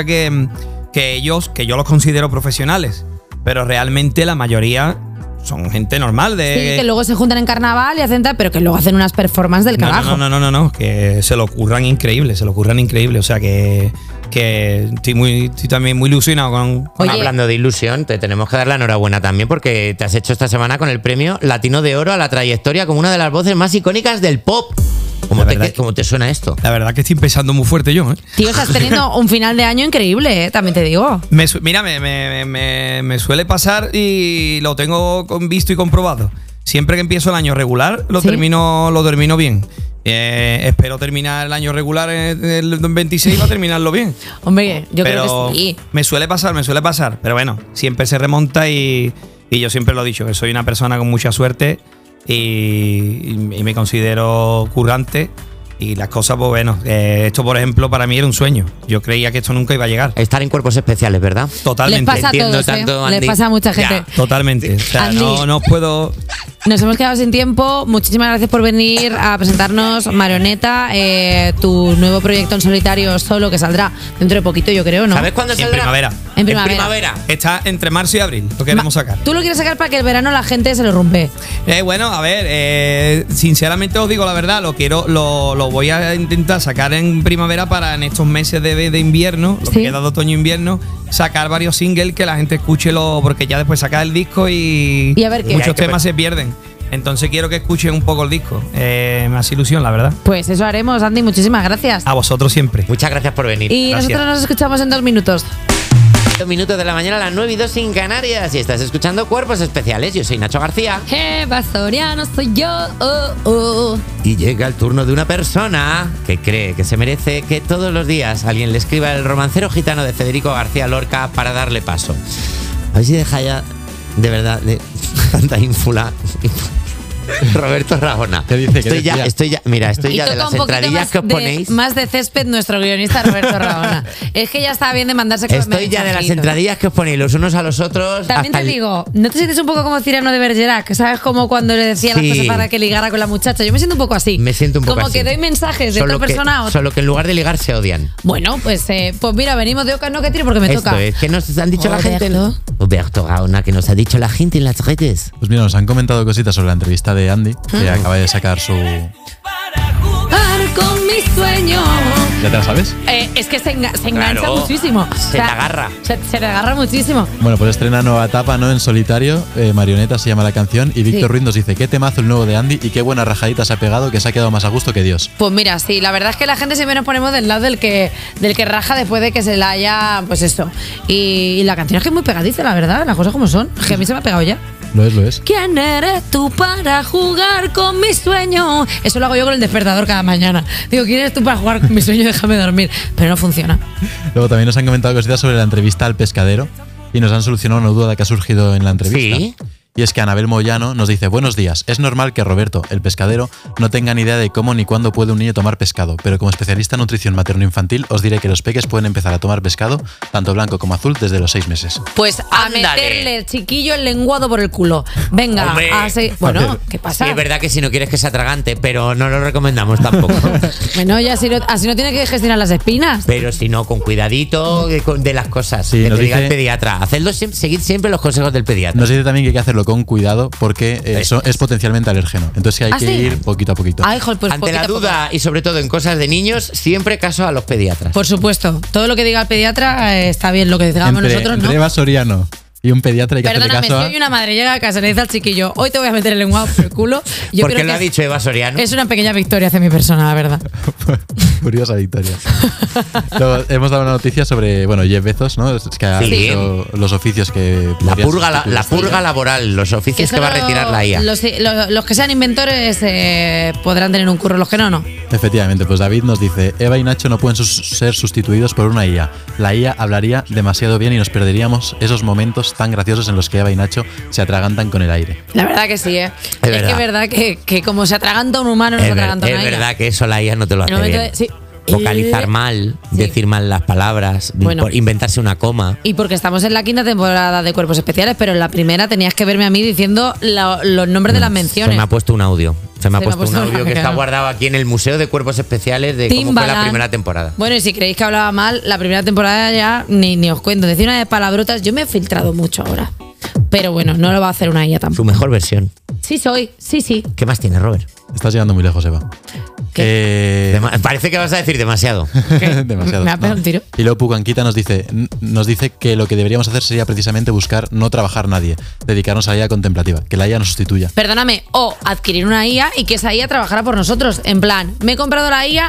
ellos, que yo los considero profesionales, pero realmente la mayoría son gente normal. Sí, que luego se juntan en carnaval y hacen tal, pero que luego hacen unas performances del carajo. No, que se lo ocurran increíble. O sea que estoy también muy ilusionado con. Hablando de ilusión, te tenemos que dar la enhorabuena también, porque te has hecho esta semana con el premio Latino de Oro a la trayectoria como una de las voces más icónicas del pop. ¿Cómo te suena esto? La verdad que estoy empezando muy fuerte yo, ¿eh? Tío, estás teniendo un final de año increíble, también te digo. Me suele pasar, y lo tengo visto y comprobado. Siempre que empiezo el año regular, lo termino bien. Espero terminar el año regular en el 26 para terminarlo bien. Hombre, yo creo que sí. Me suele pasar. Pero bueno, siempre se remonta, y yo siempre lo he dicho, que soy una persona con mucha suerte y me considero currante. Y las cosas, pues bueno, esto por ejemplo para mí era un sueño. Yo creía que esto nunca iba a llegar. Estar en cuerpos especiales, ¿verdad? Totalmente. Les pasa a todos, tanto, Les Andy. pasa a mucha gente. Ya, totalmente. O sea, Andy. no puedo. Nos hemos quedado sin tiempo. Muchísimas gracias por venir a presentarnos Marioneta, tu nuevo proyecto en solitario solo, que saldrá dentro de poquito, yo creo, ¿no? ¿Sabes cuándo En saldrá? primavera. En primavera. Está entre marzo y abril. Lo queremos sacar. Tú lo quieres sacar para que el verano la gente se lo rompe. Bueno, a ver, sinceramente os digo la verdad, lo voy a intentar sacar en primavera, para en estos meses de invierno, lo que queda de otoño-invierno, sacar varios singles que la gente escuche, porque ya después sacar el disco y a ver qué. muchos temas se pierden. Entonces quiero que escuchen un poco el disco. Me hace ilusión, la verdad. Pues eso haremos, Andy. Muchísimas gracias. A vosotros siempre. Muchas gracias por venir. Y Gracias. nosotros nos escuchamos en 2 minutos. 2 minutos de la mañana, a las 9:02 en Canarias, y estás escuchando Cuerpos Especiales. Yo soy Nacho García. Eva Soriano soy yo. Y llega el turno de una persona que cree que se merece que todos los días alguien le escriba El romancero gitano de Federico García Lorca para darle paso. A ver si deja ya, de verdad, de tanta ínfula. Roberto Rabona. ¿Qué dice? Estoy ya, mira, estoy Y ya de toca las un poquito entradillas que os ponéis. más de césped nuestro guionista Roberto Rabona. Es que ya está bien de mandarse con Estoy ya de las entradillas que os ponéis los unos a los otros. También hasta te el- digo, ¿no te sientes un poco como Cyrano de Bergerac? ¿Sabes? Como cuando le decía Sí. las cosas para que ligara con la muchacha. Yo me siento un poco así. Me siento un poco como así. que doy mensajes de Solo otra que- persona a otra. Solo que en lugar de ligar se odian. Bueno, pues mira, venimos de Oca no que tiro porque me Esto toca. es que nos han dicho la gente. Roberto. Roberto Rabona, que nos ha dicho la gente en las redes. Pues mira, nos han comentado cositas sobre la entrevista de Andy, que acaba de sacar su... Jugar con mis sueños ¿Ya te la sabes? Es que se engancha Claro, muchísimo. se te agarra. Se te agarra muchísimo. Bueno, pues estrena nueva etapa, ¿no? En solitario, Marioneta se llama la canción, y Víctor Ruiz nos dice, qué temazo el nuevo de Andy y qué buena rajadita se ha pegado, que se ha quedado más a gusto que Dios. Pues mira, sí, la verdad es que la gente siempre nos ponemos del lado del que raja después de que se la haya, pues eso. Y la canción es que es muy pegadiza, la verdad, las cosas como son. Es que a mí se me ha pegado ya. Lo es. ¿Quién eres tú para jugar con mi sueño? Eso lo hago yo con el despertador cada mañana. Digo, ¿quién eres tú para jugar con mi sueño? Déjame dormir. Pero no funciona. Luego también nos han comentado cositas sobre la entrevista al pescadero y nos han solucionado una duda que ha surgido en la entrevista. Sí. Y es que Anabel Moyano nos dice, buenos días, es normal que Roberto, el pescadero, no tenga ni idea de cómo ni cuándo puede un niño tomar pescado, pero como especialista en nutrición materno-infantil os diré que los peques pueden empezar a tomar pescado, tanto blanco como azul, desde los 6 meses. Pues a meterle el chiquillo el lenguado por el culo. Venga, Hombre. bueno, ¿qué pasa? Sí, es verdad que si no quieres que se atragante, pero no lo recomendamos tampoco. Bueno, ya así no tiene que gestionar las espinas. Pero si no, con cuidadito de las cosas. Sí, que nos te diga dice- el pediatra. Seguid siempre los consejos del pediatra. Nos dice también que hay que hacerlo con cuidado porque eso es potencialmente alérgeno. Entonces que hay ¿Ah, que sí? ir poquito a poquito. Ay, joder, pues Ante poquito la a poco. duda y sobre todo en cosas de niños, siempre caso a los pediatras. Por supuesto, todo lo que diga el pediatra está bien, lo que digamos nosotros no. entre Eva Soriano y un pediatra hay que hacerle Perdóname, caso si a... hoy una madre llega a casa y le dice al chiquillo, hoy te voy a meter el lenguado por el culo. Yo ¿Por creo qué lo que ha dicho Eva Soriano? es una pequeña victoria hacia mi persona, la verdad. Curiosa victoria. Luego, hemos dado una noticia sobre, bueno, Jeff Bezos, ¿no? Es que ha Sí. dicho los oficios que... La podrían purga, sustituir la esta purga IA. laboral, los oficios que va a retirar la IA. Los que sean inventores podrán tener un curro, los que no. Efectivamente, pues David nos dice, Eva y Nacho no pueden ser sustituidos por una IA. La IA hablaría demasiado bien y nos perderíamos esos momentos tan graciosos en los que Eva y Nacho se atragantan con el aire. La verdad que sí, ¿eh? Es que es verdad que como se atraganta un humano, no se atraganta una Es IA. verdad que eso la IA no te lo En hace el momento bien. de- sí. Vocalizar mal, decir mal las palabras, Bueno. inventarse una coma. Y porque estamos en la 5ª temporada de Cuerpos Especiales, pero en la primera tenías que verme a mí diciendo los nombres de las Se menciones. me ha puesto un audio. Se me ha puesto un puesto audio un que está audio. guardado aquí en el Museo de Cuerpos Especiales de cómo fue la Timbaland. primera temporada. Bueno, y si creéis que hablaba mal, la primera temporada ya ni os cuento. Decir una de palabrotas, yo me he filtrado mucho ahora. Pero bueno, no lo va a hacer una IA Su tampoco. mejor versión. Sí soy, sí. ¿Qué más tiene, Robert? Estás llegando muy lejos, Eva. Parece que vas a decir demasiado. Demasiado. Me ha pegado un tiro. Y luego Pucanquita nos dice que lo que deberíamos hacer sería precisamente buscar no trabajar nadie, dedicarnos a la IA contemplativa, que la IA nos sustituya. Perdóname, o adquirir una IA y que esa IA trabajara por nosotros. En plan, me he comprado la IA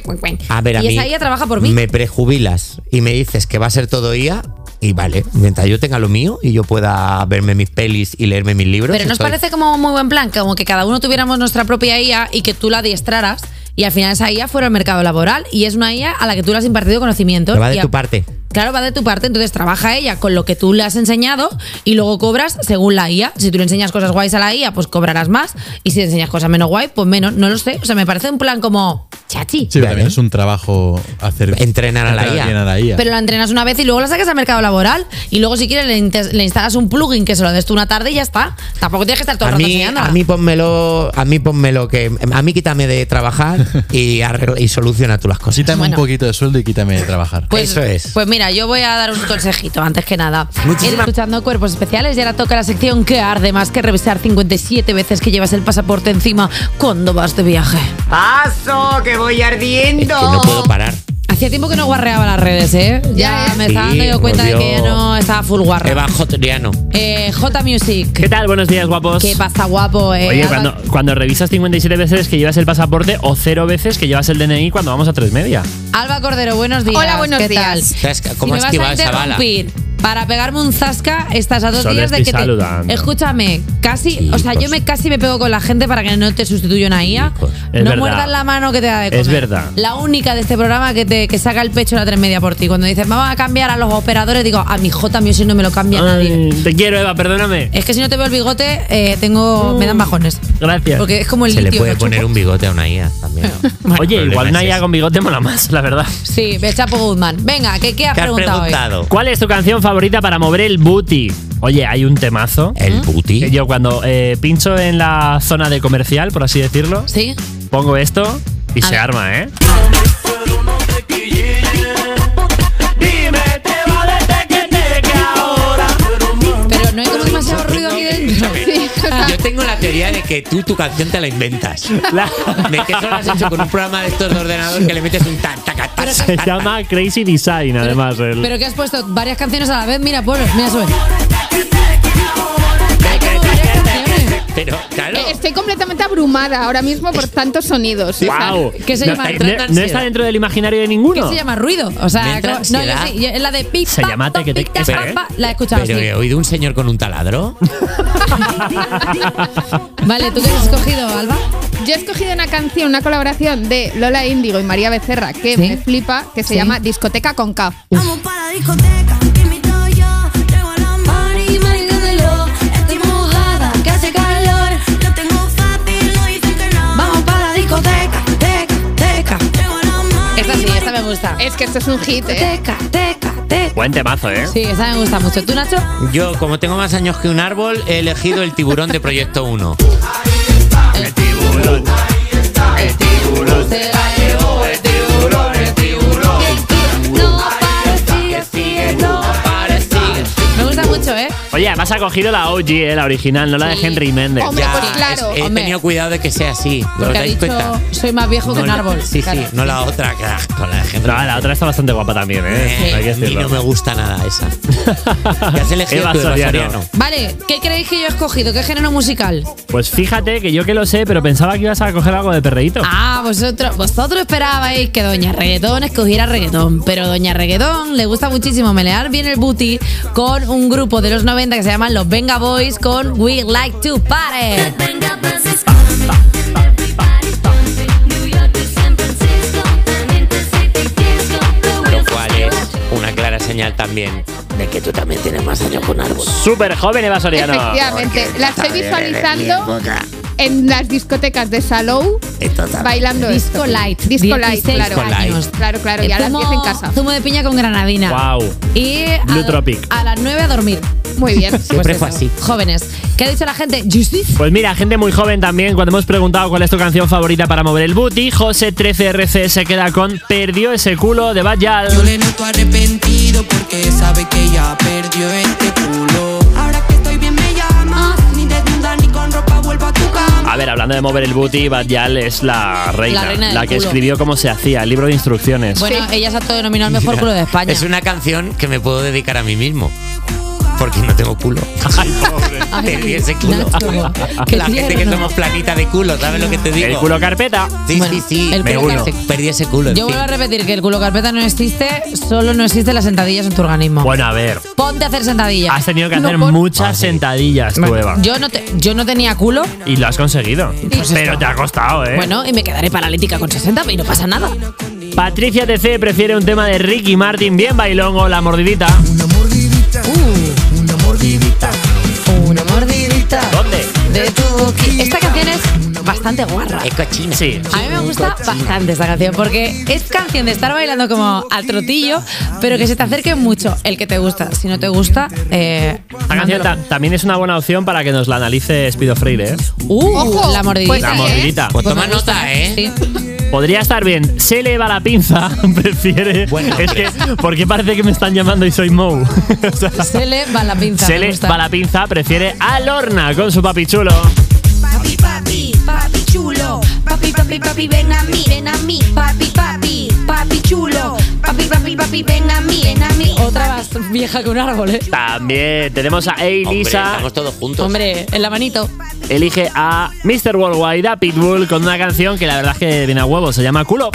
A ver, a y mí esa IA trabaja por mí. me prejubilas y me dices que va a ser todo IA y vale, mientras yo tenga lo mío y yo pueda verme mis pelis y leerme mis libros. Pero ¿nos estoy- parece como muy buen plan? Como que cada uno tuviéramos nuestra propia IA y que tú la adiestraras y al final esa IA fuera al mercado laboral y es una IA a la que tú le has impartido conocimientos. Que va de y a- tu parte. Claro, va de tu parte, entonces trabaja ella con lo que tú le has enseñado y luego cobras según la IA. Si tú le enseñas cosas guays a la IA, pues cobrarás más y si le enseñas cosas menos guay, pues menos. No lo sé, o sea, me parece un plan como chachi. Sí, pero también es un trabajo hacer entrenar a la IA. bien a la IA. Pero la entrenas una vez y luego la sacas al mercado laboral y luego si quieres le instalas un plugin que se lo des tú una tarde y ya está. Tampoco tienes que estar todo el rato enseñándola. a mí pónmelo que a mí quítame de trabajar y soluciona tú las cosas. Quítame Bueno. un poquito de sueldo y quítame de trabajar. Pues, Eso es. Pues mira, yo voy a dar un consejito antes que nada. Escuchando Cuerpos Especiales y ahora toca la sección que arde más que revisar 57 veces que llevas el pasaporte encima cuando vas de viaje. ¡Paso! ¡Que voy ardiendo! Es que no puedo parar. Hacía tiempo que no guarreaba las redes, ¿eh? Ya me estaba Sí, dando yo cuenta de volvió que ya no estaba full guarra. Eva Jotriano. J Music. ¿Qué tal? Buenos días, guapos. ¿Qué pasa, guapo? Oye, Alba- cuando revisas 57 veces que llevas el pasaporte o 0 veces que llevas el DNI cuando vamos a 3:30. Alba Cordero, buenos días. Hola, buenos ¿Qué días. tal? ¿Cómo si me esquiva vas a esa bala? interrumpir para pegarme un zasca, estás a 2 Solo días de estoy que te... saludando. Escúchame, casi, Sí, o sea, pues. yo casi me pego con la gente para que no te sustituya una IA. Es No verdad. muerdas la mano que te da de comer. Es verdad. La única de este programa que saca el pecho a la 3:30 por ti. Cuando dices, vamos a cambiar a los operadores, digo, a mi J Music no me lo cambia nadie. Te quiero, Eva, perdóname. Es que si no te veo el bigote, me dan bajones. Gracias. Porque es como el Se le litio. puede lo poner chupo. un bigote a una IA también. Oye, El igual problema una es IA ese. con bigote mola más, la verdad. Sí, ve Chapo Guzmán. Venga, ¿qué has preguntado hoy? ¿Cuál es tu canción favorita para mover el booty? Oye, hay un temazo. ¿El booty? Que yo cuando pincho en la zona de comercial, por así decirlo, ¿Sí? pongo esto y A se ver. arma, ¿eh? Pero no hay como demasiado ruido aquí dentro. Yo tengo la teoría de que tú tu canción te la inventas. De que eso lo has hecho con un programa de estos de ordenador que le metes un tac. Se llama Crazy Design, además. Pero que has puesto varias canciones a la vez. Mira, mira, sube. Pero, claro. Estoy completamente abrumada ahora mismo por tantos sonidos. ¡Wow! ¿Qué se llama? No está dentro del imaginario de ninguno. ¿Qué se llama? Ruido. O sea, no, yo sí, es la de pipa. Se llama la he escuchado. Pero sí. he oído un señor con un taladro. Vale, ¿tú qué has escogido, Alba? Yo he escogido una canción, una colaboración de Lola Índigo y María Becerra que me flipa, que se llama Discoteca con K. Vamos para la discoteca, te invito yo. Traigo a la Mari, dímelo. Estoy mojada, que hace calor. Lo tengo fácil, no dicen que no. Vamos para la discoteca, teca. Traigo a la Mari. Esta sí, esta me gusta. Es que esto es un hit, ¿eh? Teca. Buen temazo, ¿eh? Sí, esa me gusta mucho. ¿Tú, Nacho? Yo, como tengo más años que un árbol, he elegido el tiburón de Proyecto 1. El tiburón. El tiburón. Se la llevó el tiburón. No parecía, no parecía. Me gusta mucho, ¿eh? Oye, además ha cogido la OG, la original, no la de Henry Méndez. Hombre, pues claro. He tenido cuidado de que sea así. ¿Os Porque ha dais dicho, cuenta? soy más viejo que un árbol. Sí, Claro. no la otra, que con la de Henry. No, la otra está bastante guapa también, ¿eh? Hay que Y decirlo. no me gusta nada esa. ¿Qué has elegido Eva tú, Eva Soriano? Soriano? Vale, ¿qué creéis que yo he escogido? ¿Qué género musical? Pues fíjate que yo que lo sé, pero pensaba que ibas a coger algo de perreíto. Ah, vosotros esperabais que Doña Reggaetón escogiera reggaetón, pero Doña Reggaetón le gusta muchísimo melear bien el booty con un grupo de los 90 que se llaman los Venga Boys con We Like to Party. Lo cual es una clara señal también de que tú también tienes más años que un árbol. Súper joven, Eva Soriano. Efectivamente, la estoy visualizando en las discotecas de Salou bailando Disco esto. Light. Disco Light, 16 claro. años. Claro, y a las 10 en casa. Zumo de piña con granadina. Wow. Y Blue Tropic. a las 9 a dormir. Muy bien. Siempre fue así. Jóvenes. ¿Qué ha dicho la gente? Justice. Pues mira, gente muy joven también, cuando hemos preguntado cuál es tu canción favorita para mover el booty, José 13RC se queda con Perdió ese culo de Bad Gyal. Yo le noto arrepentido porque sabe que ya perdió este culo. Ahora que estoy bien me llama, ni desnuda ni con ropa vuelvo a tu cama. A ver, hablando de mover el booty, Bad Gyal es la reina del que culo. escribió cómo se hacía, el libro de instrucciones. Bueno, ella se ha autodenominado el mejor culo de España. Es una canción que me puedo dedicar a mí mismo. Porque no tengo culo. Ay, pobre. Perdí ese culo. Nacho, qué La gente que tierno. somos planita de culo, ¿sabes lo que te digo? El culo carpeta. Sí, Bueno, sí. el culo carpeta. Perdí ese culo. en Yo fin. vuelvo a repetir que el culo carpeta no existe, solo no existen las sentadillas en tu organismo. Bueno, a ver, Ponte a hacer sentadillas. has tenido que hacer muchas sentadillas, tú, Eva. Yo no tenía culo. Y lo has conseguido. Pues Pero esto. te ha costado, ¿eh? Bueno, y me quedaré paralítica con 60 y no pasa nada. Patricia TC prefiere un tema de Ricky Martin bien bailongo, La Mordidita. Una mordidita. Una mordidita. ¿Dónde? De tu boquita. Esta canción es bastante guarra. Es cochina. Sí. A mí me gusta bastante esta canción porque es canción de estar bailando como al trotillo, pero que se te acerque mucho el que te gusta. Si no te gusta, La canción también es una buena opción para que nos la analice Spido Freire, ¿eh? Ojo, la mordidita. pues La mordidita. Pues toma me gusta, nota, ¿eh? Sí. Podría estar bien. Se le va la pinza. Prefiere. Bueno, es que, ¿por qué parece que me están llamando y soy Mou? O sea, Se le va la pinza. se me le gusta. va la pinza. Prefiere a Lorna con su papi chulo. Papi, papi, papi chulo. Papi, papi, papi, ven a mí, papi, papi, papi chulo. Papi, papi, papi, ven a mí, Otra más vieja que un árbol, ¿eh? También tenemos a Hombre, Elisa. estamos todos juntos. Hombre, en la manito. Elige a Mr. Worldwide, a Pitbull, con una canción que la verdad es que viene a huevo. Se llama Culo.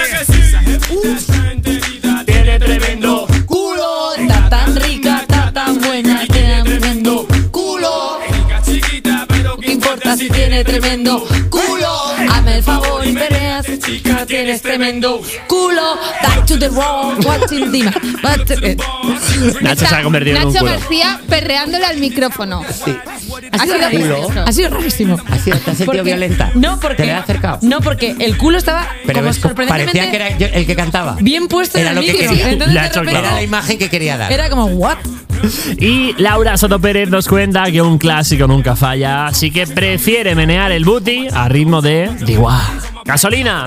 Tiene tremendo Culo, está tan rica, está tan buena, tiene tremendo culo. ¿Qué importa si tiene tremendo culo? Hazme el favor y perreas, chica, tienes tremendo culo. Back to the road, what's in the Nacho se ha convertido en un Nacho culo. García perreándole al micrófono. Sí. Ha sido precioso. Ha sido rarísimo. ¿Te has sentido Porque- violenta? No, porque. ¿Te le has acercado? No, porque el culo estaba Pero como ves, sorprendentemente parecía que era yo el que cantaba. bien puesto Era en lo el que micro. quería. Entonces, Le ha de hecho el repente, clavo. Era la imagen que quería dar. era como, ¿what? Y Laura Soto Pérez nos cuenta que un clásico nunca falla, así que prefiere menear el booty a ritmo de Diwa. ¡Gasolina!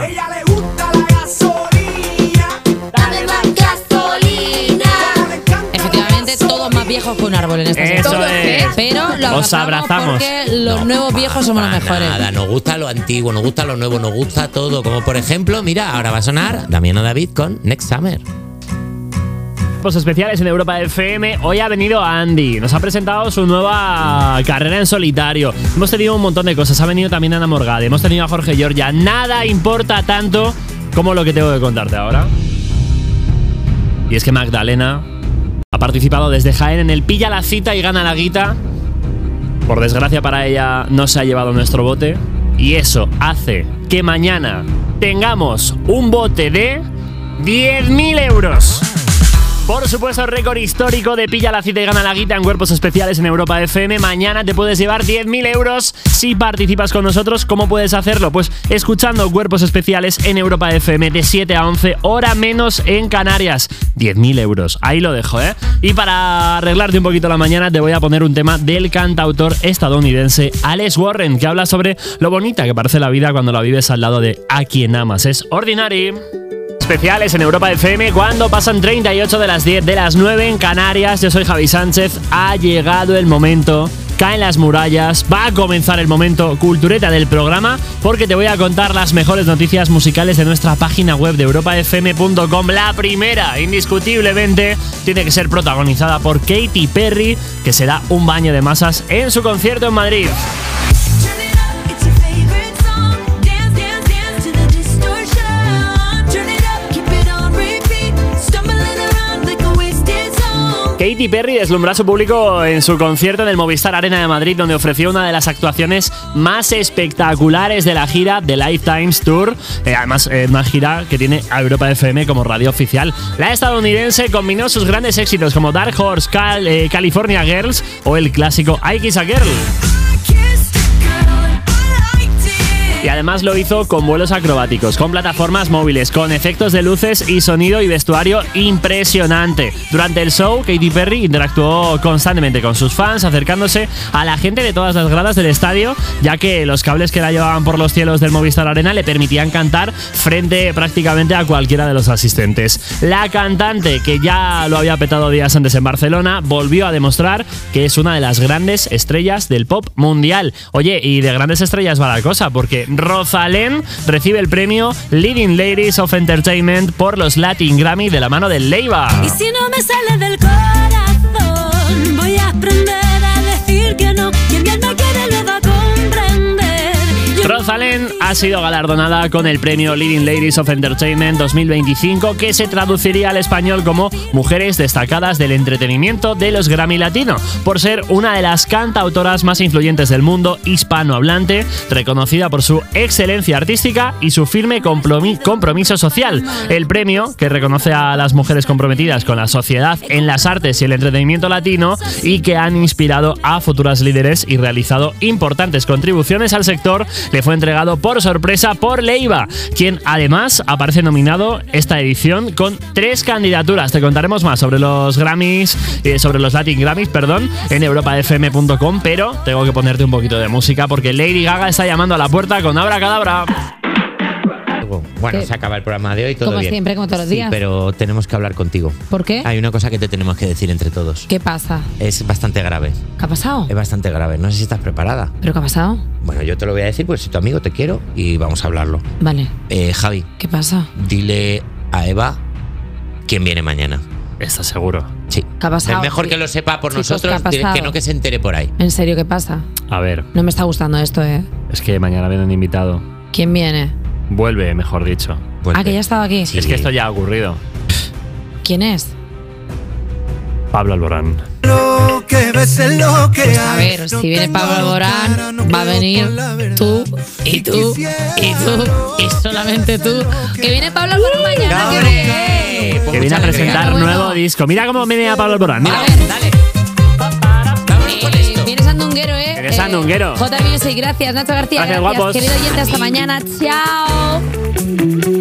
Dame más gasolina. Efectivamente, todos más viejos que un árbol en esta Eso sección. es. Pero lo Os abrazamos. porque los nuevos viejos somos los mejores. Nada, nos gusta lo antiguo, nos gusta lo nuevo, nos gusta todo. Como por ejemplo, mira, ahora va a sonar Damiano David con Next Summer. Especiales en Europa FM. Hoy ha venido Andy, nos ha presentado su nueva carrera en solitario. Hemos tenido un montón de cosas. Ha venido también Ana Morgade, hemos tenido a Jorge Giorgia. Nada importa tanto como lo que tengo que contarte ahora. Y es que Magdalena ha participado desde Jaén en el Pilla la Cita y Gana la Guita. Por desgracia para ella no se ha llevado nuestro bote. Y eso hace que mañana tengamos un bote de 10.000 euros. Por supuesto, récord histórico de Pilla la Cita y Gana la Guita en Cuerpos Especiales en Europa FM. Mañana te puedes llevar 10.000 euros si participas con nosotros. ¿Cómo puedes hacerlo? Pues escuchando Cuerpos Especiales en Europa FM de 7 a 11, hora menos en Canarias. 10.000 euros. Ahí lo dejo, ¿eh? Y para arreglarte un poquito la mañana te voy a poner un tema del cantautor estadounidense Alex Warren, que habla sobre lo bonita que parece la vida cuando la vives al lado de a quien amas. Es Ordinary. Especiales en Europa FM cuando pasan 38 de las 10 de las 9 en Canarias. Yo soy Javi Sánchez. Ha llegado el momento. Caen las murallas. Va a comenzar el momento cultureta del programa porque te voy a contar las mejores noticias musicales de nuestra página web de europafm.com. La primera, indiscutiblemente, tiene que ser protagonizada por Katy Perry, que se da un baño de masas en su concierto en Madrid. Katy Perry deslumbró a su público en su concierto en el Movistar Arena de Madrid, donde ofreció una de las actuaciones más espectaculares de la gira The Lifetimes Tour. Además, una gira que tiene a Europa FM como radio oficial. La estadounidense combinó sus grandes éxitos como Dark Horse, California Girls o el clásico I Kiss a Girl. Y además lo hizo con vuelos acrobáticos, con plataformas móviles, con efectos de luces y sonido y vestuario impresionante. Durante el show, Katy Perry interactuó constantemente con sus fans, acercándose a la gente de todas las gradas del estadio, ya que los cables que la llevaban por los cielos del Movistar Arena le permitían cantar frente prácticamente a cualquiera de los asistentes. La cantante, que ya lo había petado días antes en Barcelona, volvió a demostrar que es una de las grandes estrellas del pop mundial. Oye, y de grandes estrellas va la cosa, porque Rosalén recibe el premio Leading Ladies of Entertainment por los Latin Grammy de la mano de Leiva. Y si no me sale del corazón, voy a aprender a decir que no. Quien bien me quiere lo va a comprender. Rosalén ha sido galardonada con el premio Leading Ladies of Entertainment 2025, que se traduciría al español como Mujeres Destacadas del Entretenimiento de los Grammy Latino, por ser una de las cantautoras más influyentes del mundo hispanohablante, reconocida por su excelencia artística y su firme compromiso social. El premio, que reconoce a las mujeres comprometidas con la sociedad en las artes y el entretenimiento latino y que han inspirado a futuras líderes y realizado importantes contribuciones al sector, le fue entregado por sorpresa por Leiva, quien además aparece nominado esta edición con 3 candidaturas. Te contaremos más sobre los Grammys, sobre los Latin Grammys, en europafm.com, pero tengo que ponerte un poquito de música porque Lady Gaga está llamando a la puerta con Abracadabra. Bueno, se acaba el programa de hoy, todo Como bien. siempre, como todos los días. Sí, pero tenemos que hablar contigo. ¿Por qué? Hay una cosa que te tenemos que decir entre todos. ¿Qué pasa? Es bastante grave. ¿Qué ha pasado? Es bastante grave. No sé si estás preparada. ¿Pero qué ha pasado? Bueno, yo te lo voy a decir porque soy tu amigo, te quiero y vamos a hablarlo. Vale. Javi. ¿Qué pasa? Dile a Eva quién viene mañana. ¿Estás seguro? Sí. ¿Qué ha pasado? Es mejor que lo sepa por Chicos, nosotros, ¿qué ha pasado? que no que se entere por ahí. ¿En serio qué pasa? A ver, No me está gustando esto, ¿eh? es que mañana viene un invitado. ¿Quién viene? Vuelve, mejor dicho. Ah, que ya estaba aquí. Es que esto ya ha ocurrido. ¿Quién es? Pablo Alborán. A ver, si viene Pablo Alborán, va a venir tú y tú y tú y solamente tú. Que viene Pablo Alborán mañana. Que viene a presentar nuevo disco. Mira cómo viene a Pablo Alborán. Mira. Viene Sandunguero, ¿eh? Viene Sandunguero. J Music, gracias. Nacho García, Gracias, guapos. Querido oyente, hasta mañana. Chao.